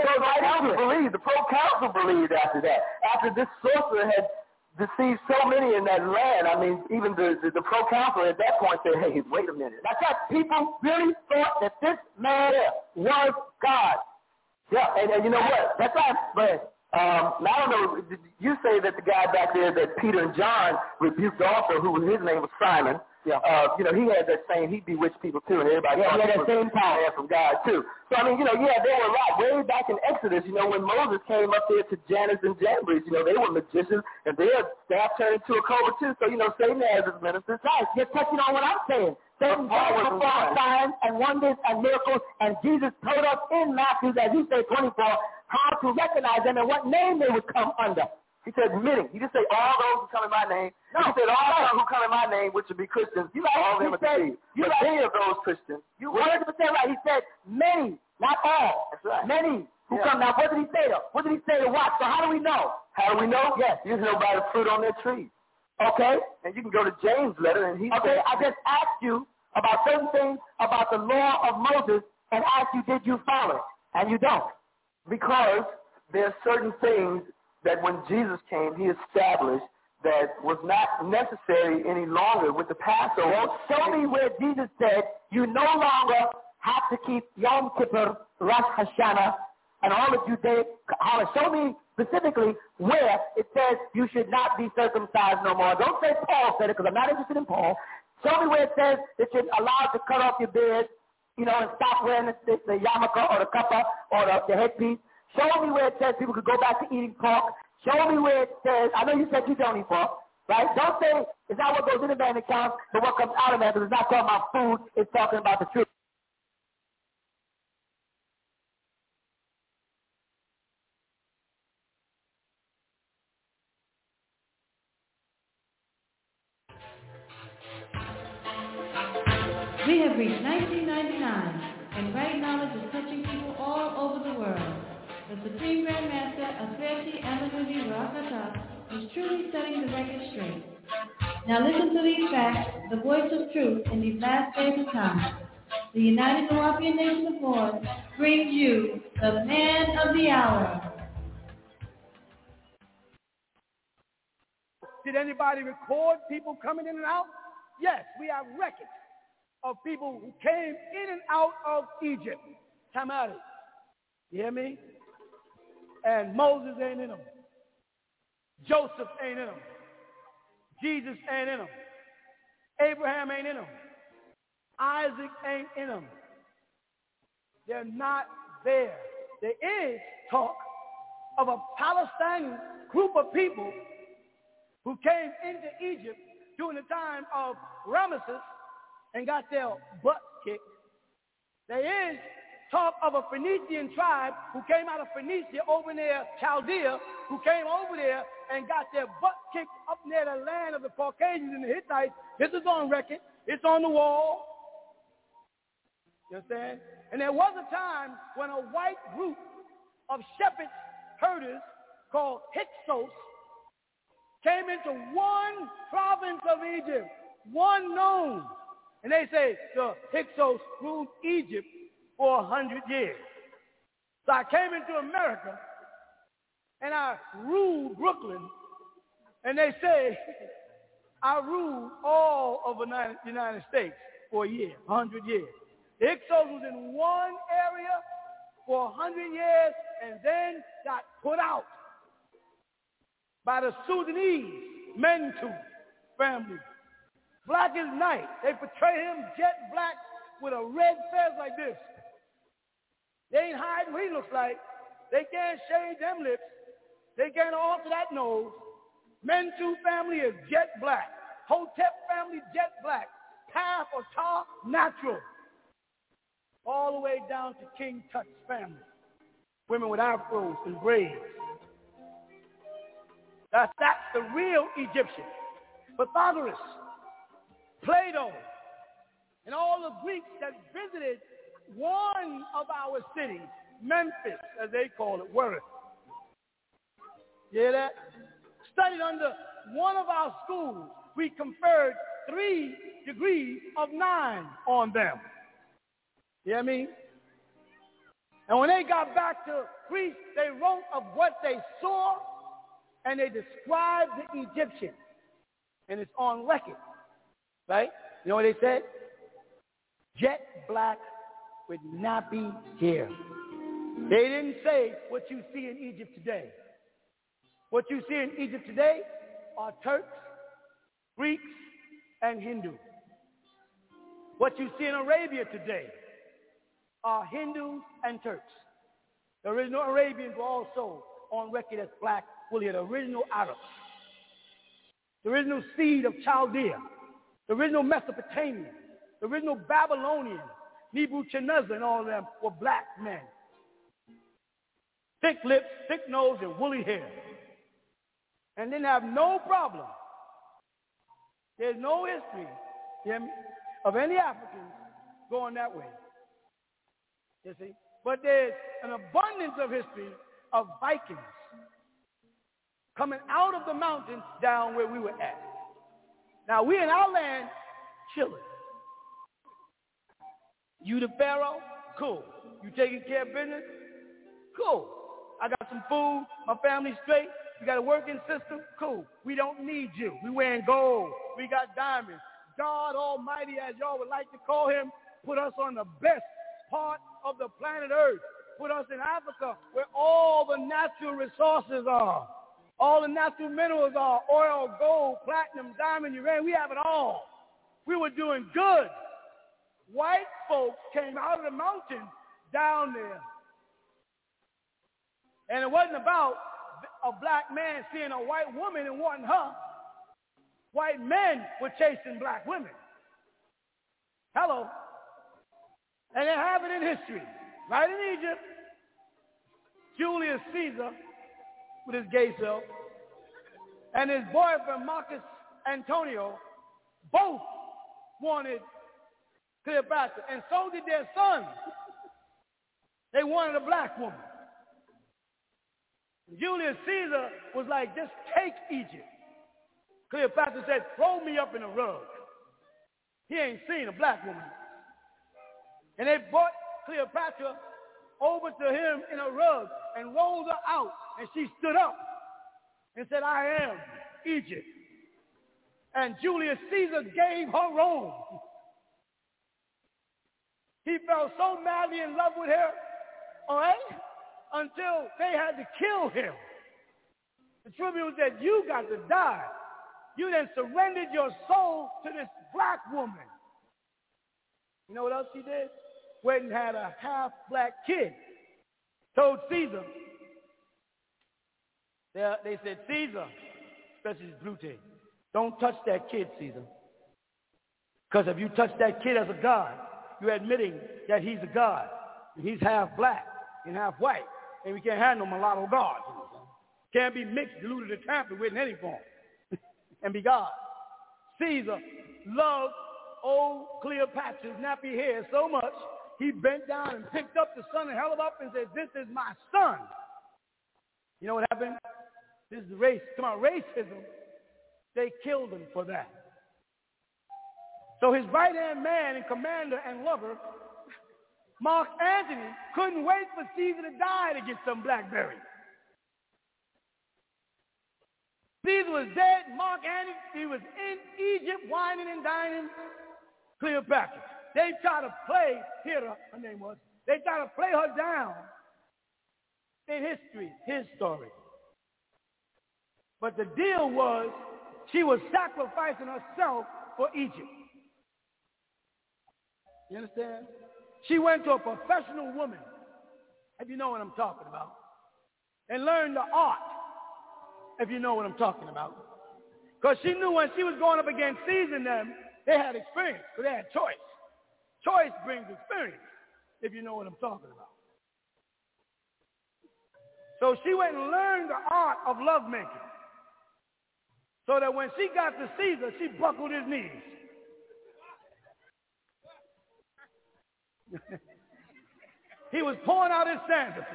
pro-council believed after that. After this sorcerer had deceived so many in that land, I mean, even the pro-council at that point said, hey, wait a minute. That's right. People really thought that this man was God. Yeah, and you know what? That's right. But now, I don't know, did you say that the guy back there that Peter and John rebuked also, his name was Simon. Yeah. He had that same, he bewitched people too, and everybody he had that same power from God too. So, I mean, there were a lot way back in Exodus, when Moses came up there to Janus and Jambres, they were magicians, and their staff turned into a cobra too. So, Satan has his ministers. Right, you're touching on what I'm saying. Satan performed signs and wonders and miracles, and Jesus told us in Matthew, as you say, 24, how to recognize them and what name they would come under. He said many. He didn't say all those who come in my name. No, he said all those who come in my name, which would be Christians. All of them are deceived. But many of those Christians. You 100% right. He said many, not all. That's right. Many who come. Now, what did he say though? What did he say to what? So how do we know? How do we know? Yes. You know by the fruit on their trees. Okay. And you can go to James' letter, and he said, I just asked you about certain things about the law of Moses and asked you, did you follow it? And you don't. Because there are certain things that when Jesus came, he established that was not necessary any longer with the Passover. Well, show me where Jesus said you no longer have to keep Yom Kippur, Rosh Hashanah, and all the Judaic holidays. Show me specifically where it says you should not be circumcised no more. Don't say Paul said it, because I'm not interested in Paul. Show me where it says that you're allowed to cut off your beard, and stop wearing the yarmulke or the kappa or the headpiece. Show me where it says people could go back to eating pork. Show me where it says, I know you said you don't eat pork, right? Don't say it's not what goes in the bank account, but what comes out of that, because it's not talking about food, it's talking about the truth. We have reached 1999, and right knowledge is touching people all over the world. The Supreme Grand Master Asweti Amanuji Rakata is truly setting the record straight. Now listen to these facts, the voice of truth in these last days of time. The United Nuwapian Nation of God brings you the Man of the Hour. Did anybody record people coming in and out? Yes, we have records of people who came in and out of Egypt. Tamari. You hear me? And Moses ain't in them. Joseph ain't in them. Jesus ain't in them. Abraham ain't in them. Isaac ain't in them. They're not there. There is talk of a Palestinian group of people who came into Egypt during the time of Ramesses and got their butt kicked. There is talk of a Phoenician tribe who came out of Phoenicia over near Chaldea, who came over there and got their butt kicked up near the land of the Caucasians and the Hittites. This is on record. It's on the wall. You understand? And there was a time when a white group of shepherds, herders, called Hyksos, came into one province of Egypt, one known. And they say the Hyksos ruled Egypt for 100 years. So I came into America and I ruled Brooklyn. And they say I ruled all of the United States for a year, 100 years. The Hyksos was in one area for 100 years and then got put out by the Sudanese Mentu family. Black as night. They portray him jet black with a red fez like this. They ain't hiding what he looks like. They can't shave them lips. They can't alter that nose. Mentu family is jet black. Hotep family, jet black. Taf or Tar, natural. All the way down to King Tut's family. Women with afros and braids. That's the real Egyptian. Pythagoras, Plato, and all the Greeks that visited one of our cities, Memphis, as they call it, Worth. You hear that? Studied under one of our schools. We conferred 3 degrees of 9 on them. You hear me? And when they got back to Greece, they wrote of what they saw, and they described the Egyptian. And it's on record, right? You know what they said? Jet black with nappy hair. They didn't say what you see in Egypt today. What you see in Egypt today are Turks, Greeks, and Hindus. What you see in Arabia today are Hindus and Turks. The original Arabians were also on record as black, fully the original Arabs. The original seed of Chaldea, the original Mesopotamia, the original Babylonians, Nebuchadnezzar and all of them were black men. Thick lips, thick nose, and woolly hair. And didn't have no problem. There's no history of any Africans going that way. You see? But there's an abundance of history of Vikings coming out of the mountains down where we were at. Now, we in our land chilling. You the Pharaoh? Cool. You taking care of business? Cool. I got some food. My family's straight. We got a working system? Cool. We don't need you. We wearing gold. We got diamonds. God Almighty, as y'all would like to call him, put us on the best part of the planet Earth. Put us in Africa where all the natural resources are. All the natural minerals are oil, gold, platinum, diamond, uranium. We have it all. We were doing good. White folks came out of the mountains down there. And it wasn't about a black man seeing a white woman and wanting her. White men were chasing black women. Hello. And they have it in history. Right in Egypt, Julius Caesar, with his gay self, and his boyfriend Marcus Antonio, both wanted Cleopatra, and so did their son. They wanted a black woman. Julius Caesar was like, just take Egypt. Cleopatra said, throw me up in a rug. He ain't seen a black woman. And they brought Cleopatra over to him in a rug and rolled her out, and she stood up and said, I am Egypt. And Julius Caesar gave her Rome. He fell so madly in love with her, all right, until they had to kill him. The tribune said, you got to die. You then surrendered your soul to this black woman. You know what else she did? went and had a half-black kid. Told Caesar, they said, Caesar, especially Brute, don't touch that kid, Caesar. Because if you touch that kid as a god, you're admitting that he's a god. And he's half black and half white. And we can't have no mulatto god. Can't be mixed, diluted, or tampered with in any form. And be God. Caesar loved old Cleopatra's nappy hair so much, he bent down and picked up the son and held him up and said, this is my son. You know what happened? This is the race. Come on, racism. They killed him for that. So his right-hand man and commander and lover, Mark Antony, couldn't wait for Caesar to die to get some blackberry. Caesar was dead. Mark Antony, he was in Egypt whining and dining Cleopatra. They tried to play, her name was, they tried to play her down in history, his story. But the deal was she was sacrificing herself for Egypt. You understand? She went to a professional woman, if you know what I'm talking about, and learned the art, if you know what I'm talking about. Because she knew when she was going up against Caesar and them, they had experience, but they had choice. Choice brings experience, if you know what I'm talking about. So she went and learned the art of lovemaking. So that when she got to Caesar, she buckled his knees. He was pouring out his sandals.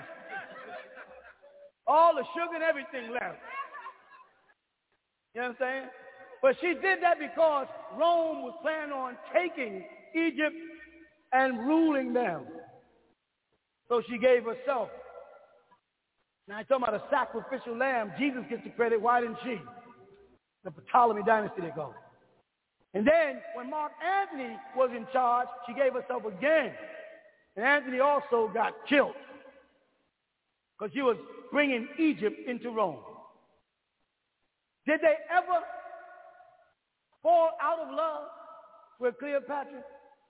All the sugar and everything left. You know what I'm saying? But she did that because Rome was planning on taking Egypt and ruling them. So she gave herself. Now I'm talking about a sacrificial lamb. Jesus gets the credit. Why didn't she? The Ptolemy dynasty they go. And then when Mark Antony was in charge, she gave herself again. And Antony also got killed because she was bringing Egypt into Rome. Did they ever fall out of love with Cleopatra?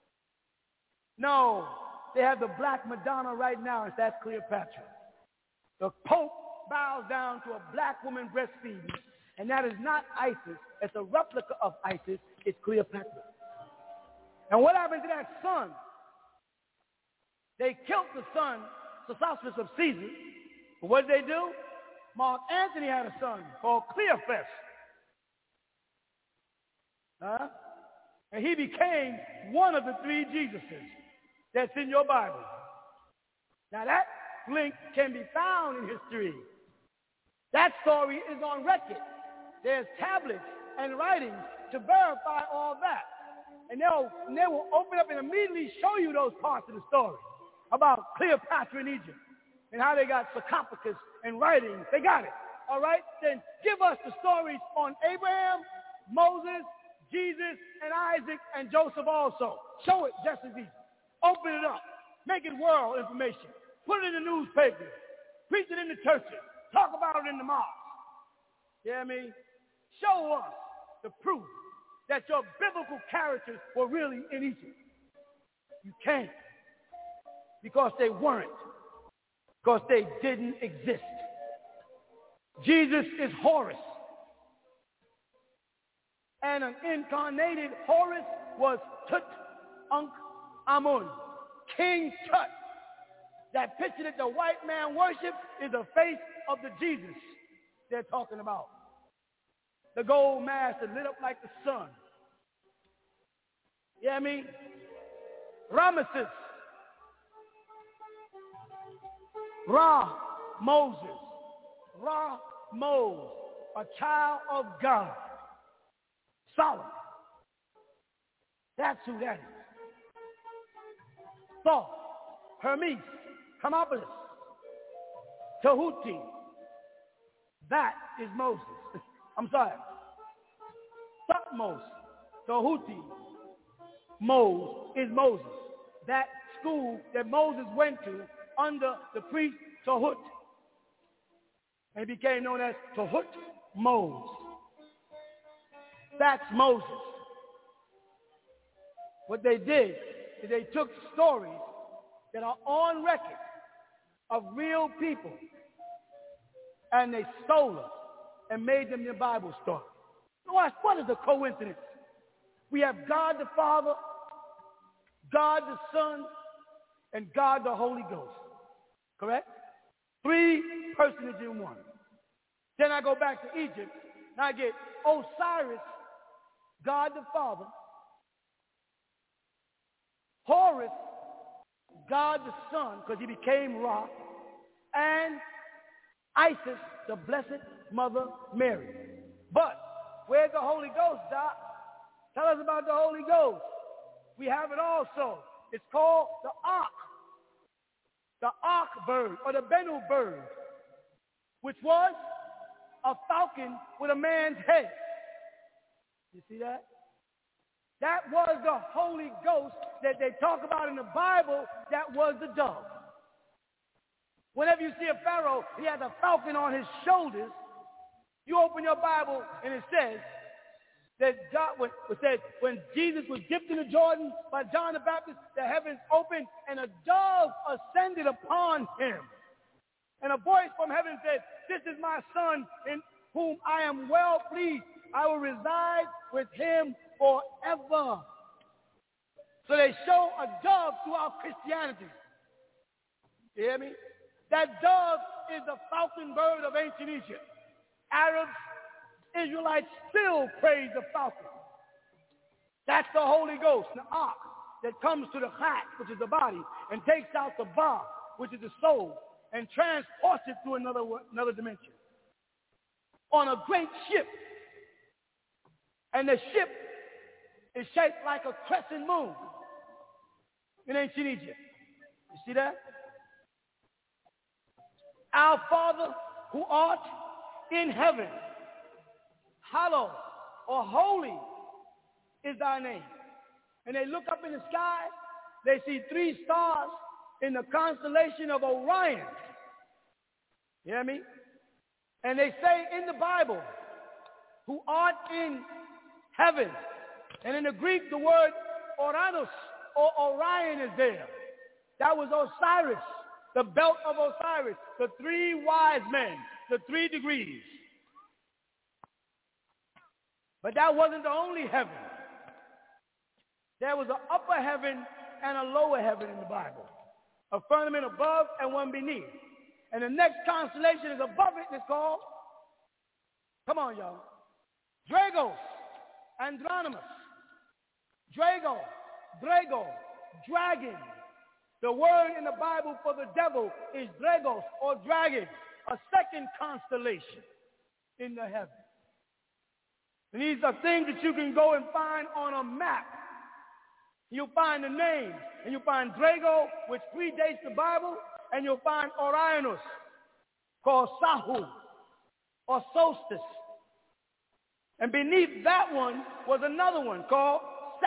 No. They have the Black Madonna right now, and that's Cleopatra. The Pope bows down to a black woman breastfeeding, and that is not ISIS. It's a replica of ISIS. It's Cleopatra. And what happened to that son? They killed the son, Sesostris of Caesar. But what did they do? Mark Antony had a son called Cleophas. And he became one of the three Jesuses that's in your Bible. Now that link can be found in history. That story is on record. There's tablets and writings to verify all that. And they will open up and immediately show you those parts of the story about Cleopatra in Egypt and how they got sarcophagus and writings. They got it. All right? Then give us the stories on Abraham, Moses, Jesus, and Isaac, and Joseph also. Show it just as easy. Open it up. Make it world information. Put it in the newspapers. Preach it in the churches. Talk about it in the mosques. You hear me? Show us the proof that your biblical characters were really in Egypt. You can't. Because they weren't. Because they didn't exist. Jesus is Horus. And an incarnated Horus was Tut-Ankh-Amun, King Tut. That picture that the white man worships is the face of the Jesus they're talking about. The gold mask that lit up like the sun. You hear me? Ramesses. Ra, Moses. Ra, Moses, a child of God. Solomon. That's who that is. Thoth, Hermes, Hermopolis, Tahuti. That is Moses. I'm sorry. Thutmose, Tahuti, Moses is Moses. That school that Moses went to under the priest Tahut. And he became known as Tahut Moses. That's Moses. What they did is they took stories that are on record of real people, and they stole them and made them their Bible story. What is the coincidence? We have God the Father, God the Son, and God the Holy Ghost. Correct? 3 personages in one. Then I go back to Egypt, and I get Osiris, God the Father, Horus, God the Son, because he became Ra, and Isis, the Blessed Mother Mary. But where's the Holy Ghost, Doc? Tell us about the Holy Ghost. We have it also. It's called the Ark bird, or the Bennu bird, which was a falcon with a man's head. You see that? That was the Holy Ghost that they talk about in the Bible. That was the dove. Whenever you see a Pharaoh, he has a falcon on his shoulders. You open your Bible and it says that when Jesus was dipped in the Jordan by John the Baptist, the heavens opened and a dove ascended upon him. And a voice from heaven said, "This is my son in whom I am well pleased. I will reside with him forever." So they show a dove throughout Christianity. You hear me? That dove is the falcon bird of ancient Egypt. Arabs, Israelites still praise the falcon. That's the Holy Ghost, the Ark, that comes to the Chat, which is the body, and takes out the Ba, which is the soul, and transports it to another dimension on a great ship. And the ship is shaped like a crescent moon in ancient Egypt. You see that? Our Father who art in heaven, hallowed or holy is thy name. And they look up in the sky, they see 3 stars in the constellation of Orion. You hear me? And they say in the Bible, who art in heaven. And in the Greek, the word Uranus or Orion is there. That was Osiris, the belt of Osiris, the 3 wise men, the 3 degrees. But that wasn't the only heaven. There was an upper heaven and a lower heaven in the Bible. A firmament above and one beneath. And the next constellation is above it, and it's called, come on, y'all, Dragos, Andromeda. Drago, dragon. The word in the Bible for the devil is Dragos, or dragon, a second constellation in the heavens. And these are things that you can go and find on a map. You'll find the names, and you'll find Drago, which predates the Bible, and you'll find Orionus, called Sahu, or Solstice. And beneath that one was another one called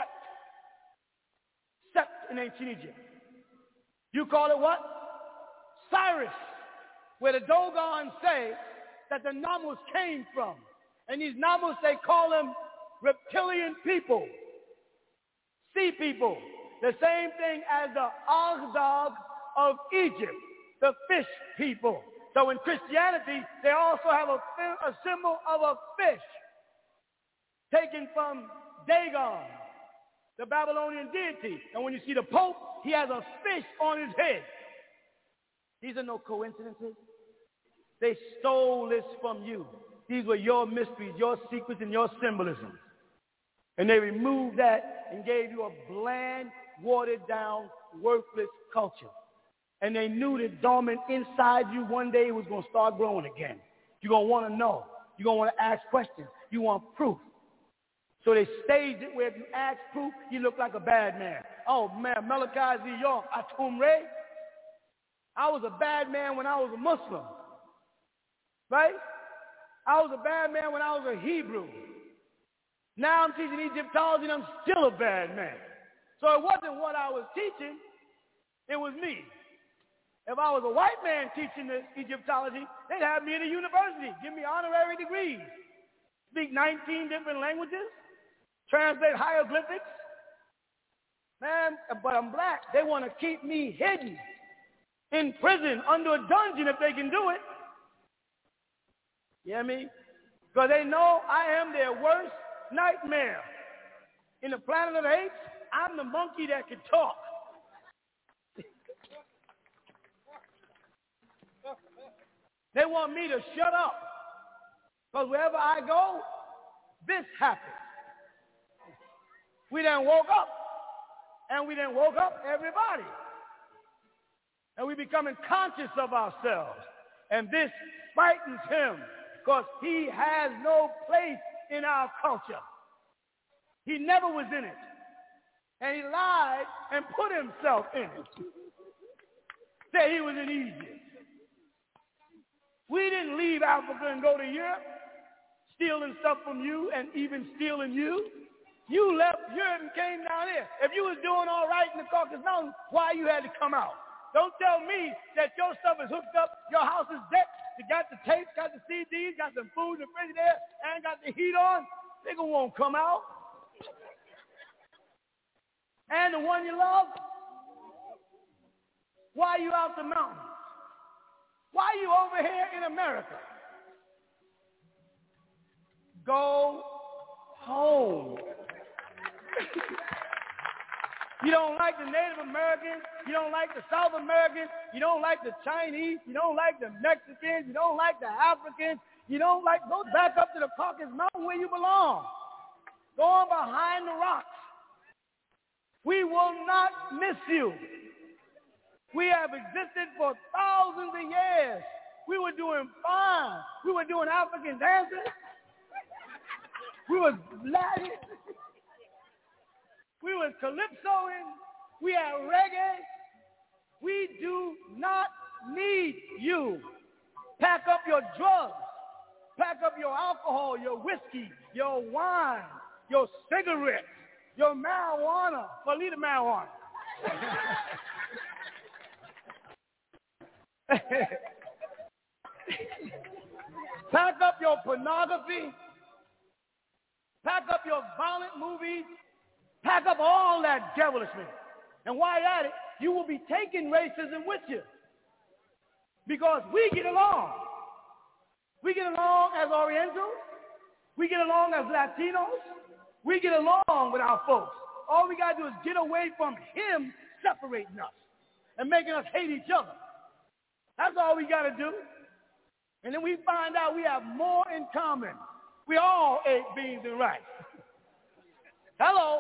Sept in ancient Egypt. You call it what? Cyrus, where the Dogons say that the Namus came from. And these Namus, they call them reptilian people, sea people, the same thing as the Aghdad of Egypt, the fish people. So in Christianity, they also have a symbol of a fish taken from Dagon, the Babylonian deity. And when you see the Pope, he has a fish on his head. These are no coincidences. They stole this from you. These were your mysteries, your secrets, and your symbolisms. And they removed that and gave you a bland, watered-down, worthless culture. And they knew that dormant inside you one day was going to start growing again. You're going to want to know. You're going to want to ask questions. You want proof. So they staged it where if you ask proof, you look like a bad man. Oh, man, Malachi Z. York, Atum Ray. I was a bad man when I was a Muslim. Right? I was a bad man when I was a Hebrew. Now I'm teaching Egyptology and I'm still a bad man. So it wasn't what I was teaching. It was me. If I was a white man teaching this Egyptology, they'd have me in a university, give me honorary degrees, speak 19 different languages, translate hieroglyphics. Man, but I'm black. They want to keep me hidden in prison under a dungeon if they can do it. You hear me? Because they know I am their worst nightmare. In the Planet of the Apes, I'm the monkey that can talk. They want me to shut up. Because wherever I go, this happens. We done woke up. And we done woke up everybody. And we becoming conscious of ourselves. And this frightens him because he has no place in our culture. He never was in it. And he lied and put himself in it. Said he was in Egypt. We didn't leave Africa and go to Europe, stealing stuff from you and even stealing you. You left Europe and came down here. If you was doing all right in the Caucasus Mountains, why you had to come out? Don't tell me that your stuff is hooked up, your house is decked, you got the tapes, got the CDs, got some food in the fridge there, and got the heat on. Nigga won't come out. And the one you love, why are you out the mountains? Why are you over here in America? Go home. You don't like the Native Americans. You don't like the South Americans. You don't like the Chinese. You don't like the Mexicans. You don't like the Africans. You don't like, go back up to the Caucasus Mountain where you belong. Go on behind the rocks. We will not miss you. We have existed for thousands of years. We were doing fine. We were doing African dances. We was Latin. We was calypsoing. We had reggae. We do not need you. Pack up your drugs. Pack up your alcohol, your whiskey, your wine, your cigarettes, your marijuana. Well, leave the marijuana. Pack up your pornography. Pack up your violent movies. Pack up all that devilishness. And while you're at it, you will be taking racism with you. Because we get along. We get along as Orientals. We get along as Latinos. We get along with our folks. All we got to do is get away from him separating us and making us hate each other. That's all we got to do. And then we find out we have more in common. We all ate beans and rice. Hello.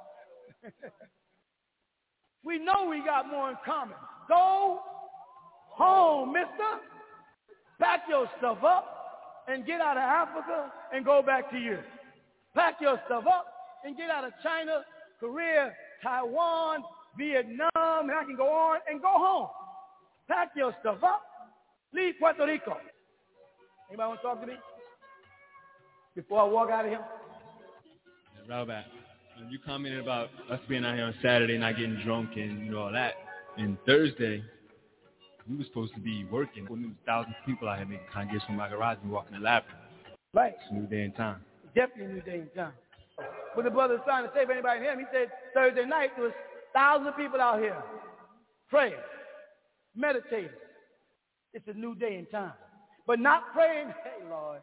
We know we got more in common. Go home, mister. Pack your stuff up and get out of Africa and go back to Europe. Pack your stuff up and get out of China, Korea, Taiwan, Vietnam, and I can go on and go home. Pack your stuff up. Leave Puerto Rico. Anybody want to talk to me before I walk out of here? Robert, you commented about us being out here on Saturday, not getting drunk and all that. And Thursday, we were supposed to be working. There was thousands of people out here making congregations from my garage and walking the labyrinth. Right. It's a new day and time. Definitely a new day and time. But the brother was trying to say, if anybody heard him, he said Thursday night there was thousands of people out here praying, meditating. It's a new day and time. But not praying, hey, Lord.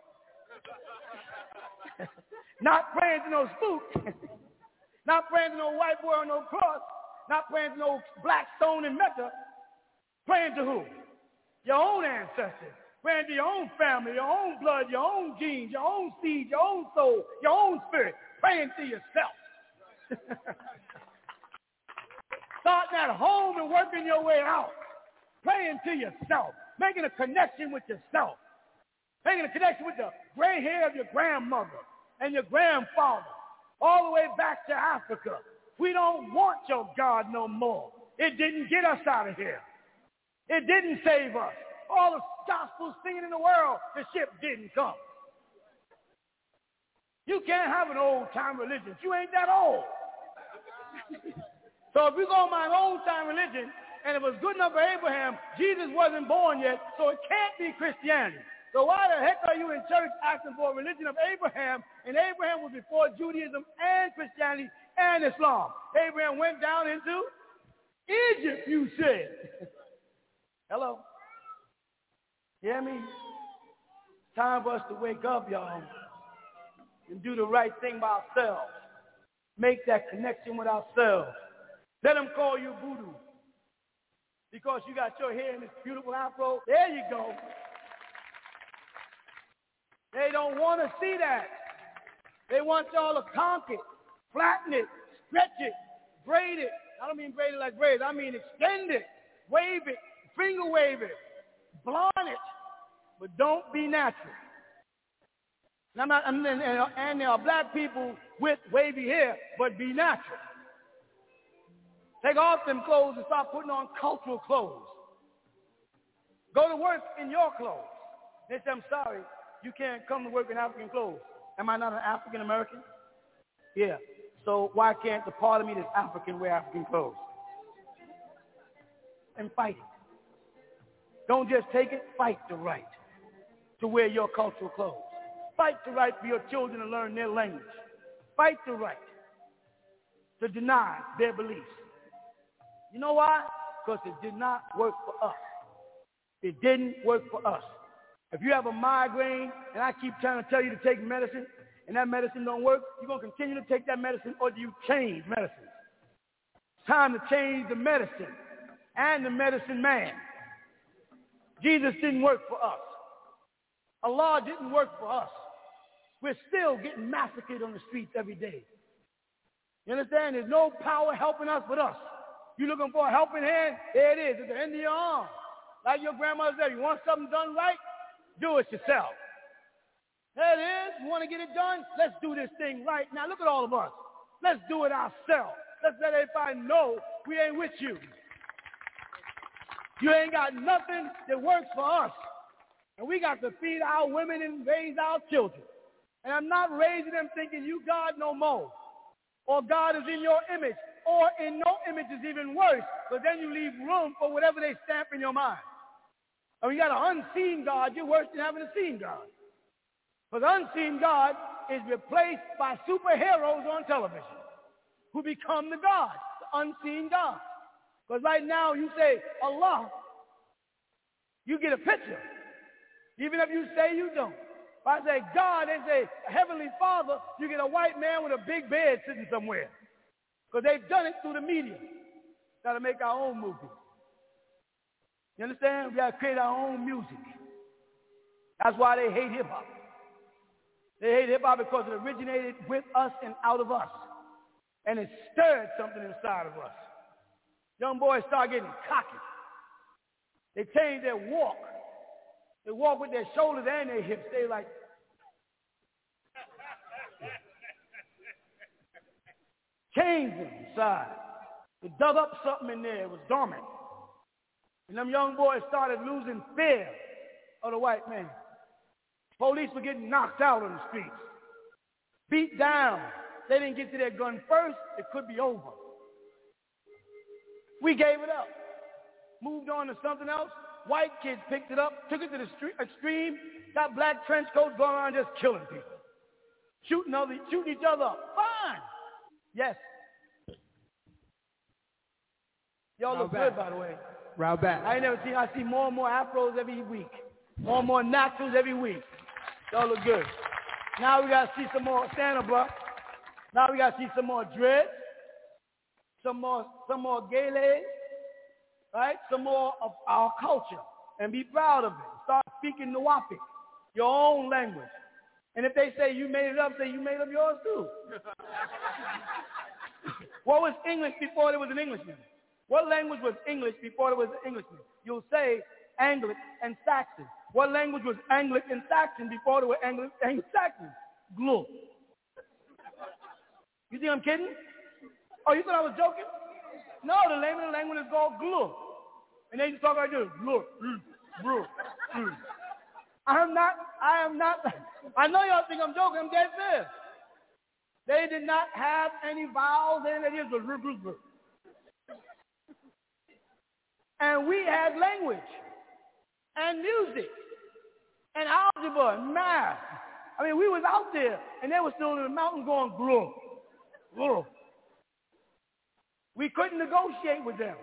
Not praying to no spook. Not praying to no white boy on no cross. Not praying to no black stone in Mecca. Praying to who? Your own ancestors. Praying to your own family, your own blood, your own genes, your own seed, your own soul, your own spirit. Praying to yourself. Starting at home and working your way out. Praying to yourself. Making a connection with yourself. Making a connection with the gray hair of your grandmother and your grandfather. All the way back to Africa. We don't want your God no more. It didn't get us out of here. It didn't save us. All the gospel singing in the world, the ship didn't come. You can't have an old-time religion. You ain't that old. So if you go by an old-time religion, and it was good enough for Abraham, Jesus wasn't born yet, so it can't be Christianity. So why the heck are you in church asking for a religion of Abraham? And Abraham was before Judaism and Christianity and Islam. Abraham went down into Egypt, you said. Hello? Hear me? It's time for us to wake up, y'all, and do the right thing by ourselves. Make that connection with ourselves. Let them call you voodoo because you got your hair in this beautiful afro. There you go. They don't want to see that. They want y'all to conk it, flatten it, stretch it, braid it. I don't mean braid it like braids. I mean extend it, wave it, finger wave it, blonde it, but don't be natural. And there are black people with wavy hair, but be natural. Take off them clothes and start putting on cultural clothes. Go to work in your clothes. They say, I'm sorry, you can't come to work in African clothes. Am I not an African American? Yeah. So why can't the part of me that's African wear African clothes? And fight it. Don't just take it, fight the right to wear your cultural clothes. Fight the right for your children to learn their language. Fight the right to deny their beliefs. You know why? Because it did not work for us. It didn't work for us. If you have a migraine and I keep trying to tell you to take medicine and that medicine don't work, you're going to continue to take that medicine or do you change medicine? It's time to change the medicine and the medicine man. Jesus didn't work for us. Allah didn't work for us. We're still getting massacred on the streets every day. You understand? There's no power helping us but us. You looking for a helping hand? There it is, at the end of your arm. Like your grandmother said, you want something done right? Do it yourself. There it is. You want to get it done? Let's do this thing right now. Look at all of us. Let's do it ourselves. Let's let everybody know we ain't with you. You ain't got nothing that works for us. And we got to feed our women and raise our children. And I'm not raising them thinking you God no more. Or God is in your image. Or in no image is even worse. But then you leave room for whatever they stamp in your mind. And when you got an unseen God, you're worse than having a seen God. Because the unseen God is replaced by superheroes on television who become the God, the unseen God. Because right now you say Allah, you get a picture. Even if you say you don't. If I say God, they say Heavenly Father, you get a white man with a big bed sitting somewhere. Because they've done it through the media. Got to make our own movie. You understand? We got to create our own music. That's why they hate hip-hop. They hate hip-hop because it originated with us and out of us. And it stirred something inside of us. Young boys start getting cocky. They change their walk. They walk with their shoulders and their hips. They like, changed inside. They dug up something in there. It was dormant. And them young boys started losing fear of the white man. Police were getting knocked out on the streets. Beat down. They didn't get to their gun first. It could be over. We gave it up. Moved on to something else. White kids picked it up, took it to the extreme, got black trench coats going around just killing people. Shooting each other up. Fine. Yes. Y'all look good, by the way. Route back. I see more and more afros every week. More and more naturals every week. Y'all look good. Now we got to see some more Santa Blah. Now we got to see some more dreads. Some more gayle. Right? Some more of our culture. And be proud of it. Start speaking Nawapi, your own language. And if they say you made it up, say you made up yours too. What was English before there was an Englishman? What language was English before there was an Englishman? You'll say Anglic and Saxon. What language was Anglic and Saxon before there were Anglic and Saxon? Glue. You think I'm kidding? Oh, you thought I was joking? No, the name of the language is called glue. And they just talk like this. Glue. I am not. I know y'all think I'm joking. I'm dead serious. They did not have any vowels in it. It was and we had language and music and algebra and math. I mean, we was out there, and they were still in the mountain going, grow, grow. We couldn't negotiate with them.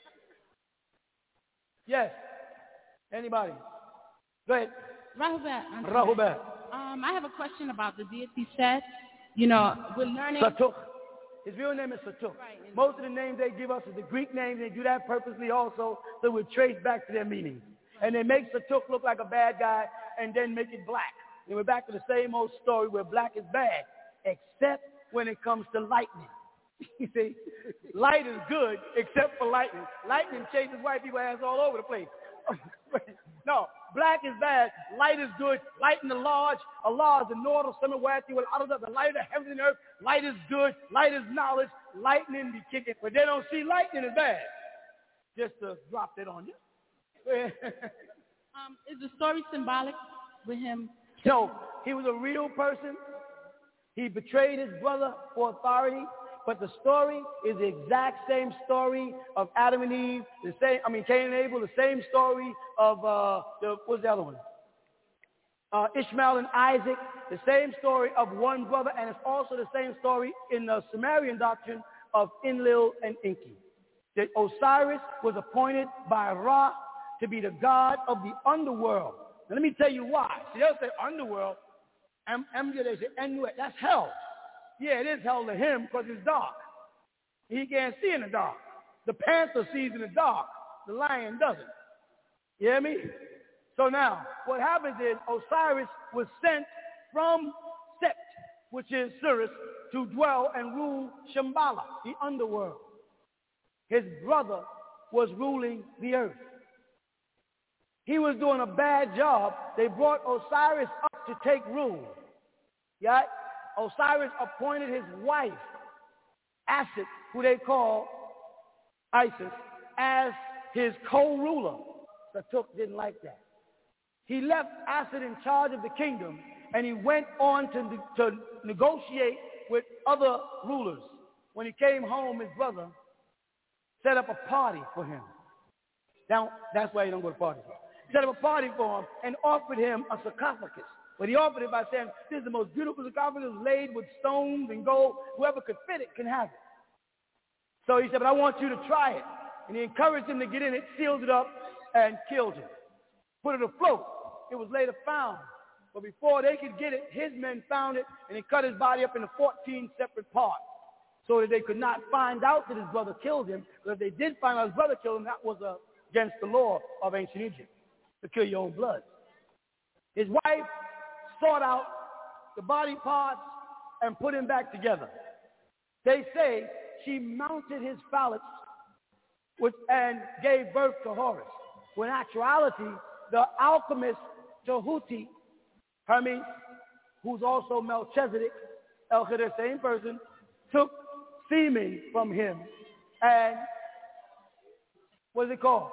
Yes. Anybody? Go ahead. Rahubat. I have a question about the deity Set. You know, we're learning. Satuk. His real name is Satuk. Right. Most of the names they give us is the Greek names. They do that purposely also, so we trace back to their meaning. And they make Satuk look like a bad guy and then make it black. And we're back to the same old story where black is bad, except when it comes to lightning. You see, light is good except for lightning. Lightning chases white people ass all over the place. No, black is bad. Light is good. Light in the large. Allah is the north of summer where the light of the heavens and earth. Light is good. Light is knowledge. Lightning be kicking. But they don't see lightning as bad. Just to drop that on you. Is the story symbolic with him? No, he was a real person. He betrayed his brother for authority. But the story is the exact same story of Adam and Eve, Cain and Abel, the same story of, what's the other one? Ishmael and Isaac, the same story of one brother, and it's also the same story in the Sumerian doctrine of Enlil and Enki. That Osiris was appointed by Ra to be the god of the underworld. Now let me tell you why. See, they'll say underworld, they say Enwet, that's hell. Yeah, it is hell to him because it's dark. He can't see in the dark. The panther sees in the dark. The lion doesn't. You hear me? So now, what happens is Osiris was sent from Set, which is Sirius, to dwell and rule Shambhala, the underworld. His brother was ruling the earth. He was doing a bad job. They brought Osiris up to take rule. Yeah? Osiris appointed his wife, Asit, who they call Isis, as his co-ruler. Satuk didn't like that. He left Asit in charge of the kingdom, and he went on to negotiate with other rulers. When he came home, his brother set up a party for him. Now, that's why you don't go to parties. Set up a party for him and offered him a sarcophagus. But he offered it by saying, this is the most beautiful sarcophagus laid with stones and gold. Whoever could fit it can have it. So he said, but I want you to try it. And he encouraged him to get in it, sealed it up, and killed him. Put it afloat. It was later found. But before they could get it, his men found it, and they cut his body up into 14 separate parts so that they could not find out that his brother killed him. Because if they did find out his brother killed him, that was against the law of ancient Egypt, to kill your own blood. His wife sought out the body parts and put him back together. They say she mounted his phallus and gave birth to Horus. When in actuality, the alchemist Tahuti, Hermes, who's also Melchizedek, El-Khidr, same person, took semen from him and, what is it called?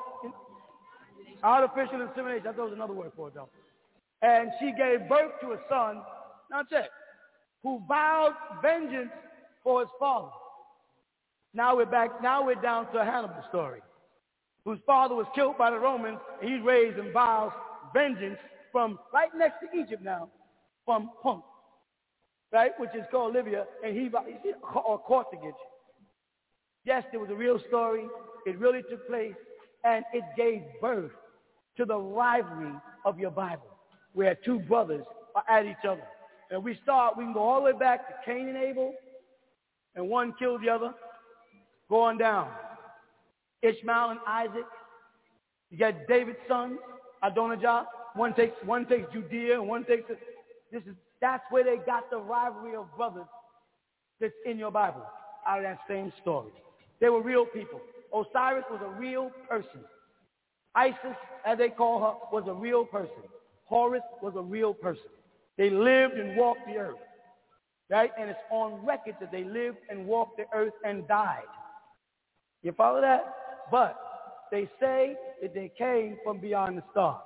Artificial insemination. I thought it was another word for it, though. And she gave birth to a son, not yet, who vowed vengeance for his father. Now we're down to a Hannibal story, whose father was killed by the Romans, and he's raised and vows vengeance from right next to Egypt now, from Punt, right, which is called Libya, and or Carthage. Yes, there was a real story. It really took place, and it gave birth to the rivalry of your Bible, where two brothers are at each other. And we can go all the way back to Cain and Abel, and one killed the other, going down. Ishmael and Isaac. You got David's sons, Adonijah. One takes Judea, and one takes that's where they got the rivalry of brothers that's in your Bible, out of that same story. They were real people. Osiris was a real person. Isis, as they call her, was a real person. Horus was a real person. They lived and walked the earth, right? And it's on record that they lived and walked the earth and died. You follow that? But they say that they came from beyond the stars.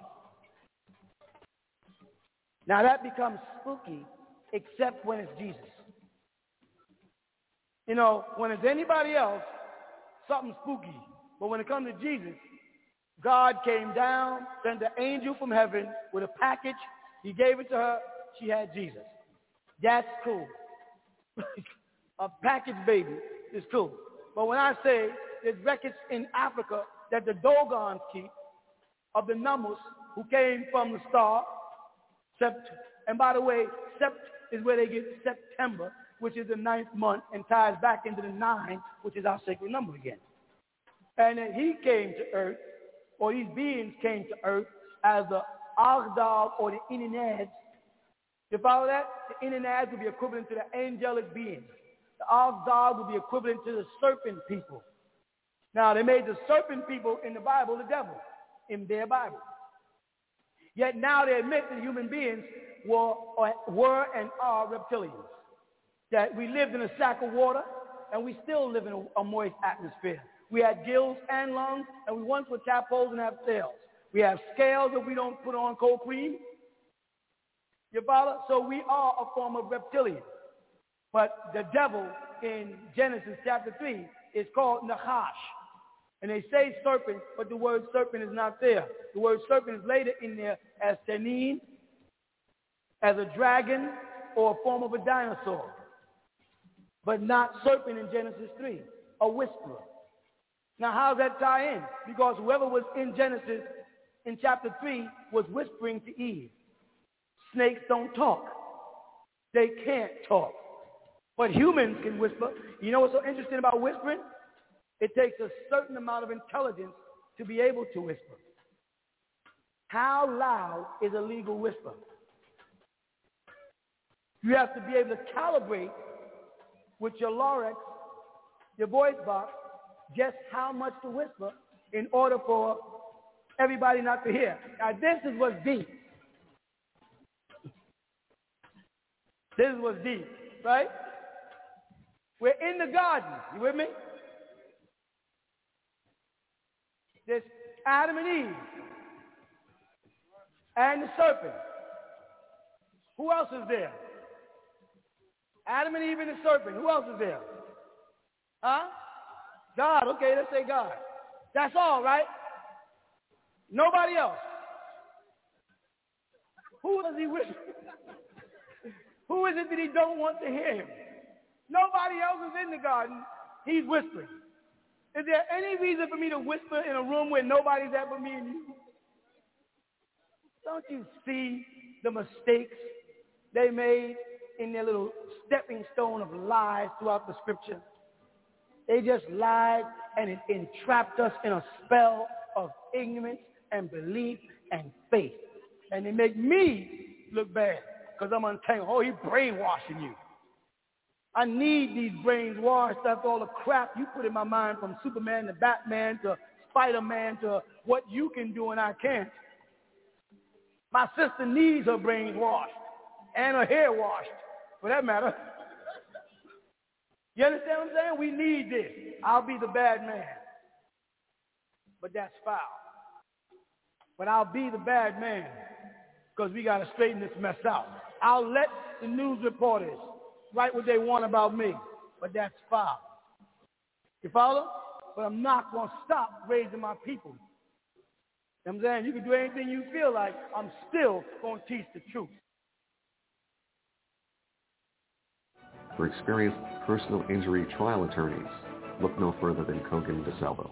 Now that becomes spooky, except when it's Jesus. You know, when it's anybody else, something spooky. But when it comes to Jesus, God came down, sent an angel from heaven with a package. He gave it to her. She had Jesus. That's cool. A package baby is cool. But when I say there's records in Africa that the Dogons keep of the Namus who came from the star, Sept. And by the way, Sept is where they get September, which is the 9th month, and ties back into the 9, which is our sacred number again. And then he came to earth, or these beings came to earth as the Agdal or the Ininads. You follow that? The Ininads would be equivalent to the angelic beings. The Agdal would be equivalent to the serpent people. Now, they made the serpent people in the Bible the devil, in their Bible. Yet now they admit that human beings were and are reptilians. That we lived in a sack of water, and we still live in a moist atmosphere. We had gills and lungs, and we once were tadpoles and have tails. We have scales that we don't put on cold cream. You follow? So we are a form of reptilian. But the devil in Genesis chapter 3 is called Nachash. And they say serpent, but the word serpent is not there. The word serpent is later in there as Tanin, as a dragon, or a form of a dinosaur. But not serpent in Genesis 3, a whisperer. Now, how does that tie in? Because whoever was in Genesis in chapter 3 was whispering to Eve. Snakes don't talk. They can't talk. But humans can whisper. You know what's so interesting about whispering? It takes a certain amount of intelligence to be able to whisper. How loud is a legal whisper? You have to be able to calibrate with your larynx, your voice box, just how much to whisper in order for everybody not to hear. Now, this is what's deep. This is what's deep, right? We're in the garden. You with me? There's Adam and Eve and the serpent. Who else is there? Adam and Eve and the serpent. Who else is there? Huh? God. Okay, let's say God. That's all, right? Nobody else. Who does he wish? Who is it that he don't want to hear him? Nobody else is in the garden. He's whispering. Is there any reason for me to whisper in a room where nobody's at but me and you? Don't you see the mistakes they made in their little stepping stone of lies throughout the scripture? They just lied, and it entrapped us in a spell of ignorance and belief and faith. And they make me look bad because I'm untangled. Oh, he's brainwashing you. I need these brains washed after all the crap you put in my mind, from Superman to Batman to Spider-Man to what you can do and I can't. My sister needs her brains washed and her hair washed, for that matter. You understand what I'm saying? We need this. I'll be the bad man. But that's foul. But I'll be the bad man because we got to straighten this mess out. I'll let the news reporters write what they want about me, but that's foul. You follow? But I'm not going to stop raising my people. You know what I'm saying? You can do anything you feel like. I'm still going to teach the truth. For experienced personal injury trial attorneys, look no further than Kogan DeSalvo.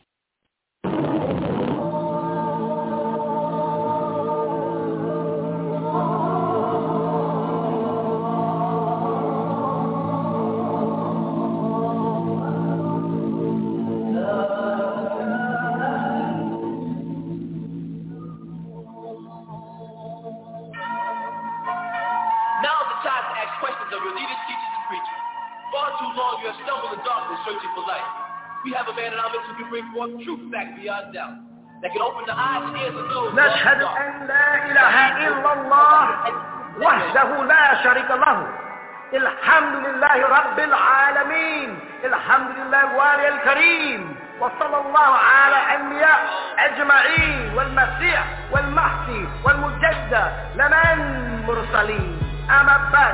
Truth back beyond doubt that can open the eyes and ears of those. نشهد أن لا إله إلا الله وحده لا شريك له الحمد لله رب العالمين الحمد لله الوالي الكريم وصلى الله على الأنبياء أجمعين والمسيح والمهدي والمجدد لمن مرسلين أما بعد.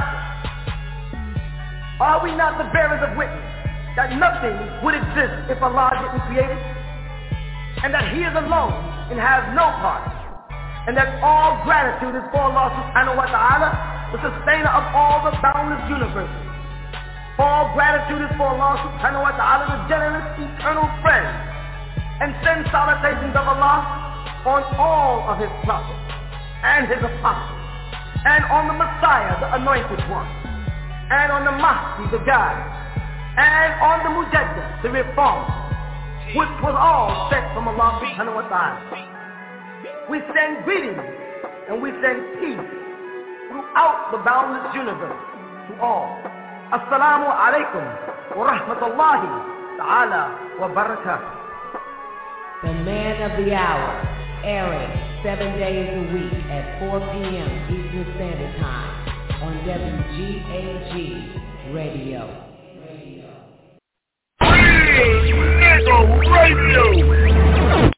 Are we not the bearers of witness that nothing would exist if Allah didn't create it? and that he is alone and has no part, and that all gratitude is for Allah subhanahu wa ta'ala, the sustainer of all the boundless universes. All gratitude is for Allah subhanahu wa ta'ala, the generous eternal friend, and send salutations of Allah on all of his prophets and his apostles, and on the Messiah, the anointed one, and on the Mahdi, the guide, and on the Mujaddid, the reformer, which was all sent from Allah subhanahu wa ta'ala. We send greetings and we send peace throughout the boundless universe to all. Assalamu alaikum wa rahmatullahi ta'ala wa barakatuh. The Man of the Hour, airing 7 days a week at 4 p.m. Eastern Standard Time on WGAG Radio. Nigga Radio!